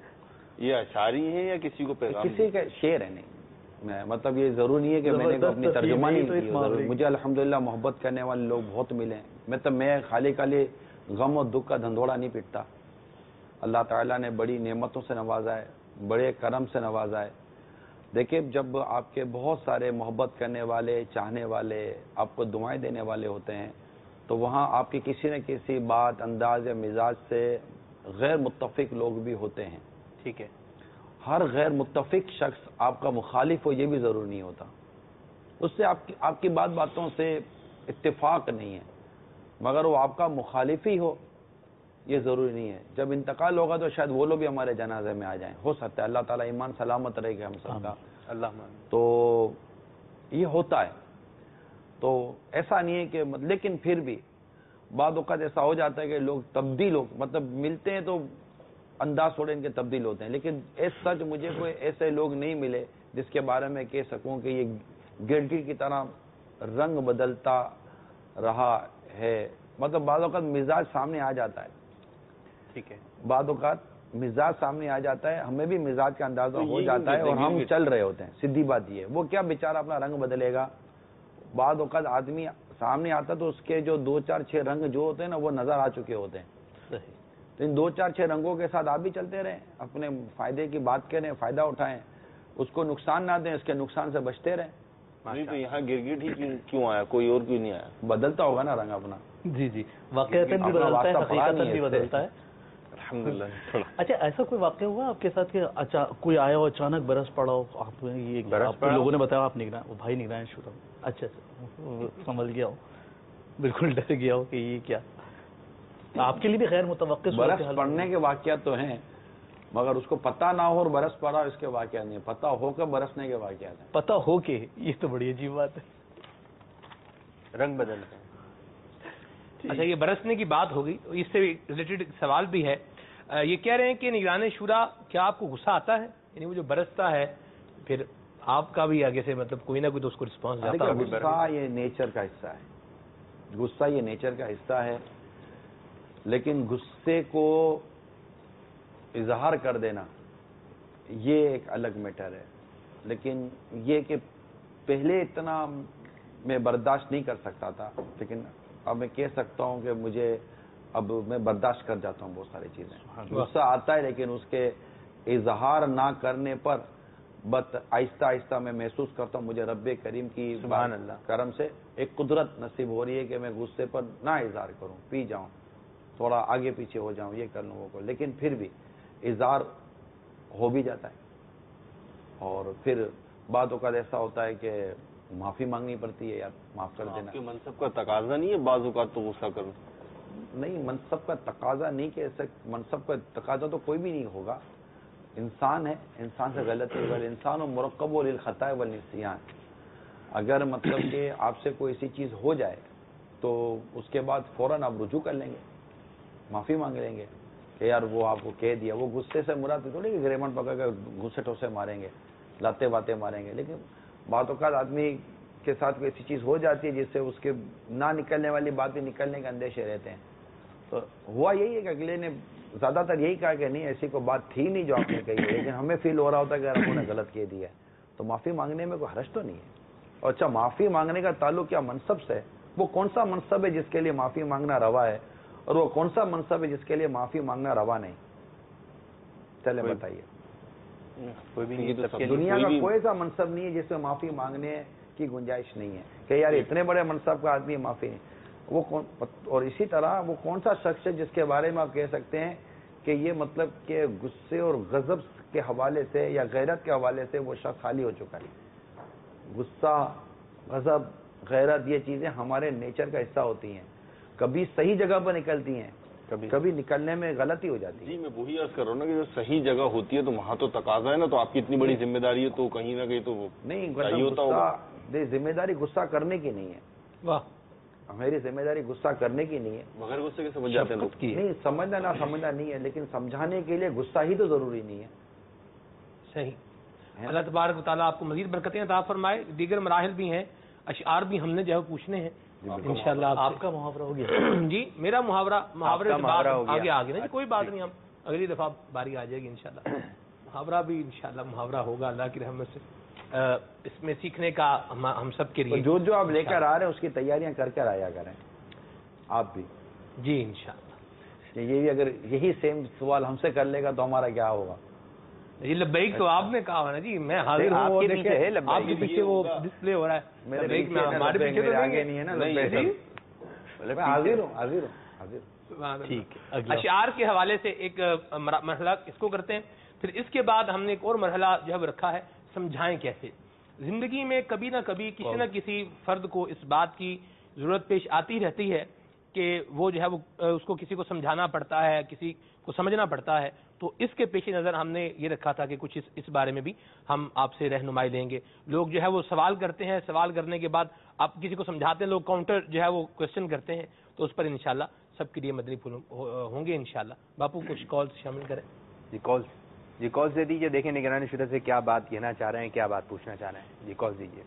Speaker 4: یہ اشعاری ہے یا کسی کو پیغام,
Speaker 9: کسی کا شعر ہے. نہیں میں مطلب یہ ضرور نہیں ہے کہ میں نے اپنی ترجمہ نہیں کی. مجھے الحمدللہ محبت کرنے والے لوگ بہت ملے ہیں. میں تو میں خالی خالی غم اور دکھ کا دھندوڑا نہیں پیٹتا. اللہ تعالیٰ نے بڑی نعمتوں سے نوازا ہے, بڑے کرم سے نوازا ہے. دیکھیں, جب آپ کے بہت سارے محبت کرنے والے, چاہنے والے, آپ کو دعائیں دینے والے ہوتے ہیں, تو وہاں آپ کی کسی نہ کسی بات, انداز یا مزاج سے غیر متفق لوگ بھی ہوتے ہیں.
Speaker 3: ٹھیک ہے.
Speaker 9: ہر غیر متفق شخص آپ کا مخالف ہو یہ بھی ضروری نہیں ہوتا. اس سے آپ کی آپ کی بات باتوں سے اتفاق نہیں ہے, مگر وہ آپ کا مخالف ہی ہو یہ ضروری نہیں ہے. جب انتقال ہوگا تو شاید وہ لوگ بھی ہمارے جنازے میں آ جائیں, ہو سکتا ہے. اللہ تعالیٰ ایمان سلامت رہے گا ہم سب کا,
Speaker 3: اللہ.
Speaker 9: تو یہ ہوتا ہے. تو ایسا نہیں ہے کہ, لیکن پھر بھی بعض اوقات ایسا ہو جاتا ہے کہ لوگ تبدیل ہو, مطلب ملتے ہیں تو انداز تھوڑے ان کے تبدیل ہوتے ہیں. لیکن اس سچ مجھے کوئی ایسے لوگ نہیں ملے جس کے بارے میں کہہ سکوں کہ یہ گرگٹ کی طرح رنگ بدلتا رہا ہے. مطلب بعض اوقات مزاج سامنے آ جاتا ہے.
Speaker 3: ٹھیک ہے.
Speaker 9: بعض اوقات مزاج سامنے آ جاتا ہے, ہمیں بھی مزاج کا اندازہ ہو جاتا ہے اور ہم چل رہے ہوتے ہیں. سیدھی بات یہ ہے, وہ کیا بیچارہ اپنا رنگ بدلے گا. بعض اوقات آدمی سامنے آتا تو اس کے جو دو چار چھ رنگ جو ہوتے ہیں نا وہ نظر آ چکے ہوتے ہیں. تو ان دو چار چھ رنگوں کے ساتھ آپ بھی چلتے رہیں, اپنے فائدے کی بات کریں, فائدہ اٹھائیں, اس کو نقصان نہ دیں, اس کے نقصان سے بچتے رہیں.
Speaker 4: نہیں تو یہاں گرگٹ ہی کیوں آیا, کوئی اور کیوں نہیں آیا؟
Speaker 9: بدلتا ہوگا نا رنگ اپنا.
Speaker 2: جی جی, واقعتاً بھی بدلتا ہے, حقیقتاً بھی بدلتا ہے.
Speaker 4: الحمدللہ.
Speaker 2: اچھا, ایسا کوئی واقعہ ہوا آپ کے ساتھ کہ کوئی آیا ہو اچانک برس پڑا ہو, آپ لوگوں نے بتایا آپ نگران, بھائی نگران شروع, اچھا اچھا سمجھ گیا ہو, بالکل ڈر گیا ہو کہ یہ کیا, آپ کے لیے بھی غیر متوقع
Speaker 9: برس پڑنے کے واقعات تو ہیں, مگر اس کو پتہ نہ ہو اور برس پڑا اس کے واقعات نہیں, پتہ ہو کے برسنے کے واقعات ہیں.
Speaker 2: پتہ ہو کے, یہ تو بڑی عجیب بات ہے.
Speaker 3: رنگ بدلتے ہیں.
Speaker 5: اچھا, یہ برسنے کی بات ہوگی, اس سے ریلیٹڈ سوال بھی ہے. یہ کہہ رہے ہیں کہ نگران شورا, کیا آپ کو غصہ آتا ہے؟ یعنی وہ جو برستا ہے پھر آپ کا بھی آگے سے مطلب کوئی نہ کوئی تو اس کو رسپانس جاتا ہے.
Speaker 9: غصہ یہ نیچر کا حصہ ہے, غصہ یہ نیچر کا حصہ ہے, لیکن غصے کو اظہار کر دینا یہ ایک الگ میٹر ہے. لیکن یہ کہ پہلے اتنا میں برداشت نہیں کر سکتا تھا, لیکن اب میں کہہ سکتا ہوں کہ مجھے اب میں برداشت کر جاتا ہوں بہت ساری چیزیں. غصہ آتا ہے لیکن اس کے اظہار نہ کرنے پر بس آہستہ آہستہ میں محسوس کرتا ہوں مجھے رب کریم کی
Speaker 3: سبحان اللہ
Speaker 9: کرم سے ایک قدرت نصیب ہو رہی ہے کہ میں غصے پر نہ اظہار کروں, پی جاؤں, تھوڑا آگے پیچھے ہو جاؤں, یہ کر لوں وہ کو, لیکن پھر بھی اظہار ہو بھی جاتا ہے. اور پھر بعض اوقات ایسا ہوتا ہے کہ معافی مانگنی پڑتی ہے, یار معاف کر دینا.
Speaker 4: آپ کے منصب کا تقاضا نہیں ہے بعض اوقات تو غصہ کروں؟
Speaker 9: نہیں, منصب کا تقاضا نہیں کہہ سکتے, منصب کا تقاضا تو کوئی بھی نہیں ہوگا. انسان ہے, انسان سے غلطی ہوگا, انسان و مرکب و للخطاء والنسیان. اگر مطلب کہ آپ سے کوئی ایسی چیز ہو جائے تو اس کے بعد فوراً آپ رجوع کر لیں گے, معافی مانگ لیں گے کہ یار وہ آپ کو کہہ دیا. وہ غصے سے مراد تھوڑی کہ گریمن پکڑ کر گھسے ٹھوسے ماریں گے, لاتے باتیں ماریں گے. لیکن بعض اوقات آدمی کے ساتھ کوئی ایسی چیز ہو جاتی ہے جس سے اس کے نہ نکلنے والی باتیں نکلنے کے اندیشے رہتے ہیں. تو ہوا یہی ہے کہ اگلے نے زیادہ تر یہی کہا کہ نہیں ایسی کوئی بات تھی نہیں جو آپ نے کہی ہے, لیکن ہمیں فیل ہو رہا ہوتا ہے کہ ہم نے غلط کہہ دیا ہے. تو معافی مانگنے میں کوئی حرج تو نہیں ہے. اور اچھا معافی مانگنے کا تعلق کیا منصب سے ہے؟ وہ کون سا منصب ہے جس کے لیے معافی مانگنا روا ہے, اور وہ کون سا منصب ہے جس کے لیے معافی مانگنا روا نہیں؟ چلے بتائیے.
Speaker 3: کوئی بھی نہیں,
Speaker 9: دنیا کا کوئی ایسا منصب نہیں ہے جس میں معافی مانگنے کی گنجائش نہیں ہے کہ یار اتنے بڑے منصب کا آدمی معافی نہیں. وہ کون, اور اسی طرح وہ کون سا شخص ہے جس کے بارے میں آپ کہہ سکتے ہیں کہ یہ مطلب کہ غصے اور غضب کے حوالے سے یا غیرت کے حوالے سے وہ شخص خالی ہو چکا ہے. غصہ, غضب, غیرت یہ چیزیں ہمارے نیچر کا حصہ ہوتی ہیں. کبھی صحیح جگہ پر نکلتی ہیں, کبھی کبھی نکلنے میں غلطی ہو جاتی ہے.
Speaker 1: جی میں وہی عرض کر رہا ہوں نا کہ جو صحیح جگہ ہوتی ہے تو وہاں تو تقاضا ہے نا, تو آپ کی اتنی بڑی ذمہ داری ہے تو کہیں نہ کہیں تو
Speaker 9: نہیں غصہ, ذمہ داری غصہ کرنے کی نہیں ہے.
Speaker 5: واہ,
Speaker 9: میری ذمہ داری غصہ کرنے کی نہیں ہے.
Speaker 1: بغیر غصے کے سمجھ جاتے ہیں لوگ.
Speaker 9: نہیں سمجھنا نہ سمجھنا نہیں ہے, لیکن سمجھانے کے لیے غصہ ہی تو ضروری نہیں ہے.
Speaker 5: صحیح. اللہ تبارک و تعالیٰ آپ کو مزید برکتیں عطا فرمائے. دیگر مراحل بھی ہیں, اشعار بھی ہم نے جو ہے پوچھنے ہیں انشاءاللہ.
Speaker 2: آپ کا محاورہ ہو گیا؟
Speaker 5: جی میرا محاورہ, محاورے سے بات آگے آگے نا, کوئی بات نہیں, ہم اگلی دفعہ باری آ جائے گی انشاءاللہ. محاورہ بھی انشاءاللہ محاورہ ہوگا اللہ کی رحمت سے. اس میں سیکھنے کا ہم سب کے لیے
Speaker 9: جو جو آپ لے کر آ رہے ہیں اس کی تیاریاں کر کر آیا کریں آپ بھی.
Speaker 5: جی انشاءاللہ.
Speaker 9: یہ بھی اگر یہی سیم سوال ہم سے کر لے گا تو ہمارا کیا ہوگا؟
Speaker 5: جی لبیک تو آپ نے کہا ہوا نا جی, میں حاضر ہوں.
Speaker 3: آپ کے پیچھے ہے,
Speaker 5: آپ کے پیچھے وہ ڈسپلے ہو رہا ہے.
Speaker 9: میرے پیچھے تو آگے نہیں ہے نا, میں حاضر ہوں حاضر ہوں حاضر.
Speaker 5: ٹھیک ہے. اشعار کے حوالے سے ایک مرحلہ اس کو کرتے ہیں, پھر اس کے بعد ہم نے ایک اور مرحلہ جو ہے رکھا ہے سمجھائیں کیسے. زندگی میں کبھی نہ کبھی کسی نہ کسی فرد کو اس بات کی ضرورت پیش آتی رہتی ہے کہ وہ جو ہے وہ اس کو کسی کو سمجھانا پڑتا ہے, کسی کو سمجھنا پڑتا ہے. تو اس کے پیش نظر ہم نے یہ رکھا تھا کہ کچھ اس اس بارے میں بھی ہم آپ سے رہنمائی لیں گے. لوگ جو ہے وہ سوال کرتے ہیں, سوال کرنے کے بعد آپ کسی کو سمجھاتے ہیں, لوگ کاؤنٹر جو ہے وہ کوشچن کرتے ہیں, تو اس پر انشاءاللہ سب کے لیے مدنی پھول ہوں گے انشاءاللہ. باپو کچھ کالز شامل کریں.
Speaker 3: جی کالز جی کالز دے دیجیے, دیکھیں نگرانی شدہ سے کیا بات کہنا چاہ رہے ہیں, کیا بات پوچھنا چاہ رہے ہیں. جی کالز دیجیے.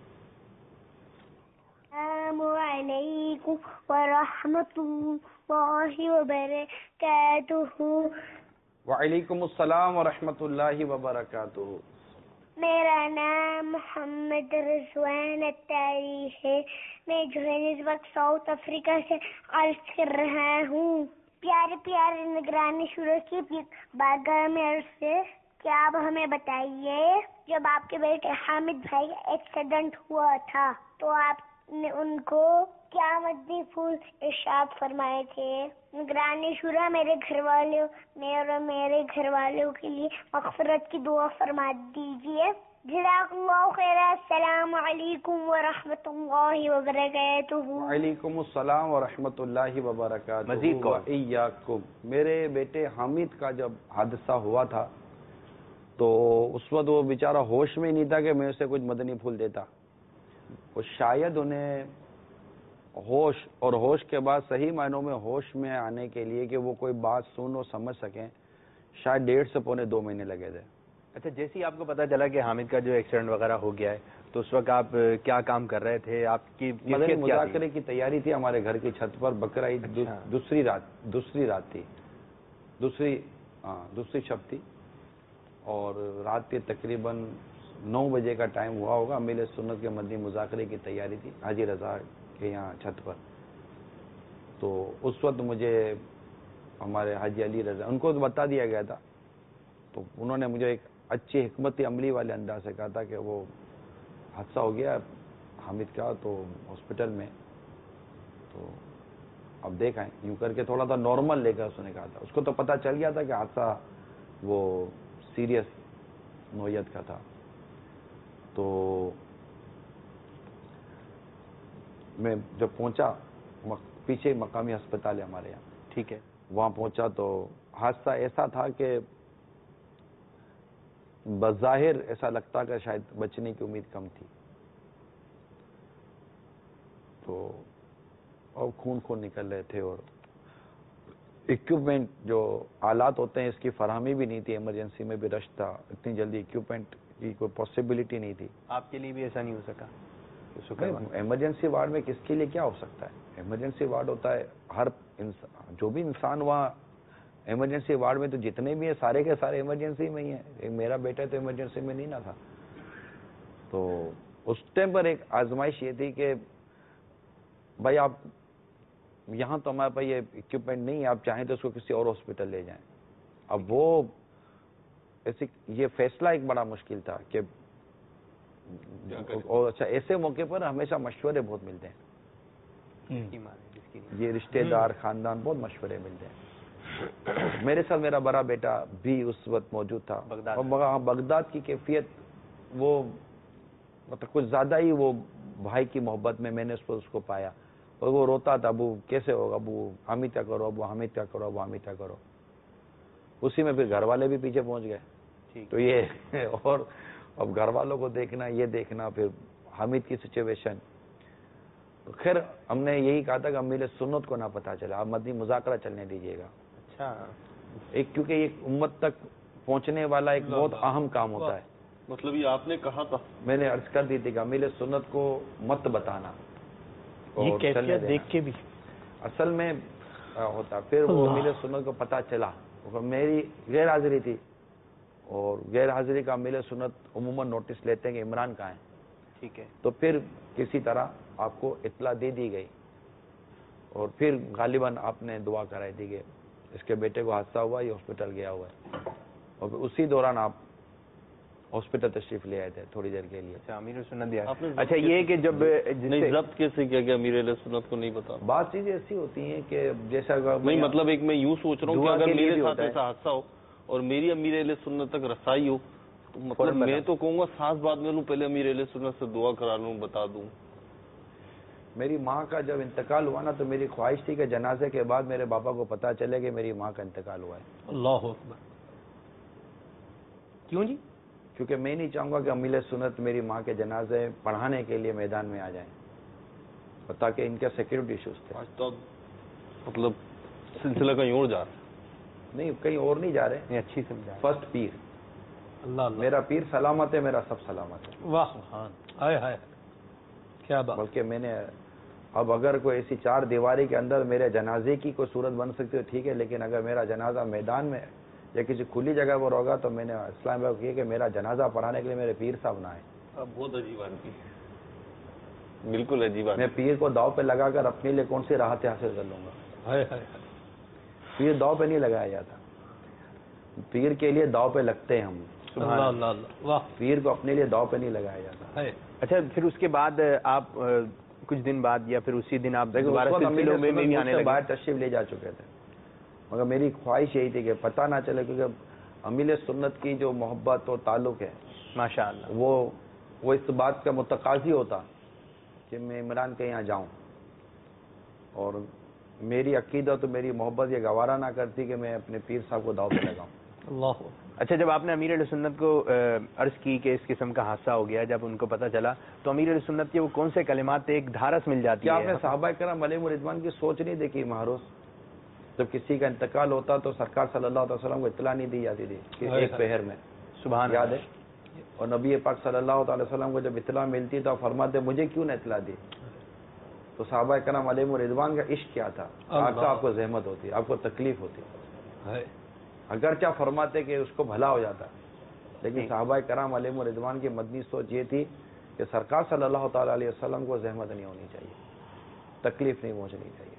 Speaker 10: السلام علیکم ورحمۃ اللہ وبرکاتہ.
Speaker 9: وعلیکم السلام ورحمۃ اللہ وبرکاتہ.
Speaker 10: میرا نام محمد رضوان اطاری ہے. میں جوہانسبرگ ساؤتھ افریقہ سے عرض کر رہا ہوں. پیارے پیارے نگرانی شورا کی بارگاہ میں عرض ہے کہ آپ ہمیں بتائیے, جب آپ کے بیٹے حامد بھائی کا ایکسیڈنٹ ہوا تھا تو آپ نے ان کو کیا مدنی پھول ارشاد فرمائے تھے. نگرانی شورا میرے گھر والوں میرے میرے گھر والوں کے لیے مغفرت کی دعا فرما دیجیے. جزاک اللہ خیر. السلام علیکم ورحمۃ اللہ وبرکاتہ.
Speaker 9: وعلیکم السلام ورحمۃ اللہ وبرکاتہ.
Speaker 3: مزید
Speaker 9: وإیاکم. میرے بیٹے حامد کا جب حادثہ ہوا تھا تو اس وقت وہ بیچارہ ہوش میں ہی نہیں تھا کہ میں اسے کچھ مدنی پھول دیتا. وہ شاید انہیں ہوش اور ہوش کے بعد صحیح معنوں میں ہوش میں آنے کے لیے کہ وہ کوئی بات سن اور سمجھ سکیں, شاید ڈیڑھ سے پونے دو مہینے لگے تھے.
Speaker 3: اچھا, جیسے ہی آپ کو پتا چلا کہ حامد کا جو ایکسیڈنٹ وغیرہ ہو گیا ہے تو اس وقت آپ کیا کام کر رہے تھے؟ آپ کی
Speaker 9: مدنی مذاکرے کی تیاری تھی ہمارے گھر کی چھت پر. بقرہ عید دوسری رات دوسری رات تھی دوسری ہاں دوسری شب تھی, اور رات کے تقریباً نو بجے کا ٹائم ہوا ہوگا. میل سنت کے مدنی مذاکرے کی تیاری تھی حاجی رضا کے یہاں چھت پر. تو اس وقت مجھے ہمارے حاجی علی رضا ان کو بتا دیا گیا تھا, تو انہوں نے مجھے ایک اچھی حکمت عملی والے انداز سے کہا تھا کہ وہ حادثہ ہو گیا حامد کا تو ہاسپٹل میں, تو اب دیکھیں یوں کر کے تھوڑا سا نارمل لے کر اس نے کہا تھا. اس کو تو پتہ چل گیا تھا کہ حادثہ وہ سیریس نوعیت کا تھا. تو میں جب پہنچا, پیچھے مقامی ہسپتال ہے ہمارے یہاں,
Speaker 3: ٹھیک ہے,
Speaker 9: وہاں پہنچا تو حادثہ ایسا تھا کہ بظاہر ایسا لگتا کہ شاید بچنے کی امید کم تھی. تو اور خون خون نکل رہے تھے, اور اکوپمنٹ جو آلات ہوتے ہیں اس کی فراہمی بھی نہیں تھی. ایمرجنسی میں بھی رش تھا, اتنی جلدی اکوپمنٹ کی کوئی پاسبلٹی نہیں تھی.
Speaker 3: آپ کے لیے بھی ایسا نہیں ہو سکا؟
Speaker 9: ایمرجنسی وارڈ میں کس کے لیے کیا ہو سکتا ہے؟ ایمرجنسی وارڈ ہوتا ہے ہر انسان، جو بھی انسان وہاں ایمرجنسی وارڈ میں، تو جتنے بھی ہیں سارے کے سارے ایمرجنسی میں ہی ہیں. میرا بیٹا تو ایمرجنسی میں نہیں نہ تھا. تو اس ٹائم پر ایک آزمائش یہ تھی کہ بھائی آپ یہاں تو ہمارے پاس یہ اکوپمنٹ نہیں ہے، آپ چاہیں تو اس کو کسی اور ہاسپٹل لے جائیں. اب وہ ایسی یہ فیصلہ ایک بڑا مشکل تھا کہ اور اچھا ایسے موقع پر ہمیشہ مشورے بہت ملتے ہیں. یہ رشتہ دار خاندان بہت مشورے ملتے ہیں. میرے ساتھ میرا بڑا بیٹا بھی اس وقت موجود تھا. اور بغداد کی کیفیت وہ مطلب کچھ زیادہ ہی وہ بھائی کی محبت میں میں نے اس پر اس کو پایا. اور وہ روتا تھا، ابو کیسے ہوگا، ابو حامد کیا کرو، ابو حامد کیا کرو، ابو حامد کیا کرو. اسی میں پھر گھر والے بھی پیچھے پہنچ گئے. تو یہ اور اب گھر والوں کو دیکھنا، یہ دیکھنا، پھر حامد کی سچویشن. خیر ہم نے یہی کہا تھا کہ امیل سنت کو نہ پتہ چلا، آپ مدنی مذاکرہ چلنے دیجیے گا.
Speaker 3: اچھا
Speaker 9: ایک کیونکہ ایک امت تک پہنچنے والا ایک بہت اہم کام ہوتا ہے.
Speaker 1: مطلب یہ آپ نے کہا تھا،
Speaker 9: میں نے عرض کر دی تھی کہ امیل سنت کو مت بتانا.
Speaker 2: یہ کیفیت دیکھ کے بھی
Speaker 9: اصل میں ہوتا. پھر وہ امیل سنت کو پتہ چلا، میری غیر حاضری تھی، اور غیر حاضری کا امیل سنت عموماً نوٹس لیتے ہیں کہ عمران کہاں ہے.
Speaker 3: ٹھیک ہے.
Speaker 9: تو پھر کسی طرح آپ کو اطلاع دے دی گئی، اور پھر غالباً آپ نے دعا کرائی تھی کہ اس کے بیٹے کو حادثہ ہوا، یہ ہاسپٹل گیا ہوا ہے. اور پھر اسی دوران آپ ہاسپٹل تشریف لے آئے تھے تھوڑی دیر کے لیے.
Speaker 3: اچھا امیر سنت دیا. اچھا یہ کہ جب
Speaker 1: ضبط کیسے کیا کہ امیر علیہ سنت کو نہیں پتا؟
Speaker 9: بعض چیزیں ایسی ہوتی ہیں کہ جیسا
Speaker 1: نہیں، مطلب ایک میں یوں سوچ رہا ہوں کہ اگر میرے ساتھ ایسا حادثہ ہو اور میری امیر علیہ سنت تک رسائی ہو تو مطلب میں تو کہوں گا سانس بعد میں لوں، پہلے امیر علیہ سنت سے دعا کرا لوں، بتا دوں.
Speaker 9: میری ماں کا جب انتقال ہوا نا تو میری خواہش تھی کہ جنازے کے بعد میرے پاپا کو پتا چلے کہ میری ماں کا انتقال ہوا ہے.
Speaker 2: اللہ اکبر.
Speaker 3: کیوں جی؟
Speaker 9: کیونکہ میں نہیں چاہوں گا کہ امیل سنت میری ماں کے جنازے پڑھانے کے لیے میدان میں آ جائیں، تاکہ ان کے سیکورٹی ایشوز تھے.
Speaker 1: آج تو مطلب سلسلہ کہیں اور جا رہا ہے.
Speaker 9: نہیں کہیں اور نہیں جا رہے.
Speaker 3: اچھی سمجھا.
Speaker 9: فرسٹ پیر
Speaker 2: اللہ اللہ.
Speaker 9: میرا پیر سلامت ہے، میرا سب سلامت ہے.
Speaker 2: واہ سبحان. ہائے ہائے کیا بات.
Speaker 9: بلکہ میں نے اب اگر کوئی ایسی چار دیواری کے اندر میرے جنازے کی کوئی صورت بن سکتی ہے ٹھیک ہے، لیکن اگر میرا جنازہ میدان میں یا کسی کھلی جگہ پر ہوگا تو میں نے اسلام بھائی کو کہا کہ میرا جنازہ پڑھانے کے لیے میرے پیر صاحب نہ آئے.
Speaker 1: بہت عجیب آدمی ہے، بالکل عجیب آدمی.
Speaker 9: میں پیر کو داؤ پہ لگا کر اپنے لیے کون سی راحت حاصل کر لوں گا. پیر داؤ پہ نہیں لگایا جاتا، پیر کے لیے داؤ پہ لگتے ہیں ہم. پیر کو اپنے لیے داؤ پہ نہیں لگایا جاتا.
Speaker 3: اچھا پھر اس کے بعد آپ کچھ دن بعد یا پھر اسی دن آپ
Speaker 9: باہر تشریف لے جا چکے تھے، مگر میری خواہش یہی تھی کہ پتہ نہ چلے، کیونکہ امیل سنت کی جو محبت اور تعلق ہے
Speaker 3: ماشاءاللہ
Speaker 9: وہ وہ اس بات کا متقاضی ہوتا کہ میں عمران کے یہاں جاؤں، اور میری عقیدت تو میری محبت یہ گوارا نہ کرتی کہ میں اپنے پیر صاحب کو دعوت لگاؤں.
Speaker 2: اللہ.
Speaker 3: اچھا جب آپ نے امیر علیہ سنت کو عرض کی کہ اس قسم کا حادثہ ہو گیا، جب ان کو پتہ چلا تو امیر علیہ سنت کے وہ کون سے کلمات تھے؟ ایک دھارس مل جاتی ہے.
Speaker 9: کیا آپ نے صحابہ کرام علیہ رضوان کی سوچ نہیں دیکھی؟ محروس جب کسی کا انتقال ہوتا تو سرکار صلی اللہ علیہ وسلم کو اطلاع نہیں دی جاتی تھی ایک پہر میں.
Speaker 3: سبحان
Speaker 9: یاد ہے؟ اور نبی پاک صلی اللہ علیہ وسلم کو جب اطلاع ملتی تو فرماتے مجھے کیوں نہ اطلاع دی؟ تو صحابہ کرام علیہ رضوان کا عشق کیا تھا؟ آقا آپ کو زحمت ہوتی، آپ کو تکلیف ہوتی، اگرچہ فرماتے کہ اس کو بھلا ہو جاتا، لیکن صحابہ کرام علیہ رضوان کی مدنی سوچ یہ تھی کہ سرکار صلی اللہ تعالی علیہ وسلم کو زحمت نہیں ہونی چاہیے، تکلیف نہیں پہنچنی چاہیے.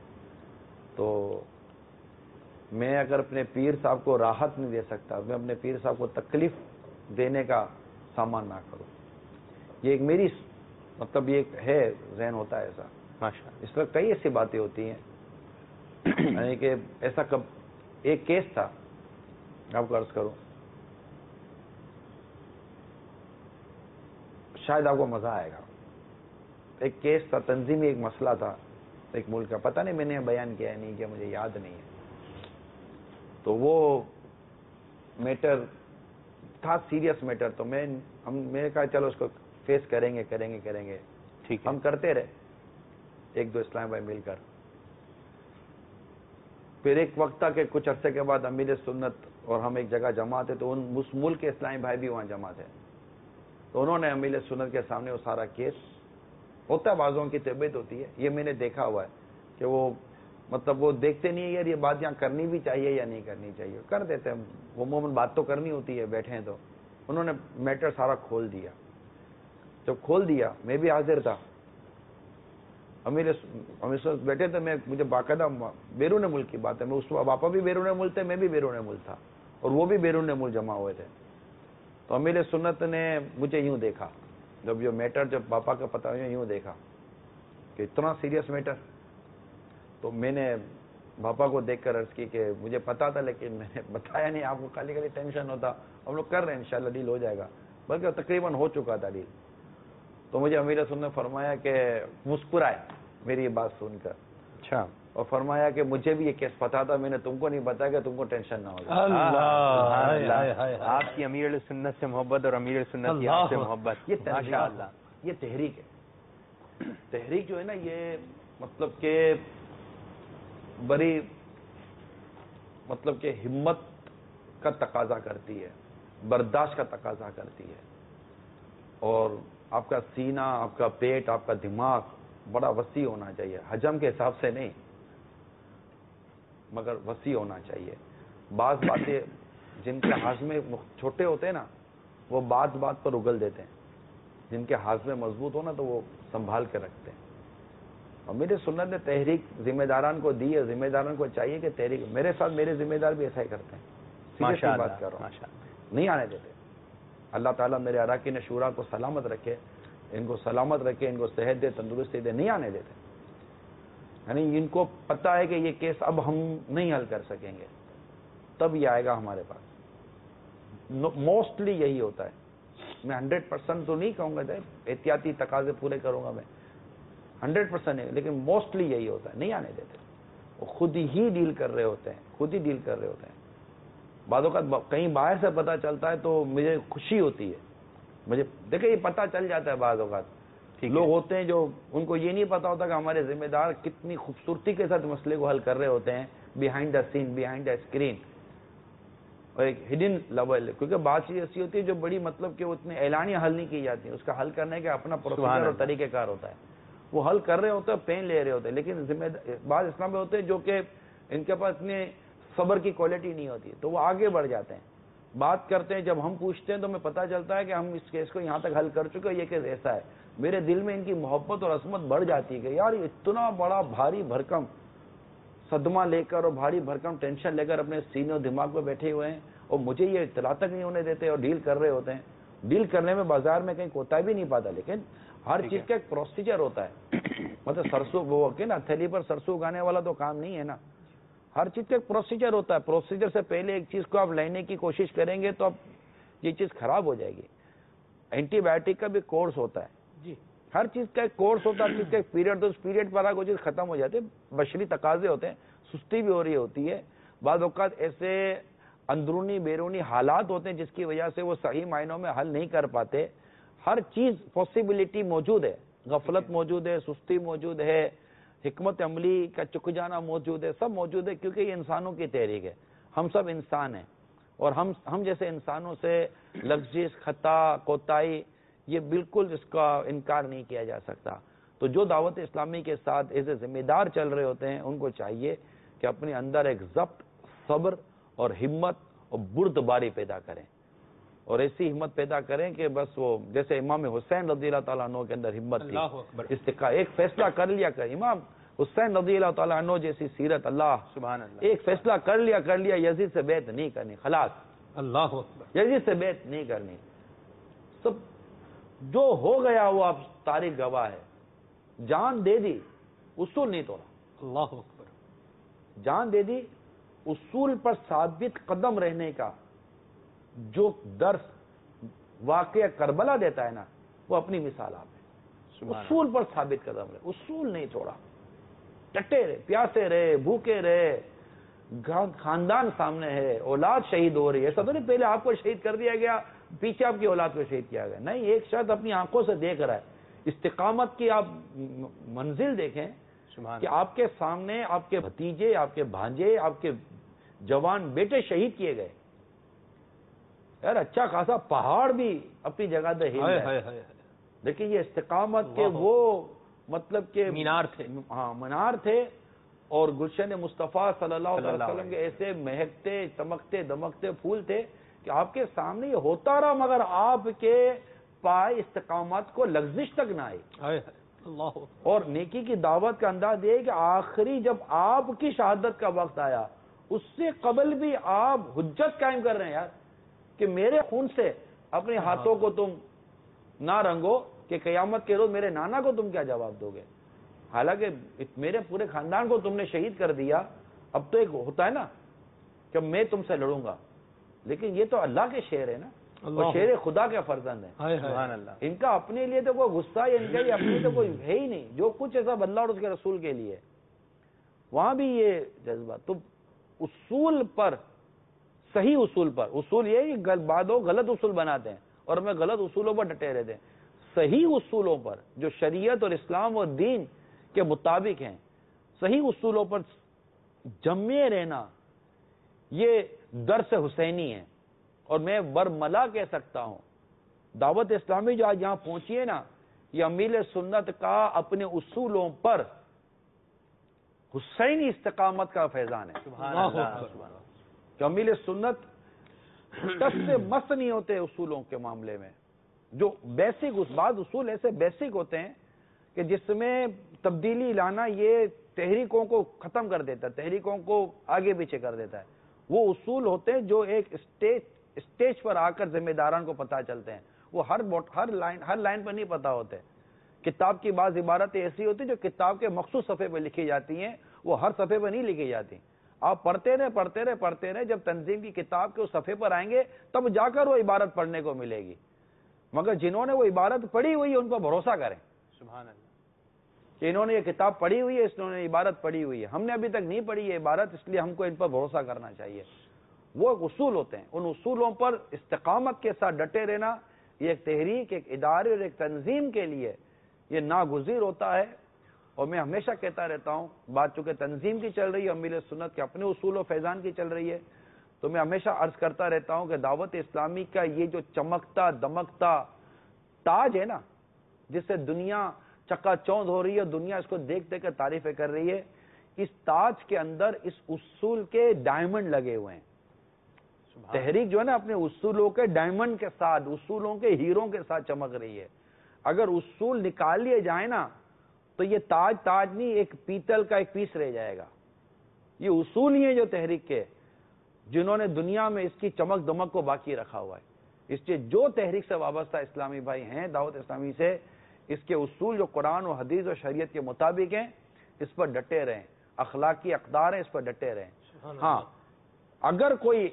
Speaker 9: تو میں اگر اپنے پیر صاحب کو راحت نہیں دے سکتا، میں اپنے پیر صاحب کو تکلیف دینے کا سامان نہ کروں. یہ ایک میری مطلب یہ ایک ہے ذہن ہوتا ہے ایسا.
Speaker 3: ماشاءاللہ.
Speaker 9: اس میں کئی ایسی باتیں ہوتی ہیں یعنی کہ ایسا کب ایک کیس تھا، آپ کو عرض کروں شاید آپ کو مزہ آئے گا. ایک کیس تھا، تنظیمی ایک مسئلہ تھا ایک ملک کا، پتہ نہیں میں نے بیان کیا ہے نہیں کیا، مجھے یاد نہیں ہے. تو وہ میٹر تھا سیریس میٹر، تو میں ہم میں نے کہا چلو اس کو فیس کریں گے کریں گے کریں گے
Speaker 3: ٹھیک.
Speaker 9: ہم کرتے رہے ایک دو اسلام بھائی مل کر. پھر ایک وقت تھا کہ کچھ عرصے کے بعد امیر سنت اور ہم ایک جگہ جمع تھے، تو ان اس ملک کے اسلامی بھائی بھی وہاں جمع تھے. تو انہوں نے امیل سنت کے سامنے وہ سارا کیس، ہوتا ہے بعضوں کی طبیعت ہوتی ہے، یہ میں نے دیکھا ہوا ہے کہ وہ مطلب وہ دیکھتے نہیں ہے یار یہ بات یہاں کرنی بھی چاہیے یا نہیں کرنی چاہیے، کر دیتے ہیں وہ عموماً بات تو کرنی ہوتی ہے، بیٹھے ہیں تو انہوں نے میٹر سارا کھول دیا. جب کھول دیا میں بھی حاضر تھا، امیر امیر بیٹھے تھے، میں مجھے باقاعدہ بیرون ملک کی بات ہے، میں اس باپا بھی بیرون ملک تھے، میں بھی بیرون ملک تھا اور وہ بھی بیرون ملک جمع ہوئے تھے. تو امیر سنت نے مجھے یوں دیکھا، جب یہ میٹر جب باپا کا پتہ ہوا یوں دیکھا کہ اتنا سیریس میٹر. تو میں نے باپا کو دیکھ کر عرض کی کہ مجھے پتا تھا لیکن میں نے بتایا نہیں، آپ کو خالی خالی ٹینشن ہوتا، ہم لوگ کر رہے ہیں انشاءاللہ ڈیل ہو جائے گا، بلکہ تقریباً ہو چکا تھا ڈیل. تو مجھے امیر سنت نے فرمایا کہ مسکرائے میری یہ بات سن کر،
Speaker 3: اچھا،
Speaker 9: اور فرمایا کہ مجھے بھی یہ کیس پتا تھا، میں نے تم کو نہیں بتایا کہ تم کو ٹینشن نہ ہو.
Speaker 3: آپ کی امیر سنت سے محبت اور امیر سنت کی آپ سے محبت،
Speaker 9: یہ تحریک یہ تحریک ہے. تحریک جو ہے نا یہ مطلب کہ بڑی مطلب کہ ہمت کا تقاضا کرتی ہے، برداشت کا تقاضا کرتی ہے، اور آپ کا سینہ، آپ کا پیٹ، آپ کا دماغ بڑا وسیع ہونا چاہیے، حجم کے حساب سے نہیں مگر وسیع ہونا چاہیے. بعض باتیں جن کے ہاضمے چھوٹے ہوتے ہیں نا وہ بات بات پر اگل دیتے ہیں، جن کے ہاضمے مضبوط ہو نا تو وہ سنبھال کے رکھتے ہیں. اور میرے سنت نے تحریک ذمہ داران کو دی ہے، ذمہ داران کو چاہیے کہ تحریک، میرے ساتھ میرے ذمہ دار بھی ایسا ہی کرتے ہیں، سیدھی بات کر رہا ہوں، نہیں آنے دیتے. اللہ تعالیٰ میرے اراکین شورا کو سلامت رکھے، ان کو سلامت رکھے، ان کو صحت دے، تندرستی دے، نہیں آنے دیتے. یعنی ان کو پتہ ہے کہ یہ کیس اب ہم نہیں حل کر سکیں گے، تب یہ آئے گا ہمارے پاس. موسٹلی یہی ہوتا ہے. میں ہنڈریڈ پرسینٹ تو نہیں کہوں گا، احتیاطی تقاضے پورے کروں گا میں، ہنڈریڈ پرسینٹ نہیں، لیکن موسٹلی یہی ہوتا ہے، نہیں آنے دیتے. وہ خود ہی ڈیل کر رہے ہوتے ہیں، خود ہی ڈیل کر رہے ہوتے ہیں. بعض اوقات کہیں باہر سے پتہ چلتا ہے تو مجھے خوشی ہوتی ہے. مجھے دیکھیں یہ پتہ چل جاتا ہے، بعض اوقات لوگ ہوتے ہیں جو ان کو یہ نہیں پتا ہوتا کہ ہمارے ذمہ دار کتنی خوبصورتی کے ساتھ مسئلے کو حل کر رہے ہوتے ہیں behind the scene, behind the screen, اور ایک ہڈن لیول. کیونکہ بات چیز ایسی ہوتی ہے جو بڑی مطلب کہ وہ اتنے اعلانیہ حل نہیں کی جاتی، اس کا حل کرنے کا اپنا پروسیجر اور طریقہ کار ہوتا ہے. وہ حل کر رہے ہوتے ہیں، پین لے رہے ہوتے ہیں، لیکن ذمہ بعض اسلام میں ہوتے ہیں جو کہ ان کے پاس اتنے صبر کی کوالٹی نہیں ہوتی، تو وہ آگے بڑھ جاتے ہیں، بات کرتے ہیں. جب ہم پوچھتے ہیں تو ہمیں پتہ چلتا ہے کہ ہم اس کیس کو یہاں تک حل کر چکے، یہ کیس ایسا ہے. میرے دل میں ان کی محبت اور عظمت بڑھ جاتی ہے کہ یار اتنا بڑا بھاری بھرکم صدمہ لے کر اور بھاری بھرکم ٹینشن لے کر اپنے سینے اور دماغ پہ بیٹھے ہوئے ہیں، اور مجھے یہ اطلاع تک نہیں ہونے دیتے اور ڈیل کر رہے ہوتے ہیں. ڈیل کرنے میں بازار میں کہیں کوتا بھی نہیں پاتا، لیکن ہر چیز کا ایک پروسیجر ہوتا ہے. مطلب سرسوں وہ کہ نا تھیلی پر سرسوں اگانے والا تو کام نہیں ہے نا، ہر چیز کا ایک پروسیجر ہوتا ہے. پروسیجر سے پہلے ایک چیز کو آپ لینے کی کوشش کریں گے تو اب یہ چیز خراب ہو جائے گی. اینٹی بایوٹک کا بھی کورس ہوتا ہے جی، ہر چیز کا ایک کورس ہوتا ہے، ہر چیز کا ایک پیریڈ، تو اس پیریڈ پر کوئی چیز ختم ہو جاتی ہے. بشری تقاضے ہوتے ہیں، سستی بھی ہو رہی ہوتی ہے، بعض اوقات ایسے اندرونی بیرونی حالات ہوتے ہیں جس کی وجہ سے وہ صحیح معنوں میں حل نہیں کر پاتے. ہر چیز پاسبلٹی موجود ہے، غفلت موجود ہے، سستی موجود ہے، حکمت عملی کا چک جانا موجود ہے، سب موجود ہے، کیونکہ یہ انسانوں کی تحریک ہے. ہم سب انسان ہیں، اور ہم ہم جیسے انسانوں سے لغزش، خطا، کوتاہی، یہ بالکل اس کا انکار نہیں کیا جا سکتا. تو جو دعوت اسلامی کے ساتھ ایسے ذمہ دار چل رہے ہوتے ہیں ان کو چاہیے کہ اپنے اندر ایک ضبط، صبر اور ہمت اور بردباری پیدا کریں، اور ایسی ہمت پیدا کریں کہ بس وہ جیسے امام حسین رضی اللہ تعالیٰ عنہ کے اندر ہمت تھی، استقا ایک فیصلہ کر لیا کر. امام حسین رضی اللہ تعالیٰ عنہ جیسی سیرت، اللہ سبحان اللہ، ایک فیصلہ کر لیا کر لیا یزید سے بیعت نہیں کرنی، خلاص، اللہ یزید سے بیعت نہیں کرنی. سب جو ہو گیا وہ اب تاریخ گواہ ہے. جان دے دی، اصول نہیں توڑا. اللہ اکبر. جان دے دی، اصول پر ثابت قدم رہنے کا جو درس واقعہ کربلا دیتا ہے نا، وہ اپنی مثال آپ ہے. اصول پر ثابت قدم رہے، اصول نہیں چھوڑا، ڈٹے رہے، پیاسے رہے، بھوکے رہے. خاندان سامنے ہے، اولاد شہید ہو رہی ہے، ایسا تو نہیں پہلے آپ کو شہید کر دیا گیا پیچھے آپ کی اولاد کو شہید کیا گیا. نہیں، ایک شخص اپنی آنکھوں سے دیکھ رہا ہے. استقامت کی آپ منزل دیکھیں کہ آپ کے سامنے آپ کے بھتیجے، آپ کے بھانجے، آپ کے جوان بیٹے شہید کیے گئے. یار اچھا خاصا پہاڑ بھی اپنی جگہ پہ ہل جائے. دیکھیں یہ استقامت کے وہ مطلب کہ
Speaker 5: مینار تھے,
Speaker 9: ہاں مینار تھے, اور گلشن مصطفیٰ صلی اللہ علیہ وسلم کے ایسے مہکتے چمکتے دمکتے پھول تھے کہ آپ کے سامنے یہ ہوتا رہا مگر آپ کے پائے استقامت کو لغزش تک نہ آئی. اور نیکی کی دعوت کا انداز یہ کہ آخری جب آپ کی شہادت کا وقت آیا اس سے قبل بھی آپ حجت قائم کر رہے ہیں یار کہ میرے خون سے اپنے ہاتھوں کو تم نہ رنگو کہ قیامت کے روز میرے نانا کو تم کیا جواب دو گے. حالانکہ میرے پورے خاندان کو تم نے شہید کر دیا, اب تو ایک ہوتا ہے نا کہ میں تم سے لڑوں گا, لیکن یہ تو اللہ کے شعر ہے نا, اور شعر خدا کے فرزند ہیں.
Speaker 3: سبحان اللہ.
Speaker 9: ان کا اپنے لیے تو کوئی غصہ یا ان کا یہ اپنے تو کوئی ہے ہی نہیں, جو کچھ ایسا اللہ اور اس کے رسول کے لیے, وہاں بھی یہ جذبہ. تو اصول پر, صحیح اصول پر, اصول یہ کہ بعد لوگ غلط اصول بناتے ہیں اور ہمیں غلط اصولوں پر ڈٹے رہتے ہیں. صحیح اصولوں پر جو شریعت اور اسلام اور دین کے مطابق ہیں, صحیح اصولوں پر جمے رہنا یہ درس حسینی ہے. اور میں برملا کہہ سکتا ہوں دعوت اسلامی جو آج یہاں پہنچی ہے نا, یہ امیل سنت کا اپنے اصولوں پر حسینی استقامت کا فیضان ہے.
Speaker 3: سبحان اللہ.
Speaker 9: کہ امیل سنت دس سے مست نہیں ہوتے اصولوں کے معاملے میں. جو بیسک, اس بعض اصول ایسے بیسک ہوتے ہیں کہ جس میں تبدیلی لانا یہ تحریکوں کو ختم کر دیتا ہے, تحریکوں کو آگے پیچھے کر دیتا ہے. وہ اصول ہوتے ہیں جو ایک اسٹیج اسٹیج پر آ کر ذمہ داران کو پتہ چلتے ہیں. وہ ہر ہر لائن ہر لائن پر نہیں پتہ ہوتے. کتاب کی بعض عبارتیں ایسی ہوتی ہیں جو کتاب کے مخصوص صفحے پہ لکھی جاتی ہیں, وہ ہر صفحے پہ نہیں لکھی جاتی. آپ پڑھتے رہے پڑھتے رہے پڑھتے رہے جب تنظیم کی کتاب کے اس صفحے پر آئیں گے تب جا کر وہ عبارت پڑھنے کو ملے گی. مگر جنہوں نے وہ عبارت پڑھی ہوئی ہے ان پر بھروسہ کریں.
Speaker 3: سبحان اللہ.
Speaker 9: کہ انہوں نے یہ کتاب پڑھی ہوئی ہے, انہوں نے عبارت پڑھی ہوئی ہے, ہم نے ابھی تک نہیں پڑھی یہ عبارت, اس لیے ہم کو ان پر بھروسہ کرنا چاہیے. وہ ایک اصول ہوتے ہیں, ان اصولوں پر استقامت کے ساتھ ڈٹے رہنا یہ ایک تحریک, ایک ادارے اور ایک تنظیم کے لیے یہ ناگزیر ہوتا ہے. اور میں ہمیشہ کہتا رہتا ہوں, بات چونکہ تنظیم کی چل رہی ہے, امیل سنت کے اپنے اصول و فیضان کی چل رہی ہے, تو میں ہمیشہ عرض کرتا رہتا ہوں کہ دعوت اسلامی کا یہ جو چمکتا دمکتا تاج ہے نا, جس سے دنیا چکا چوند ہو رہی ہے, دنیا اس کو دیکھ دیکھ کر تعریفیں کر رہی ہے, اس تاج کے اندر اس اصول کے ڈائمنڈ لگے ہوئے ہیں. تحریک جو ہے نا اپنے اصولوں کے ڈائمنڈ کے ساتھ, اصولوں کے ہیروں کے ساتھ چمک رہی ہے. اگر اصول نکال لیے جائیں نا تو یہ تاج تاج نہیں, ایک پیتل کا ایک پیس رہ جائے گا. یہ اصول ہی ہیں جو تحریک کے, جنہوں نے دنیا میں اس کی چمک دمک کو باقی رکھا ہوا ہے. اس لیے جو تحریک سے وابستہ اسلامی بھائی ہیں دعوت اسلامی سے, اس کے اصول جو قرآن و حدیث و شریعت کے مطابق ہیں اس پر ڈٹے رہیں, اخلاقی اقدار ہیں اس پر ڈٹے رہیں. ہاں اگر کوئی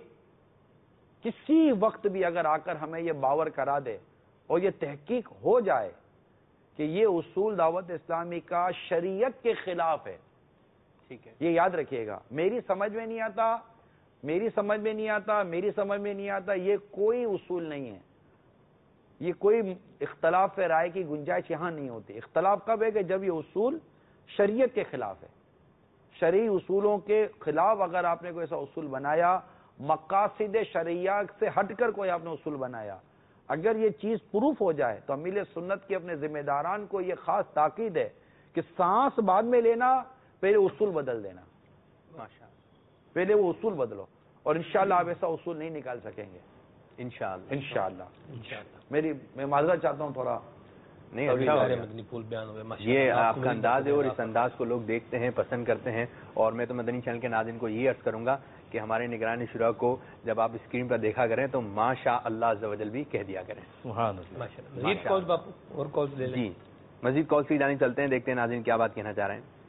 Speaker 9: کسی وقت بھی اگر آ کر ہمیں یہ باور کرا دے اور یہ تحقیق ہو جائے کہ یہ اصول دعوت اسلامی کا شریعت کے خلاف ہے, ٹھیک ہے, یہ یاد رکھیے گا, میری سمجھ میں نہیں آتا میری سمجھ میں نہیں آتا میری سمجھ میں نہیں آتا یہ کوئی اصول نہیں ہے. یہ کوئی اختلاف رائے کی گنجائش یہاں نہیں ہوتی. اختلاف کب ہے کہ جب یہ اصول شریعت کے خلاف ہے. شرعی اصولوں کے خلاف اگر آپ نے کوئی ایسا اصول بنایا, مقاصد شرعیہ سے ہٹ کر کوئی آپ نے اصول بنایا, اگر یہ چیز پروف ہو جائے تو امیل سنت کے اپنے ذمہ داران کو یہ خاص تاکید ہے کہ سانس بعد میں لینا, پہلے اصول بدل دینا. پہلے وہ اصول بدلو, اور انشاءاللہ آپ ایسا اصول نہیں نکال سکیں گے انشاءاللہ. انشاءاللہ میری میں معذرت چاہتا ہوں تھوڑا
Speaker 3: نہیں, یہ آپ کا انداز ہے اور اس انداز کو لوگ دیکھتے ہیں, پسند کرتے ہیں. اور میں تو مدنی چینل کے ناظرین کو یہ عرض کروں گا کہ ہمارے نگران شورا کو جب آپ اسکرین پر دیکھا کریں تو ماشاء اللہ عز و جل بھی کہہ دیا کریں.
Speaker 5: مزید کالز باپو اور کالز لے لیں.
Speaker 3: جی مزید کالز کی جانب چلتے ہیں, دیکھتے ہیں ناظرین کیا بات کہنا چاہ رہے ہیں.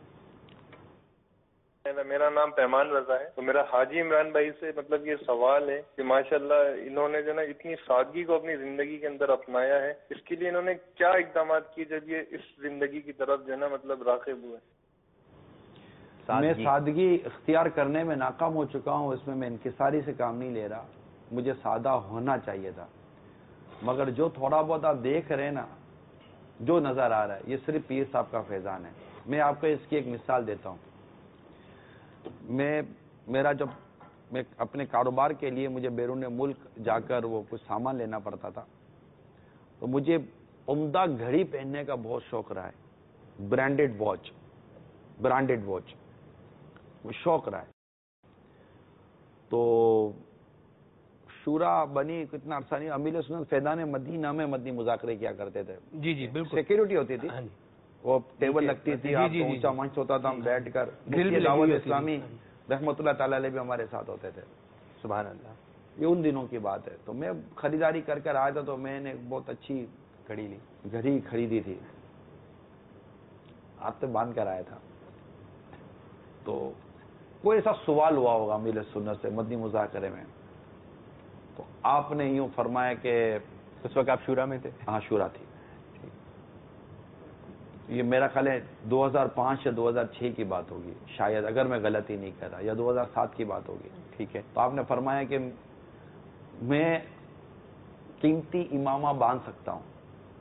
Speaker 11: میرا نام پیمان رضا ہے. تو میرا حاجی عمران بھائی سے مطلب یہ سوال ہے کہ ماشاءاللہ انہوں نے جو نا اتنی سادگی کو اپنی زندگی کے اندر اپنایا ہے, اس کے لیے انہوں نے کیا اقدامات کیے جب یہ اس زندگی کی طرف جو ہے نا مطلب راغب ہوئے؟
Speaker 9: میں سادگی اختیار کرنے میں ناکام ہو چکا ہوں, اس میں میں انکساری سے کام نہیں لے رہا. مجھے سادہ ہونا چاہیے تھا, مگر جو تھوڑا بہت آپ دیکھ رہے ہیں نا, جو نظر آ رہا ہے, یہ صرف پیر صاحب کا فیضان ہے. میں آپ کو اس کی ایک مثال دیتا ہوں. میں میرا جب میں اپنے کاروبار کے لیے مجھے بیرون ملک جا کر وہ کچھ سامان لینا پڑتا تھا، تو مجھے عمدہ گھڑی پہننے کا بہت شوق رہا ہے، برانڈیڈ واچ برانڈیڈ واچ وہ شوق رہا ہے. تو شورا بنی کتنا عرصہ نہیں، امیر سنت فیضان مدینہ میں مدنی مذاکرے کیا کرتے تھے.
Speaker 5: جی جی بالکل،
Speaker 9: سیکورٹی ہوتی تھی، وہ ٹیبل لگتی تھی، آپ کو اونچا منچ ہوتا تھا، ہم بیٹھ کر دعوت اسلامی رحمۃ اللہ تعالی علیہ بھی ہمارے ساتھ ہوتے تھے.
Speaker 3: سبحان اللہ،
Speaker 9: یہ ان دنوں کی بات ہے. تو میں خریداری کر کر آیا تھا، تو میں نے بہت اچھی
Speaker 3: گھڑی لی
Speaker 9: گھڑی خریدی تھی، ہاتھ سے باندھ کر آیا تھا. تو کوئی ایسا سوال ہوا ہوگا امیر سنت سے مدنی مذاکرے میں، تو آپ نے یوں فرمایا کہ
Speaker 3: اس وقت آپ شورا میں تھے؟
Speaker 9: ہاں شورا تھی. یہ میرا خیال ہے دو ہزار پانچ یا دو ہزار چھ کی بات ہوگی شاید، اگر میں غلطی نہیں کر رہا، یا دو ہزار سات کی بات ہوگی.
Speaker 3: ٹھیک ہے.
Speaker 9: تو آپ نے فرمایا کہ میں قیمتی امامہ باندھ سکتا ہوں،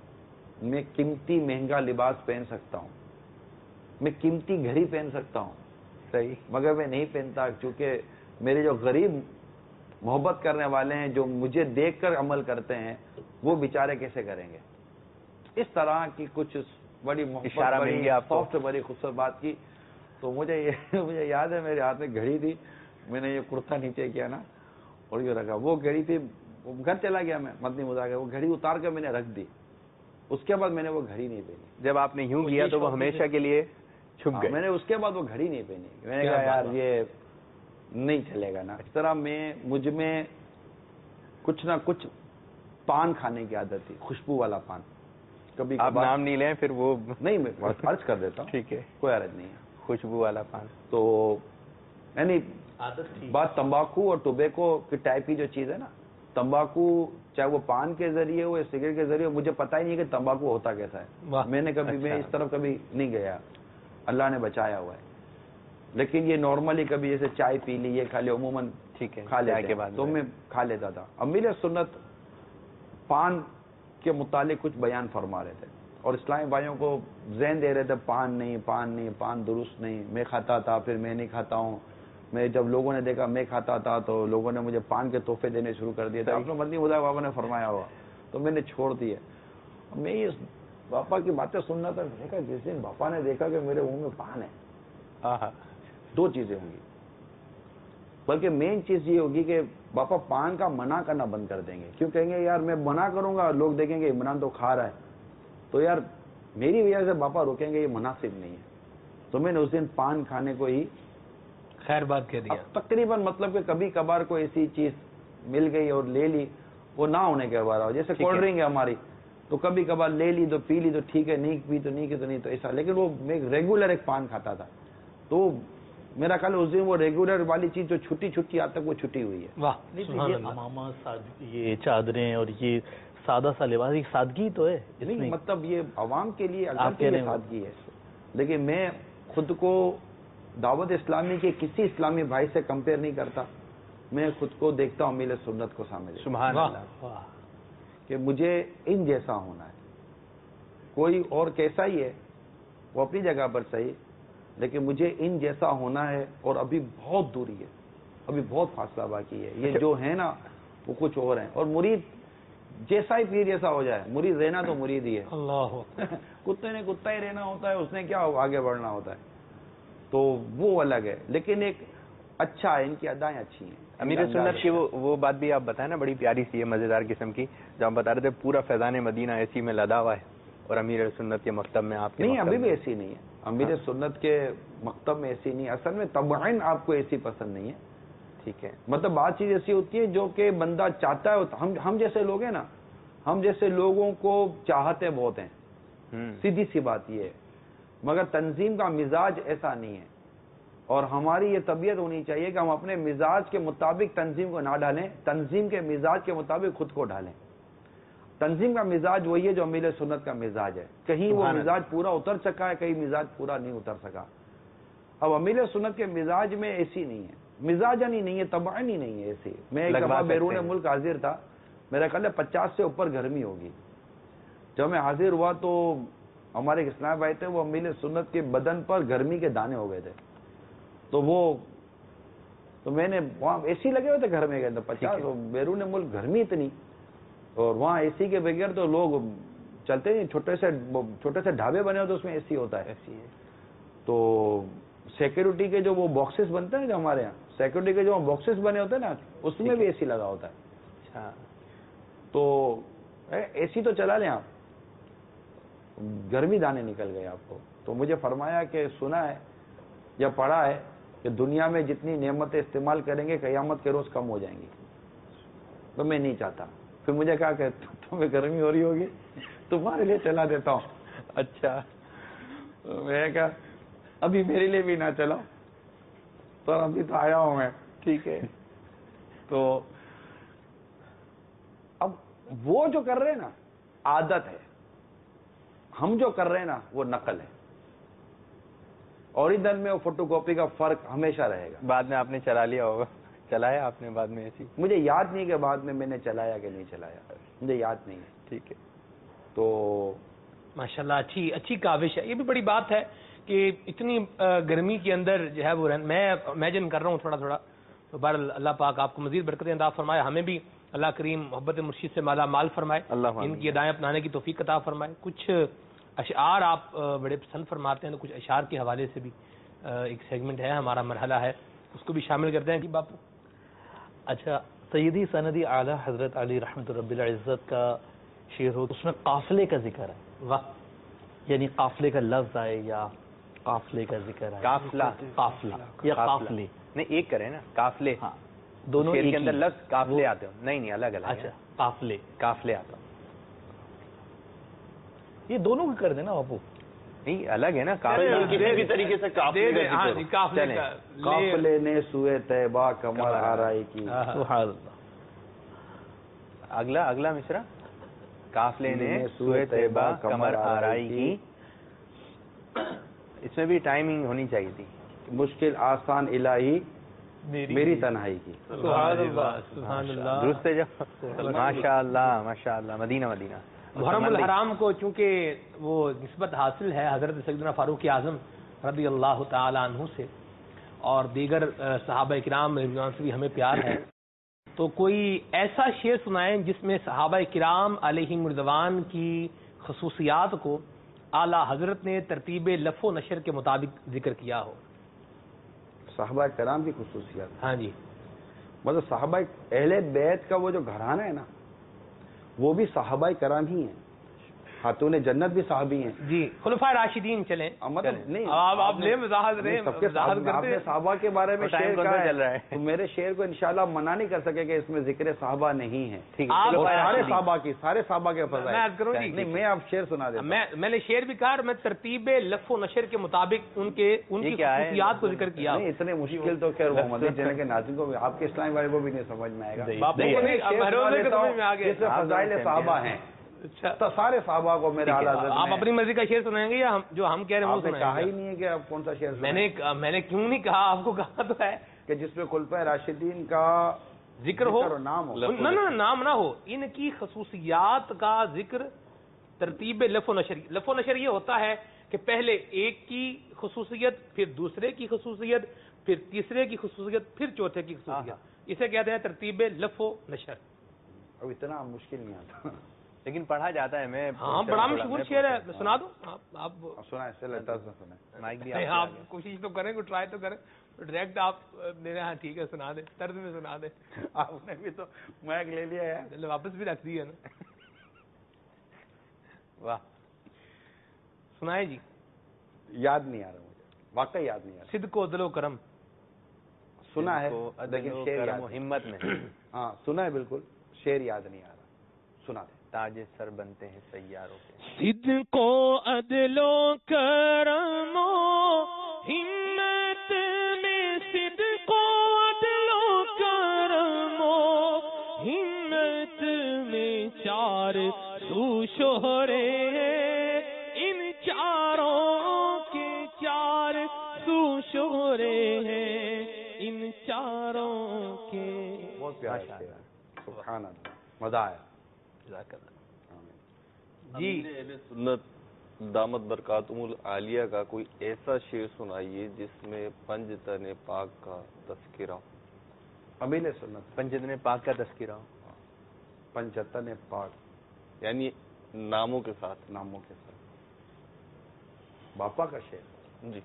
Speaker 9: میں قیمتی مہنگا لباس پہن سکتا ہوں، میں قیمتی گھڑی پہن سکتا ہوں،
Speaker 3: صحیح،
Speaker 9: مگر میں نہیں پہنتا، کیونکہ میرے جو غریب محبت کرنے والے ہیں، جو مجھے دیکھ کر عمل کرتے ہیں، وہ بیچارے کیسے کریں گے. اس طرح کی کچھ بڑی
Speaker 3: اشارہ مل گیا آپ کو،
Speaker 9: سافٹ بڑی خوبصورت بات کی. تو مجھے مجھے یاد ہے میرے ہاتھ میں گھڑی تھی، میں نے یہ کرتا نیچے کیا نا اور یہ رکھا، وہ گھڑی تھی، گھر چلا گیا میں مدنی مذاکرے، وہ گھڑی اتار کر میں نے رکھ دی. اس کے بعد میں نے وہ گھڑی نہیں پہنی.
Speaker 3: جب آپ نے یوں کیا تو وہ ہمیشہ کے لیے چھپ گئے.
Speaker 9: میں نے اس کے بعد وہ گھڑی نہیں پہنی. میں نے کہا یار یہ نہیں چلے گا نا. اس طرح میں مجھ میں کچھ نہ کچھ پان کھانے کی عادت تھی، خوشبو والا پان. کبھی
Speaker 3: آپ نام نہیں لیں پھر وہ
Speaker 9: نہیں، میں عرض کر دیتا ہوں.
Speaker 3: ٹھیک ہے،
Speaker 9: کوئی عرض نہیں ہے.
Speaker 3: خوشبو والا پان
Speaker 9: تو یعنی بات تمباکو اور ٹوبیکو کی ٹائپ کی جو چیز ہے نا، تمباکو چاہے وہ پان کے ذریعے ہو یا سگریٹ کے ذریعے ہو، مجھے پتہ ہی نہیں کہ تمباکو ہوتا کیسا ہے. میں نے کبھی میں اس طرف کبھی نہیں گیا، اللہ نے بچایا ہوا ہے. لیکن یہ نارملی کبھی جیسے چائے پی لی، یہ کھا لی، عموماً
Speaker 3: ٹھیک ہے
Speaker 9: کھا لیتے کے بعد تو میں کھا لیتا تھا. امیر سنت پان کے متعلق کچھ بیان فرما رہے تھے اور اسلامی بھائیوں کو ذہن دے رہے تھے پان نہیں پان نہیں پان درست نہیں. میں کھاتا تھا، پھر میں نہیں کھاتا ہوں. میں جب لوگوں نے دیکھا میں کھاتا تھا تو لوگوں نے مجھے پان کے تحفے دینے شروع کر دیے تھے. آپ نے مدنی مذاکرے بابا نے فرمایا ہوا تو میں نے چھوڑ دیے. میں اس باپا کی باتیں سننا تھا. دیکھا جس دن باپا نے دیکھا کہ میرے منہ میں پان ہے، دو چیزیں ہوں گی، بلکہ مین چیز یہ ہوگی کہ باپا پان کا منع کرنا بند کر دیں گے. کیوں کہیں گے یار میں منع کروں گا، لوگ دیکھیں گے عمران تو کھا رہا ہے، تو یار میری وجہ سے باپا روکیں گے، یہ مناسب نہیں ہے. تو میں نے اس دن پان کھانے کو ہی
Speaker 5: خیر بات کہہ دیا.
Speaker 9: تقریباً مطلب کہ کبھی کبھار کوئی ایسی چیز مل گئی اور لے لی، وہ نہ ہونے کے بعد ہو، جیسے کولڈ ڈرنک ہے ہماری، تو کبھی کبھار لے لی تو پی لی تو ٹھیک ہے، نہیں پی تو نہیں کی تو نہیں، تو ایسا. لیکن وہ میں ریگولر ایک پان کھاتا تھا، تو میرا خیال اس دن وہ ریگولر والی چیز جو چھٹی چھٹی آج تک وہ چھٹی ہوئی ہے.
Speaker 5: واہ،
Speaker 2: یہ امامہ، یہ چادریں اور یہ سادہ سا لباس، ایک سادگی تو ہے.
Speaker 9: نہیں مطلب یہ عوام کے لیے سادگی ہے، لیکن میں خود کو دعوت اسلامی کے کسی اسلامی بھائی سے کمپیئر نہیں کرتا. میں خود کو دیکھتا ہوں میرے سنت کو سامنے،
Speaker 3: سبحان اللہ،
Speaker 9: کہ مجھے ان جیسا ہونا ہے. کوئی اور کیسا ہی ہے وہ اپنی جگہ پر صحیح، لیکن مجھے ان جیسا ہونا ہے. اور ابھی بہت دوری ہے، ابھی بہت فاصلہ باقی ہے. یہ جو ہے نا وہ کچھ اور ہیں. اور مرید جیسا ہی پیر جیسا ہو جائے، مرید رہنا تو مرید ہی ہے.
Speaker 5: اللہ
Speaker 9: کتے نے کتا ہی رہنا ہوتا ہے، اس نے کیا آگے بڑھنا ہوتا ہے، تو وہ الگ ہے. لیکن ایک اچھا ہے، ان کی ادائیں اچھی ہیں.
Speaker 3: امیر سنت کی وہ وہ بات بھی آپ بتائیں نا، بڑی پیاری سی ہے، مزیدار قسم کی، جو آپ بتا رہے تھے پورا فیضان مدینہ ایسی میں لدا ہوا ہے اور امیر سنت کے مکتب میں آپ کے
Speaker 9: نہیں، ابھی بھی ایسی نہیں ہے. امیر سنت کے مکتب میں ایسی نہیں، اصل میں طبعاً آپ کو ایسی پسند نہیں ہے.
Speaker 3: ٹھیک ہے،
Speaker 9: مطلب بات چیز ایسی ہوتی ہے جو کہ بندہ چاہتا ہے. ہم ہم جیسے لوگ ہیں نا، ہم جیسے لوگوں کو چاہتے بہت ہیں، سیدھی سی بات یہ ہے. مگر تنظیم کا مزاج ایسا نہیں ہے، اور ہماری یہ طبیعت ہونی چاہیے کہ ہم اپنے مزاج کے مطابق تنظیم کو نہ ڈالیں، تنظیم کے مزاج کے مطابق خود کو ڈالیں. تنظیم کا مزاج وہی ہے جو امیر سنت کا مزاج ہے. کہیں وہ مزاج پورا اتر سکا ہے، کہیں مزاج پورا نہیں اتر سکا. اب امیر سنت کے مزاج میں ایسی نہیں ہے، مزاجن ہی نہیں ہے، طبعاً ہی نہیں ہے ایسی. میں ایک دفعہ بیرون ملک حاضر تھا، میرا خیال ہے پچاس سے اوپر گرمی ہوگی. جب میں حاضر ہوا تو ہمارے ایک اسلام بھائی تھے، وہ امیر سنت کے بدن پر گرمی کے دانے ہو گئے تھے. تو وہ تو میں نے وہاں اے سی لگے ہوئے تھے گھر میں کے اندر پچاس، بیرون ملک گرمی اتنی، اور وہاں اے سی کے بغیر تو لوگ چلتے نہیں، چھوٹے سے چھوٹے سے ڈھابے بنے ہوتے اس میں اے سی ہوتا ہے. تو سیکورٹی کے جو وہ باکسز بنتے ہیں جو ہمارے یہاں سیکورٹی کے جو باکسز بنے ہوتے ہیں نا اس میں بھی اے سی لگا ہوتا ہے.
Speaker 3: اچھا
Speaker 9: تو اے سی تو چلا لیں آپ، گرمی دانے نکل گئے آپ کو. تو مجھے فرمایا کہ سنا ہے یا پڑھا ہے کہ دنیا میں جتنی نعمتیں استعمال کریں گے قیامت کے روز کم ہو جائیں گی. تو میں نہیں چاہتا. پھر مجھے کہا کہ تمہیں گرمی ہو رہی ہوگی تمہارے لیے چلا دیتا ہوں. اچھا میں کہا ابھی میرے لیے بھی نہ چلاؤ تو ابھی تو آیا ہوں میں. ٹھیک ہے. تو اب وہ جو کر رہے ہیں نا عادت ہے، ہم جو کر رہے ہیں نا وہ نقل ہے. اوریجنل میں وہ فوٹو کاپی کا فرق ہمیشہ رہے گا.
Speaker 3: بعد میں آپ نے چلا لیا ہوگا، چلایا آپ نے بعد میں ایسی؟
Speaker 9: مجھے یاد نہیں کہ بعد میں میں نے چلایا کہ نہیں چلایا، مجھے یاد نہیں ہے.
Speaker 3: ٹھیک ہے.
Speaker 9: تو
Speaker 5: ماشاءاللہ اچھی اچھی کاوش ہے. یہ بھی بڑی بات ہے کہ اتنی گرمی کے اندر جو ہے وہ میں امیجن کر رہا ہوں تھوڑا تھوڑا. تو بہرحال اللہ پاک آپ کو مزید برکتیں عطا فرمائے، ہمیں بھی اللہ کریم محبت مرشد سے مالا مال فرمائے، ان کی ادائیں اپنانے کی توفیق عطا فرمائے. کچھ اشعار آپ بڑے پسند فرماتے ہیں تو کچھ اشعار کے حوالے سے بھی ایک سیگمنٹ ہے ہمارا مرحلہ ہے، اس کو بھی شامل کرتے ہیں. باپو
Speaker 2: اچھا، سیدی سندی اعلیٰ حضرت علی رحمت رب العزت کا شعر ہو اس میں قافلے کا ذکر ہے.
Speaker 5: واہ،
Speaker 2: یعنی قافلے کا لفظ آئے یا قافلے کا ذکر ہے.
Speaker 3: قافلہ
Speaker 2: قافلہ یا قافلے
Speaker 3: نہیں ایک کریں نا، قافلے.
Speaker 2: ہاں دونوں
Speaker 3: شعر
Speaker 2: ایک
Speaker 3: کے اندر
Speaker 2: ہی.
Speaker 3: لفظ قافلے آتے ہوں. نہیں نہیں الگ الگ.
Speaker 2: اچھا قافلے
Speaker 3: قافلے آتا ہوں.
Speaker 2: یہ دونوں بھی کر دینا باپو.
Speaker 3: نہیں الگ ہے نا.
Speaker 1: کسی بھی طریقے سے
Speaker 9: قافلے نے سوئے طیبہ کمر آرائی کی.
Speaker 2: سبحان اللہ.
Speaker 3: اگلا اگلا مصرع قافلے نے سوئے طیبہ کمر آرائی کی. اس میں بھی ٹائمنگ ہونی چاہیے تھی.
Speaker 9: مشکل آسان الہی میری تنہائی کی.
Speaker 5: سبحان اللہ سبحان اللہ.
Speaker 3: درست ہے جو ماشاء اللہ ماشاء اللہ. مدینہ مدینہ.
Speaker 5: محرم الحرام کو چونکہ وہ نسبت حاصل ہے حضرت سیدنا فاروق اعظم رضی اللہ تعالی عنہ سے اور دیگر صحابہ کرام رضوان سے بھی ہمیں پیار ہے، تو کوئی ایسا شعر سنائیں جس میں صحابہ کرام علیہم رضوان کی خصوصیات کو اعلیٰ حضرت نے ترتیب لف و نشر کے مطابق ذکر کیا ہو.
Speaker 9: صحابہ کرام کی خصوصیات؟
Speaker 5: ہاں جی.
Speaker 9: مطلب صحابہ اہل بیت کا وہ جو گھرانہ ہے نا وہ بھی صحابہ کرام ہی ہیں. خاتون جنت بھی صحابی ہیں.
Speaker 5: جی خلفائے راشدین چلیں.
Speaker 9: مطلب نہیں
Speaker 5: آپ آپ لے وضاحت رہے
Speaker 9: سب کے آپ نے صحابہ کے بارے میں شعر کہا
Speaker 3: چل رہا ہے
Speaker 9: تو میرے شعر کو انشاءاللہ منع نہیں کر سکے کہ اس میں ذکر صحابہ نہیں ہے.
Speaker 5: سارے
Speaker 9: صحابہ کی سارے صحابہ کے
Speaker 5: فضائل
Speaker 9: نہیں میں آپ شعر سنا دیتا
Speaker 5: ہوں. میں نے شعر بھی کہا اور میں ترتیب لف و نشر کے مطابق ان کے ان کی خصوصیات کو ذکر کیا.
Speaker 9: اتنے مشکل تو خیر محمد چینل کے ناظرین کو آپ کے اسلام والے کو بھی نہیں سمجھ میں آئے گا. فضائل صحابہ ہیں تو سارے صحابہ کو میرے اعلیٰ حضرت.
Speaker 5: آپ اپنی مرضی کا شعر سنائیں گے یا جو ہم کہہ رہے ہیں وہ سنائیں گے؟
Speaker 9: کہا ہی نہیں ہے کہ آپ کون سا شعر.
Speaker 5: میں نے میں نے کیوں نہیں کہا، آپ کو کہا تو ہے
Speaker 9: کہ جس میں خلفائے راشدین کا
Speaker 5: ذکر ہو،
Speaker 9: نام ہو.
Speaker 5: نہ نام نہ ہو، ان کی خصوصیات کا ذکر ترتیب لف و نشر. لف و نشر یہ ہوتا ہے کہ پہلے ایک کی خصوصیت، پھر دوسرے کی خصوصیت، پھر تیسرے کی خصوصیت، پھر چوتھے کی خصوصیت. اسے کہتے ہیں ترتیب لف و نشر.
Speaker 9: اب اتنا مشکل نہیں آتا
Speaker 3: لیکن پڑھا جاتا ہے. میں
Speaker 5: ہاں بڑا مشہور شعر ہے، میں سنا دوں. آپ
Speaker 9: سنا سنا
Speaker 3: مائک بھی
Speaker 5: آپ کوشش تو کریں، کوئی ٹرائی تو کریں. ڈائریکٹ آپ میرے ہاں ٹھیک ہے سنا دیں، طرز میں سنا دیں.
Speaker 9: آپ نے بھی تو مائک لے لیا ہے،
Speaker 5: واپس بھی رکھ دی ہے نا.
Speaker 3: واہ
Speaker 5: سنائے جی.
Speaker 9: یاد نہیں آ رہا مجھے، واقعی یاد نہیں آ رہا.
Speaker 5: صدق و عدل و کرم
Speaker 9: سنا ہے لیکن شعر
Speaker 3: ہمت میں.
Speaker 9: ہاں سنا ہے بالکل، شعر یاد نہیں آ رہا. سنا دیں.
Speaker 3: تاج سر بنتے ہیں سیاروں کے.
Speaker 12: صدق و عدل و کرم و ہمت میں، صدق و عدل و کرم و ہمت میں چار سو شہرے ہیں، ان چاروں کے چار سو شہرے ہیں، ان چاروں کے.
Speaker 9: بہت پیارا شعر. سبحان اللہ، مزہ آیا.
Speaker 1: جی اہل سنت دامت برکاتہم العالیہ کا کوئی ایسا شعر سنائیے جس میں پنج تن پاک کا تذکرہ.
Speaker 9: अमीर सुन्नत,
Speaker 3: पंचतन पाक का तस्करा हो,
Speaker 9: पंचतन पाक
Speaker 1: यानी नामों के साथ,
Speaker 9: नामों के साथ। बापा का शेर
Speaker 1: जी,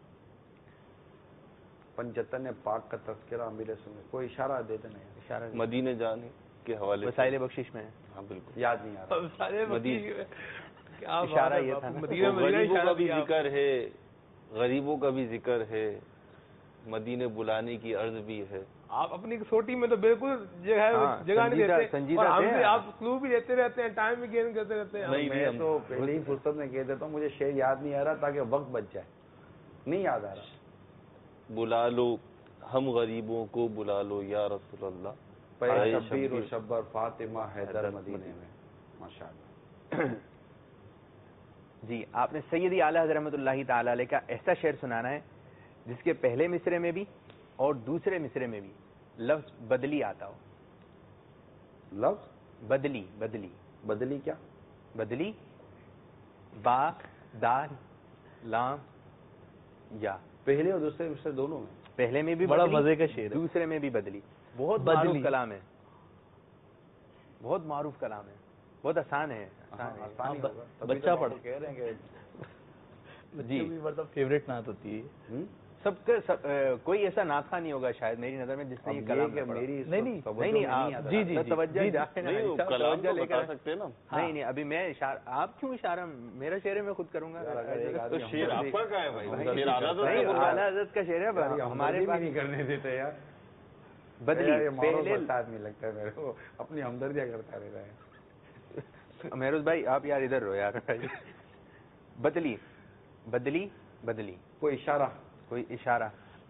Speaker 9: पंचतन पाक का तस्करा अमीर सुन्नत, कोई इशारा दे देना, इशारा
Speaker 1: मदीने जाने के हवाले
Speaker 3: वसाइल बख्शिश में।
Speaker 1: हाँ बिल्कुल,
Speaker 9: याद नहीं आ रहा।
Speaker 3: इशारा ये था,
Speaker 1: गरीबों का भी जिक्र है, गरीबों का भी जिक्र है, मदीने बुलाने की अर्ज भी है।
Speaker 5: आप अपनी कसौटी में तो बिल्कुल जगह जगह नहीं देते, और हमसे आप क्लू भी देते रहते हैं, टाइम भी गेन करते रहते हैं।
Speaker 9: नहीं, मैं तो पहले ही फुर्सत में कह देता हूँ, मुझे शेर याद नहीं आ रहा ताकि वक्त बच जाए, नहीं याद आ रहा।
Speaker 1: बुला लो हम गरीबों को, बुला लो या रसूल अल्लाह,
Speaker 9: शब्बीर और शब्बर फातिमा हैदर मदीने में। माशाअल्लाह।
Speaker 3: जी, आपने सैयदी आला हज़रत रहमतुल्लाहि ताला अलैह का ऐसा शेर सुनाना है जिसके पहले मिसरे में भी और दूसरे मिसरे में भी लफ्ज बदली आता हो।
Speaker 9: लफ्ज
Speaker 3: बदली, बदली,
Speaker 9: बदली क्या?
Speaker 3: बदली, बा, दाल, लाम, या।
Speaker 9: पहले और दूसरे मिसरे दोनों में?
Speaker 3: पहले में भी
Speaker 2: बड़ा
Speaker 3: बदली,
Speaker 2: मजे का शेर है।
Speaker 3: दूसरे में भी बदली। बहुत मारूफ कलाम है, बहुत मारूफ कलाम है, बहुत आसान है, आसान है।
Speaker 9: आसान ही होगा,
Speaker 2: बच्चा पढ़
Speaker 9: कह रहे हैं
Speaker 3: जी,
Speaker 2: मतलब फेवरेट नात होती है।
Speaker 3: सबके सब, अ, कोई ऐसा नाथा नहीं होगा शायद मेरी नजर में जिसने ये कलाम में पढ़ा।
Speaker 9: मेरी
Speaker 3: नहीं नहीं नहीं नहीं आप जी जी तवज्जो
Speaker 1: नहीं, कलाम तो बता सकते हैं ना।
Speaker 3: नहीं नहीं अभी मैं इशारा, आप क्यों इशारा, मेरा शेर है मैं खुद करूंगा।
Speaker 1: तो शेर आपका क्या है भाई? शेर आला
Speaker 3: हज़रत का शेर है, हमारे पास
Speaker 9: नहीं करने देते यार।
Speaker 3: बदली पहले
Speaker 9: आदमी लगता है मेरे को, अपनी हमदर्दियां करता रहता है।
Speaker 3: मेहरोज भाई आप यार इधर रहो यार। बदली, बदली, बदली,
Speaker 9: कोई इशारा,
Speaker 3: कोई इशारा।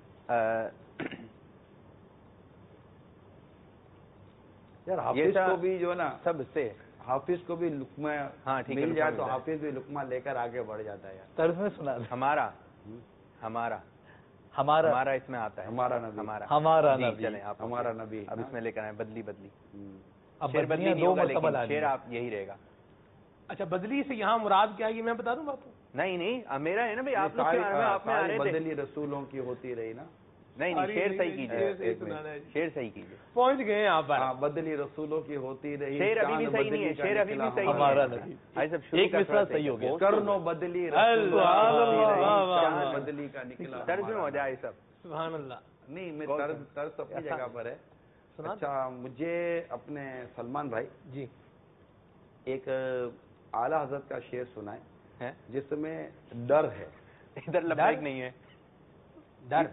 Speaker 9: यार हाफिज को भी जो है ना,
Speaker 3: सबसे
Speaker 9: हाफिज को भी लुकमा,
Speaker 3: हाँ ठीक है,
Speaker 9: मिल जाए तो हाफिज भी लुकमा लेकर आगे बढ़ जाता है यार।
Speaker 2: तर्ज में सुना
Speaker 3: हमारा, हमारा,
Speaker 2: हमारा
Speaker 3: हमारा इसमें आता है,
Speaker 9: हमारा नबी,
Speaker 3: हमारा
Speaker 2: हमारा
Speaker 3: जी,
Speaker 2: नबी,
Speaker 3: चलें आप
Speaker 9: हमारा नबी।
Speaker 3: अब इसमें लेकर आए बदली, बदली।
Speaker 2: अब
Speaker 3: शेर बदली
Speaker 2: बदलियां
Speaker 3: नहीं
Speaker 2: दो
Speaker 3: होगा,
Speaker 2: मरतबा
Speaker 3: लेकिन
Speaker 2: लानी
Speaker 3: शेर
Speaker 2: है।
Speaker 3: आप यही रहेगा।
Speaker 5: अच्छा, बदली से यहाँ मुराद क्या है ये मैं बता दूं बापू?
Speaker 3: नहीं नहीं अब मेरा है ना भाई, आप लोग
Speaker 9: सारी
Speaker 3: के बारे में आप में आ रहे थे।
Speaker 9: बदली रसूलों की होती रही ना।
Speaker 3: नहीं नहीं शेर सही कीजिए,
Speaker 5: सुनाना है,
Speaker 3: शेर सही कीजिए।
Speaker 5: पहुंच गए आप पर।
Speaker 9: हाँ, बदली रसूलों की होती रही।
Speaker 3: शेर अभी भी सही नहीं है, शेर अभी भी सही
Speaker 2: हमारा
Speaker 3: नहीं है।
Speaker 2: नबी,
Speaker 3: भाई सब शुरू
Speaker 2: एक
Speaker 3: का
Speaker 2: मिसरा सही हो गया।
Speaker 9: करनो बदली
Speaker 5: अल्लाह,
Speaker 9: बदली का निकला।
Speaker 3: तर्ज में हो जाए सब।
Speaker 5: सुभान अल्लाह।
Speaker 9: नहीं, मैं तर्ज तर्ज अपनी जगह पर है। अच्छा, मुझे अपने सलमान भाई
Speaker 5: जी
Speaker 9: एक आला हजरत का शेर सुनाए
Speaker 3: है
Speaker 9: जिसमें डर है।
Speaker 3: इधर लबैक नहीं है,
Speaker 5: डर।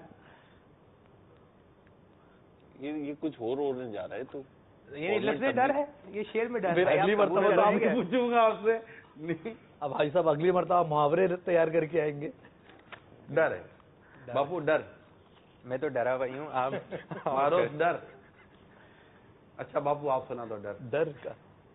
Speaker 1: ये ये कुछ और होने जा रहा है। तो
Speaker 5: ये लफ्ज़ डर है, ये शेर में डर
Speaker 2: फिर
Speaker 5: है।
Speaker 2: अगली
Speaker 5: आप
Speaker 2: मरतबा
Speaker 5: कबूल
Speaker 2: तो
Speaker 5: करेंगे?
Speaker 2: आपसे पूछूंगा आपसे। अब भाई साहब अगली मरतबा मुहावरे तैयार करके आएंगे।
Speaker 9: डर है बापू, डर।
Speaker 3: मैं तो डरा हुआ ही हूँ, आप
Speaker 9: मारो डर। अच्छा बापू आप सुना दो डर।
Speaker 2: डर का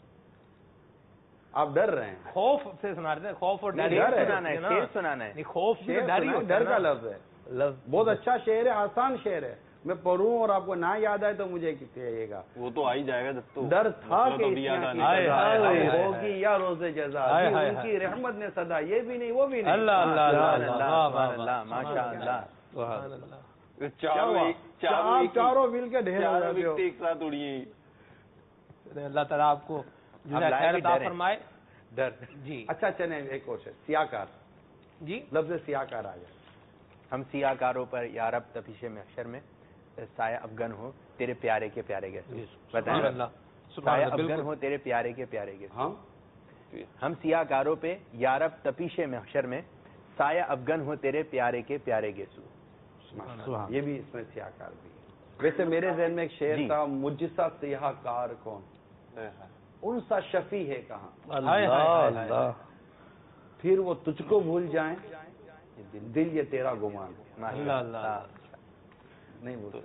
Speaker 9: आप डर रहे हैं,
Speaker 5: खौफ से सुना रहे हैं, खौफ और डर।
Speaker 3: शेर
Speaker 5: डर है,
Speaker 3: सुनाना है,
Speaker 5: ना?
Speaker 3: शेर सुनाना है।
Speaker 5: नहीं, खौफ भी
Speaker 9: शेर
Speaker 5: तो डर ही
Speaker 9: सुना,
Speaker 5: होता है
Speaker 9: डर का
Speaker 5: ना।
Speaker 9: लफ्ज है।
Speaker 2: लफ्ज
Speaker 9: बहुत अच्छा शेर है, आसान शेर है। मैं पढ़ूं और आपको ना याद आए तो मुझे कहिएगा।
Speaker 1: वो तो आ ही जाएगा जब तो
Speaker 9: डर था कि
Speaker 1: अभी याद आने
Speaker 2: हाय, हाय, हाय, हाय,
Speaker 9: होगी या रोज़े जज़ा,
Speaker 2: हाय,
Speaker 9: जी
Speaker 2: हाय,
Speaker 9: उनकी रहमत ने सदा, ये भी नहीं वो भी नहीं।
Speaker 5: अल्लाह अल्लाह अल्लाह
Speaker 3: अल्लाह,
Speaker 5: अल्लाह,
Speaker 3: सुभान अल्लाह, माशा अल्लाह।
Speaker 5: सुभान अल्लाह।
Speaker 1: चारों एक- चारों
Speaker 9: आप
Speaker 1: एक ही-
Speaker 9: चारों मिल के ढेर हो
Speaker 1: चारों
Speaker 9: जाते हो।
Speaker 1: व्यक्ति एक साथ उड़िए।
Speaker 5: अल्लाह ताला आपको
Speaker 3: आप लाए
Speaker 5: खैर
Speaker 3: भी
Speaker 5: अता
Speaker 3: डर है।
Speaker 5: फरमाए।
Speaker 3: डर
Speaker 5: जी
Speaker 9: अच्छा चले एक और शेर, सियाकार।
Speaker 5: जी
Speaker 9: लफ्ज सियाकार आ गया।
Speaker 3: हम सियाकारों पर यारब तफीशे महशर में साया अफगन हो तेरे प्यारे के प्यारे के
Speaker 5: सुभान
Speaker 3: बताएं।
Speaker 5: अल्लाह, सुभान
Speaker 3: साया
Speaker 5: अल्लाह,
Speaker 3: अफगन
Speaker 5: बिल्कुल।
Speaker 3: हो तेरे प्यारे के प्यारे के
Speaker 9: हम
Speaker 3: हम सियाकारों पे यारब तपीशे महशर में साया अफगन हो तेरे प्यारे के प्यारे गेसू।
Speaker 9: सुभान, ये भी इसमें सियाकार भी है। वैसे मेरे जहन में एक शेर
Speaker 3: जी।
Speaker 9: था, मुझसा सियाकार कौन, उनसा शफी है कहाँ,
Speaker 2: अल्लाह अल्लाह।
Speaker 9: फिर वो तुझको भूल जाए दिल ये तेरा गुमान।
Speaker 5: अल्लाह अल्लाह।
Speaker 9: नहीं भूलते।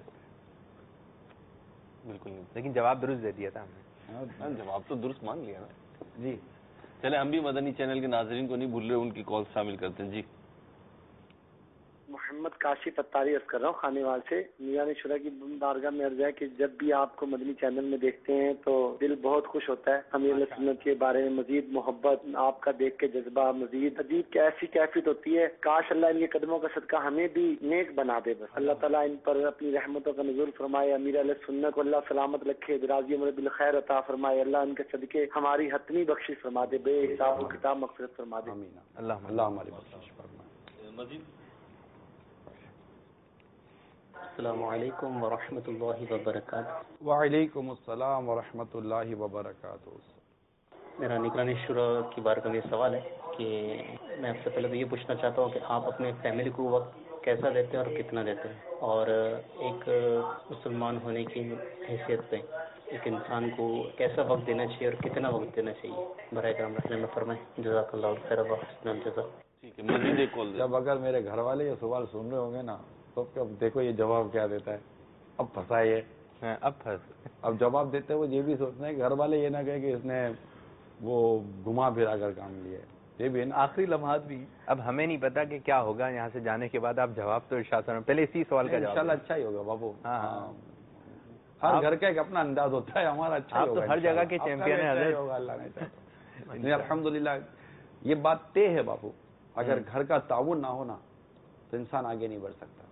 Speaker 1: बिल्कुल नहीं।
Speaker 3: लेकिन जवाब दुरुस्त दे दिया था हमने।
Speaker 1: हाँ, जवाब तो दुरुस्त मान लिया ना
Speaker 9: जी।
Speaker 1: चले हम भी मदनी चैनल के नाजरीन को नहीं भूल रहे, उनकी कॉल शामिल करते हैं। जी
Speaker 13: मोहम्मद محمد کاشف اتاری عرض کر رہا ہوں خانے وال سے. نگران شورا کی بارگاہ میں عرض ہے کہ جب بھی آپ کو مدنی چینل میں دیکھتے ہیں تو دل بہت خوش ہوتا ہے. امیر علیہ سنت کے بارے میں مزید محبت, آپ کا دیکھ کے جذبہ مزید عجیب کیسی کیفیت ہوتی ہے. کاش اللہ ان کے قدموں کا صدقہ ہمیں بھی نیک بنا دے. بس اللہ تعالیٰ ان پر اپنی رحمتوں کا نزول فرمائے. امیر علیہ سنت کو اللہ سلامت رکھے, دراز عمر بالخیر عطا فرمائے. اللہ ان کے صدقے ہماری حتمی بخشش فرما دے, بے حساب و کتاب مغفرت فرما دے.
Speaker 9: اللہ اللہ ہماری بخشش فرمائے.
Speaker 1: مزید
Speaker 14: السلام علیکم ورحمۃ اللہ وبرکاتہ.
Speaker 9: وعلیکم السلام ورحمۃ اللہ وبرکاتہ.
Speaker 14: میرا نگران شورا کی بارگاہ میں سوال ہے کہ میں آپ سے پہلے تو یہ پوچھنا چاہتا ہوں کہ آپ اپنے فیملی کو وقت کیسا دیتے ہیں اور کتنا دیتے ہیں, اور ایک مسلمان ہونے کی حیثیت سے ایک انسان کو کیسا وقت دینا چاہیے اور کتنا وقت دینا چاہیے, براہ کرم رحمۃ اللہ فرمائیں. جزاک اللہ خیر و حسن الجزاء.
Speaker 1: ٹھیک ہے, مزید ایک کال.
Speaker 9: جب اگر میرے گھر والے یہ سوال سن رہے ہوں گے نا تو اب دیکھو یہ جواب کیا دیتا ہے. اب پھنسا یہ
Speaker 3: اب پھنس
Speaker 9: اب جواب دیتے ہوئے یہ بھی سوچنا ہے کہ گھر والے یہ نہ کہیں کہ اس نے وہ گھما پھرا کر کام لیا ہے. یہ بھی
Speaker 3: آخری لمحات بھی اب ہمیں نہیں پتا کہ کیا ہوگا یہاں سے جانے کے بعد. آپ جواب تو ارشاد فرمائیں. پہلے اسی سوال کا جواب
Speaker 9: انشاءاللہ اچھا ہی ہوگا بابو.
Speaker 3: ہاں
Speaker 9: ہر گھر کا ایک اپنا انداز ہوتا ہے. ہمارا اچھا
Speaker 3: آپ تو ہر جگہ کے چیمپئن ہیں حضرت.
Speaker 9: اللہ نے الحمدللہ یہ بات طے ہے بابو. اگر گھر کا تعاون نہ ہونا تو انسان آگے نہیں بڑھ سکتا.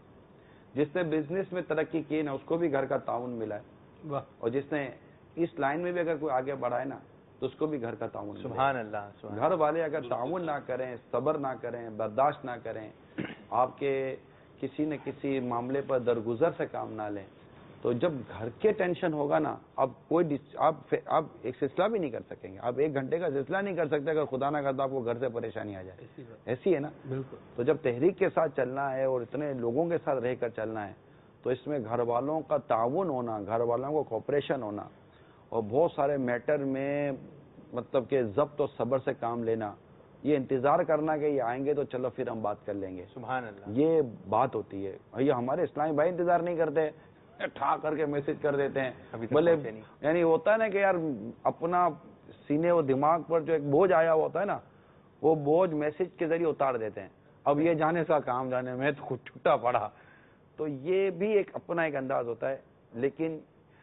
Speaker 9: جس نے بزنس میں ترقی کی نا اس کو بھی گھر کا تعاون ملا ہے, اور جس نے اس لائن میں بھی اگر کوئی آگے بڑھا ہے نا تو اس کو بھی گھر کا تعاون.
Speaker 3: سبحان اللہ.
Speaker 9: گھر والے اگر تعاون نہ کریں, صبر نہ کریں, برداشت نہ کریں, آپ کے کسی نہ کسی معاملے پر درگزر سے کام نہ لیں, تو جب گھر کے ٹینشن ہوگا نا اب کوئی آپ آپ ایک سلسلہ بھی نہیں کر سکیں گے. آپ ایک گھنٹے کا سلسلہ نہیں کر سکتے اگر خدا نہ کرتا آپ کو گھر سے پریشانی آ جائے. ایسی ہے نا.
Speaker 3: بالکل.
Speaker 9: تو جب تحریک کے ساتھ چلنا ہے اور اتنے لوگوں کے ساتھ رہ کر چلنا ہے تو اس میں گھر والوں کا تعاون ہونا, گھر والوں کو کوپریشن ہونا, اور بہت سارے میٹر میں مطلب کہ ضبط و صبر سے کام لینا, یہ انتظار کرنا کہ یہ آئیں گے تو چلو پھر ہم بات کر لیں گے.
Speaker 3: سبحان اللہ.
Speaker 9: یہ بات ہوتی ہے. یہ ہمارے اسلامی بھائی انتظار نہیں کرتے, ٹھا کر کے میسج کر دیتے ہیں. بھلے یعنی ہوتا ہے نا کہ یار اپنا سینے و دماغ پر جو ایک بوجھ آیا ہوا ہوتا ہے نا وہ بوجھ میسج کے ذریعے اتار دیتے ہیں. اب یہ جانے کا کام جانے میں تو خود چھٹا پڑا. تو یہ بھی ایک اپنا ایک انداز ہوتا ہے. لیکن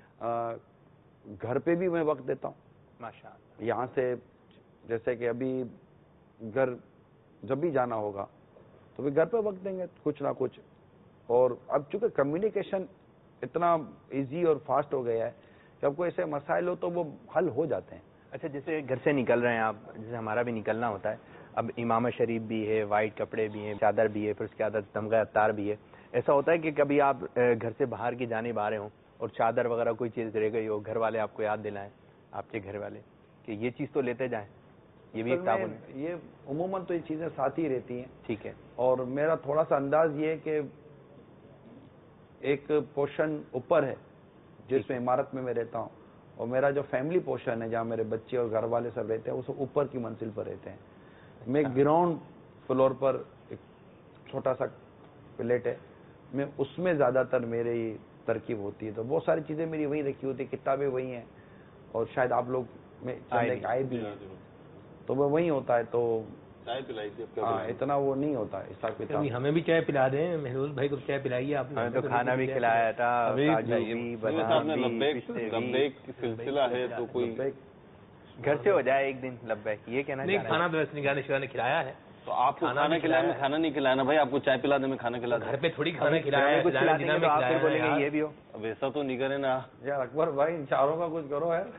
Speaker 9: گھر پہ بھی میں وقت دیتا ہوں
Speaker 3: ماشاء اللہ.
Speaker 9: یہاں سے جیسے کہ ابھی گھر جب بھی جانا ہوگا تو بھی گھر پہ وقت دیں گے کچھ نہ کچھ. اور اب چونکہ کمیونیکیشن اتنا ایزی اور فاسٹ ہو گیا ہے کہ اب کوئی ایسے مسائل ہو تو وہ حل ہو جاتے ہیں.
Speaker 3: اچھا جیسے گھر سے نکل رہے ہیں آپ, جیسے ہمارا بھی نکلنا ہوتا ہے, اب امامہ شریف بھی ہے, وائٹ کپڑے بھی ہیں, چادر بھی ہے, پھر اس کے بعد تمغہ اتار بھی ہے. ایسا ہوتا ہے کہ کبھی آپ گھر سے باہر کی جانب آ رہے ہوں اور چادر وغیرہ کوئی چیز رہ گئی ہو, گھر والے آپ کو یاد دلائیں, آپ کے گھر والے کہ یہ چیز تو لیتے جائیں, یہ بھی ایک تعاون ہے.
Speaker 9: یہ عموماً تو یہ چیزیں ساتھ ہی رہتی ہیں.
Speaker 3: ٹھیک ہے.
Speaker 9: اور میرا تھوڑا سا انداز یہ ہے کہ ایک پورشن اوپر ہے جس میں عمارت میں میں رہتا ہوں, اور میرا جو فیملی پورشن ہے جہاں میرے بچے اور گھر والے سب رہتے ہیں وہ سب اوپر کی منزل پر رہتے ہیں. میں گراؤنڈ فلور پر ایک چھوٹا سا پلیٹ ہے, میں اس میں زیادہ تر میری ترکیب ہوتی ہے. تو بہت ساری چیزیں میری وہی رکھی ہوتی ہیں, کتابیں وہی ہیں, اور شاید آپ لوگ میں آئے بھی ہیں تو وہ وہی ہوتا ہے. تو
Speaker 1: چائے پلائی تھی,
Speaker 9: ہاں اتنا وہ نہیں ہوتا ہے حساب کتاب.
Speaker 5: ہمیں بھی چائے پلا دیں, محروز بھائی کو چائے پلائیے آپ نے.
Speaker 3: تو کھانا بھی کھلایا تھا,
Speaker 1: سلسلہ ہے تو کوئی
Speaker 3: گھر سے ہو جائے ایک دن لبیک, یہ کہنا
Speaker 5: نہیں. کھانا تو نگران شورا نے کھلایا ہے.
Speaker 1: تو آپ کو کھانا کھلانا, کھانا نہیں کھلانا بھائی, آپ کو چائے پلا دیں میں کھانا کھلا دیں.
Speaker 5: گھر پہ تھوڑی کھانا کھلایا,
Speaker 3: یہ بھی ہو.
Speaker 1: ویسا تو نہیں کرے نا
Speaker 9: یار اکبر بھائی, ان چاروں کا کچھ کرو ہے.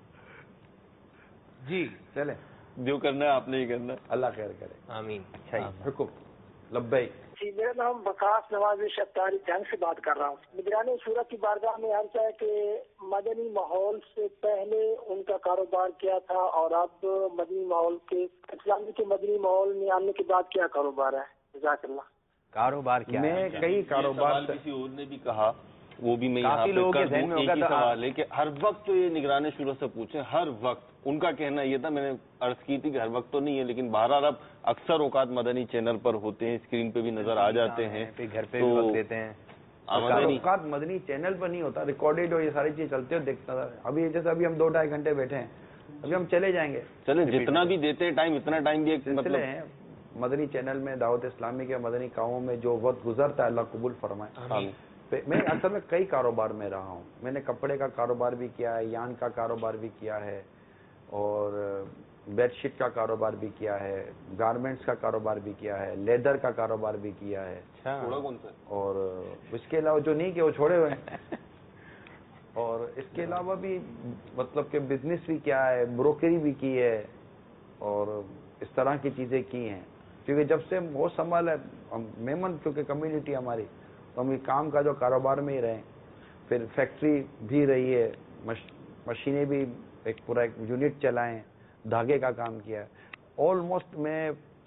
Speaker 5: جی
Speaker 9: چلے
Speaker 1: جو کرنا ہے آپ نے ہی کرنا ہے.
Speaker 9: اللہ خیر کرے.
Speaker 5: آمین.
Speaker 9: حکم لبیک.
Speaker 15: جی میرا نام وقاص نواز شفتاری جنگ سے بات کر رہا ہوں. نگران شورا کی بارگاہ میں عرض ہے کہ مدنی ماحول سے پہلے ان کا کاروبار کیا تھا اور اب مدنی ماحول کے اسلامی کے مدنی ماحول میں آنے کے بعد کیا کاروبار ہے؟ جزاک اللہ.
Speaker 3: کاروبار کیا
Speaker 9: میں کئی کاروبار
Speaker 1: کسی اور نے بھی کہا, وہ بھی میں یہاں
Speaker 3: کافی لوگوں کے ذہن میں ہوگا تھا
Speaker 1: سوال ہے کہ ہر وقت تو یہ نگران شورا سے پوچھیں, ہر وقت ان کا کہنا یہ تھا, میں نے عرض کی تھی کہ ہر وقت تو نہیں ہے لیکن بہرحال اب اکثر اوقات مدنی چینل پر ہوتے ہیں, اسکرین پہ بھی نظر آ جاتے ہیں,
Speaker 3: گھر پہ بھی وقت دیتے ہیں.
Speaker 9: اوقات مدنی چینل پر نہیں ہوتا, ریکارڈیڈ ہو, یہ ساری چیز چلتے ہو دیکھتا تھا. ابھی جیسے ابھی ہم دو ڈھائی گھنٹے بیٹھے ہیں, ابھی ہم چلے جائیں گے.
Speaker 1: چلے جتنا بھی دیتے ہیں ٹائم اتنا ٹائم بھی ایک
Speaker 9: مطلب ہے. مدنی چینل میں دعوت اسلامی کے مدنی کاموں میں جو وقت گزرتا ہے اللہ قبول فرمائے. میں اصل میں کئی کاروبار میں رہا ہوں. میں نے کپڑے کا کاروبار بھی کیا ہے, یان کا کاروبار بھی کیا ہے, اور بیڈ شیٹ کا کاروبار بھی کیا ہے, گارمنٹس کا کاروبار بھی کیا ہے, لیدر کا کاروبار بھی کیا ہے, اور اس کے علاوہ جو نہیں کہ وہ چھوڑے ہوئے ہیں, اور اس کے علاوہ بھی مطلب کہ بزنس بھی کیا ہے, بروکری بھی کی ہے, اور اس طرح کی چیزیں کی ہیں. کیونکہ جب سے وہ سنبھال ہے میمن, کیونکہ کمیونٹی ہماری, تو ہم کام کا جو کاروبار میں ہی رہے. پھر فیکٹری بھی رہی ہے, مشینیں بھی, ایک پورا ایک یونٹ چلائیں, دھاگے کا کام کیا ہے. آلموسٹ میں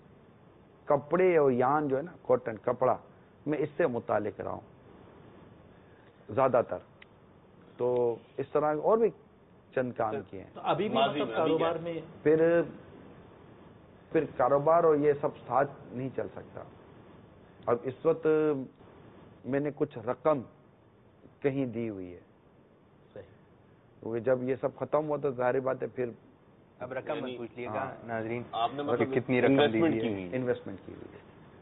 Speaker 9: کپڑے اور یان جو ہے نا, کاٹن کپڑا, میں اس سے متعلق رہا ہوں زیادہ تر. تو اس طرح اور بھی چند کام کیے ہیں.
Speaker 2: ابھی بھی مطلب کاروبار میں
Speaker 9: پھر پھر کاروبار اور یہ سب ساتھ نہیں چل سکتا. اب اس وقت میں نے کچھ رقم کہیں دی ہوئی ہے, کیونکہ جب یہ سب ختم ہوا تو ظاہر بات ہے پھر
Speaker 3: اب رقم مت پوچھ لیے گا ناظرین,
Speaker 4: آپ نے
Speaker 3: کتنی رقم دی ہوئی ہے,
Speaker 9: انویسٹمنٹ کی ہوئی ہے.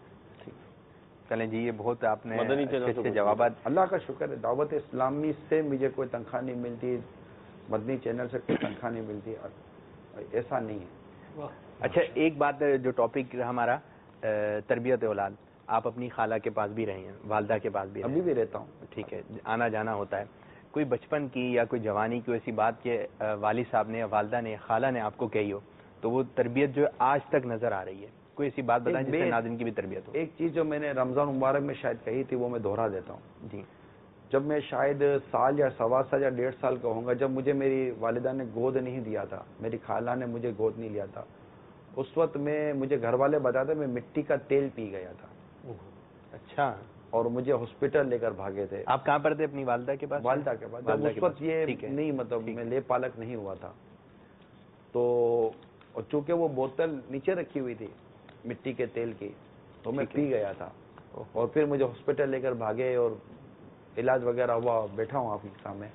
Speaker 3: چلیں جی, یہ بہت آپ نے اچھے جوابات.
Speaker 9: اللہ کا شکر ہے, دعوت اسلامی سے مجھے کوئی تنخواہ نہیں ملتی, مدنی چینل سے کوئی تنخواہ نہیں ملتی, ایسا نہیں ہے.
Speaker 3: اچھا, ایک بات جو ٹاپک ہمارا تربیت اولاد, آپ اپنی خالہ کے پاس بھی رہے ہیں, والدہ کے پاس بھی,
Speaker 9: ابھی بھی رہتا ہوں.
Speaker 3: ٹھیک ہے, آنا جانا ہوتا ہے. کوئی بچپن کی یا کوئی جوانی کی ایسی بات کہ والد صاحب نے یا والدہ نے خالہ نے آپ کو کہی ہو, تو وہ تربیت جو آج تک نظر آ رہی ہے, کوئی ایسی بات بتائیں جس سے ناظرین کی بھی تربیت ہو.
Speaker 9: ایک چیز جو میں نے رمضان مبارک میں شاید کہی تھی, وہ میں دوہرا دیتا ہوں.
Speaker 3: جی.
Speaker 9: جب میں شاید سال یا سوا سال یا ڈیڑھ سال کا ہوں گا, جب مجھے میری والدہ نے گود نہیں دیا تھا, میری خالہ نے مجھے گود نہیں لیا تھا, اس وقت میں مجھے گھر والے بتاتے میں مٹی کا تیل پی گیا تھا.
Speaker 3: اچھا.
Speaker 9: اور مجھے ہاسپٹل لے کر بھاگے تھے.
Speaker 3: آپ کہاں پر تھے؟ اپنی والدہ کے پاس.
Speaker 9: والدہ کے پاس. جب اس وقت یہ نہیں, مطلب میں لے پالک نہیں ہوا تھا, تو اور چونکہ وہ بوتل نیچے رکھی ہوئی تھی مٹی کے تیل کی, تو میں پی گیا تھا, اور پھر مجھے ہاسپٹل لے کر بھاگے اور علاج وغیرہ ہوا. بیٹھا ہوں آپ کے سامنے.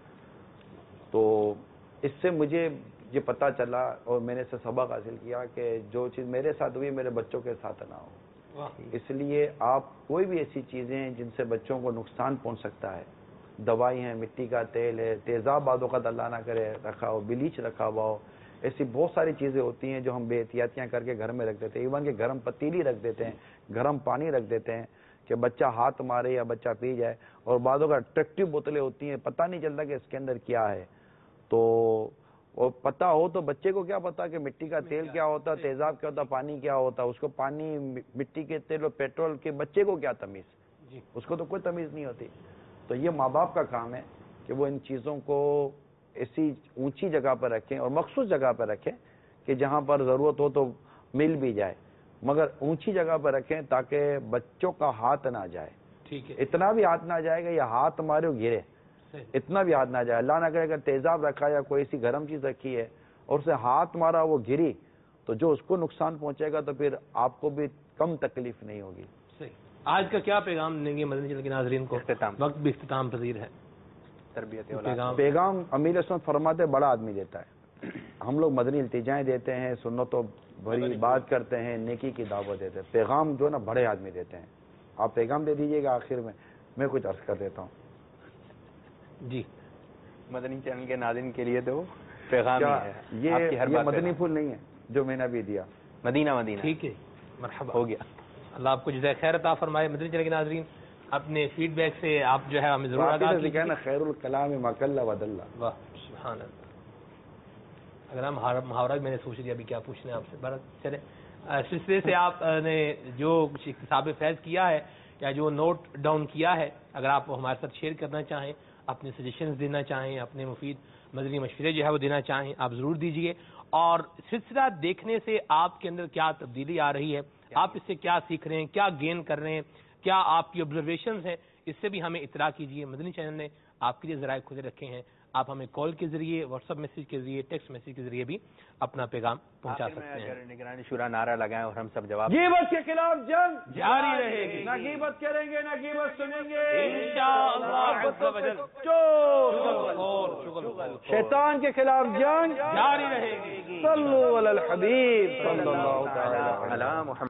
Speaker 9: تو اس سے مجھے یہ پتا چلا, اور میں نے اس سے سبق حاصل کیا کہ جو چیز میرے ساتھ ہوئی میرے بچوں کے ساتھ نہ ہو. اس لیے آپ کوئی بھی ایسی چیزیں ہیں جن سے بچوں کو نقصان پہنچ سکتا ہے, دوائی ہیں, مٹی کا تیل ہے, تیزاب بعض اوقات اللہ نہ کرے رکھا ہو, بلیچ رکھا ہوا ہو, ایسی بہت ساری چیزیں ہوتی ہیں جو ہم بے احتیاطیاں کر کے گھر میں رکھ دیتے ہیں. ایون کہ گرم پتیلی رکھ دیتے ہیں, گرم پانی رکھ دیتے ہیں کہ بچہ ہاتھ مارے یا بچہ پی جائے, اور بعض اوقات اٹریکٹیو بوتلیں ہوتی ہیں, پتہ نہیں چلتا کہ اس کے اندر کیا ہے. تو اور پتہ ہو تو بچے کو کیا پتا کہ مٹی کا تیل کیا ہوتا, تیزاب کیا ہوتا, پانی کیا ہوتا, اس کو پانی مٹی کے تیل اور پیٹرول کے بچے کو کیا تمیز, اس کو تو کوئی تمیز نہیں ہوتی. تو یہ ماں باپ کا کام ہے کہ وہ ان چیزوں کو ایسی اونچی جگہ پر رکھیں اور مخصوص جگہ پر رکھیں کہ جہاں پر ضرورت ہو تو مل بھی جائے, مگر اونچی جگہ پر رکھیں تاکہ بچوں کا ہاتھ نہ جائے.
Speaker 5: ٹھیک ہے,
Speaker 9: اتنا بھی ہاتھ نہ جائے گا یہ ہاتھ مارے گرے, اتنا بھی ہاتھ نہ جائے. اللہ نہ کرے اگر تیزاب رکھا یا کوئی ایسی گرم چیز رکھی ہے اور اسے ہاتھ مارا وہ گری, تو جو اس کو نقصان پہنچے گا تو پھر آپ کو بھی کم تکلیف نہیں ہوگی.
Speaker 5: صحیح. آج کا کیا پیغام دیں گے مدنی چینل کے ناظرین کو؟
Speaker 3: اختتام,
Speaker 5: وقت بھی اختتام پذیر ہے.
Speaker 3: تربیت
Speaker 9: پیغام امیر اسمت فرماتے بڑا آدمی دیتا ہے. ہم لوگ مدنی التجائیں دیتے ہیں, سنتوں بھری بات کرتے ہیں, نیکی کی دعوت دیتے ہیں. پیغام جو ہے نا بڑے آدمی دیتے ہیں. آپ پیغام دے دیجیے گا آخر میں, میں کچھ عرض کر دیتا ہوں.
Speaker 3: جی, مدنی چینل کے ناظرین کے لیے تو پیغام ہے.
Speaker 9: یہ مدنی پھول نہیں ہے جو میں نے ابھی دیا,
Speaker 3: مدینہ مدینہ.
Speaker 5: ٹھیک ہے, مرحبا,
Speaker 3: ہو گیا.
Speaker 5: اللہ آپ کو جزائے خیر عطا فرمائے. مدنی چینل کے ناظرین اپنے فیڈ بیک سے آپ جو ہے ہمیں ضرور آگاہ کیجیے.
Speaker 9: خیر الکلام ما قل ود اللہ.
Speaker 5: واہ سبحان اللہ. اگر ہم محاورہ میں نے سوچ لیا ابھی کیا پوچھنا ہے آپ سے. بہرحال چلے, سلسلے سے آپ نے جو کچھ اکتساب فیض کیا ہے یا جو نوٹ ڈاؤن کیا ہے, اگر آپ ہمارے ساتھ شیئر کرنا چاہیں, اپنے سجیشنز دینا چاہیں, اپنے مفید مدنی مشورے جو ہے وہ دینا چاہیں, آپ ضرور دیجئے. اور سلسلہ دیکھنے سے آپ کے اندر کیا تبدیلی آ رہی ہے, آپ اس سے کیا سیکھ رہے ہیں, کیا گین کر رہے ہیں, کیا آپ کی آبزرویشنز ہیں, اس سے بھی ہمیں اطلاع کیجیے. مدنی چینل نے آپ کے لیے ذرائع کھلے رکھے ہیں. آپ ہمیں کال کے ذریعے, واٹس ایپ میسج کے ذریعے, ٹیکسٹ میسج کے ذریعے بھی اپنا پیغام پہنچا سکتے ہیں.
Speaker 3: اگر نگرانی شورا نعرہ لگائیں اور ہم سب جواب.
Speaker 9: غیبت کے خلاف جنگ
Speaker 5: جاری رہے گی.
Speaker 9: نہ غیبت کریں گے نہ غیبت سنیں گے
Speaker 5: انشاءاللہ.
Speaker 9: شیطان کے خلاف جنگ
Speaker 5: جاری رہے گی.
Speaker 9: صلو علی الحبیب صلی اللہ تعالی علی محمد.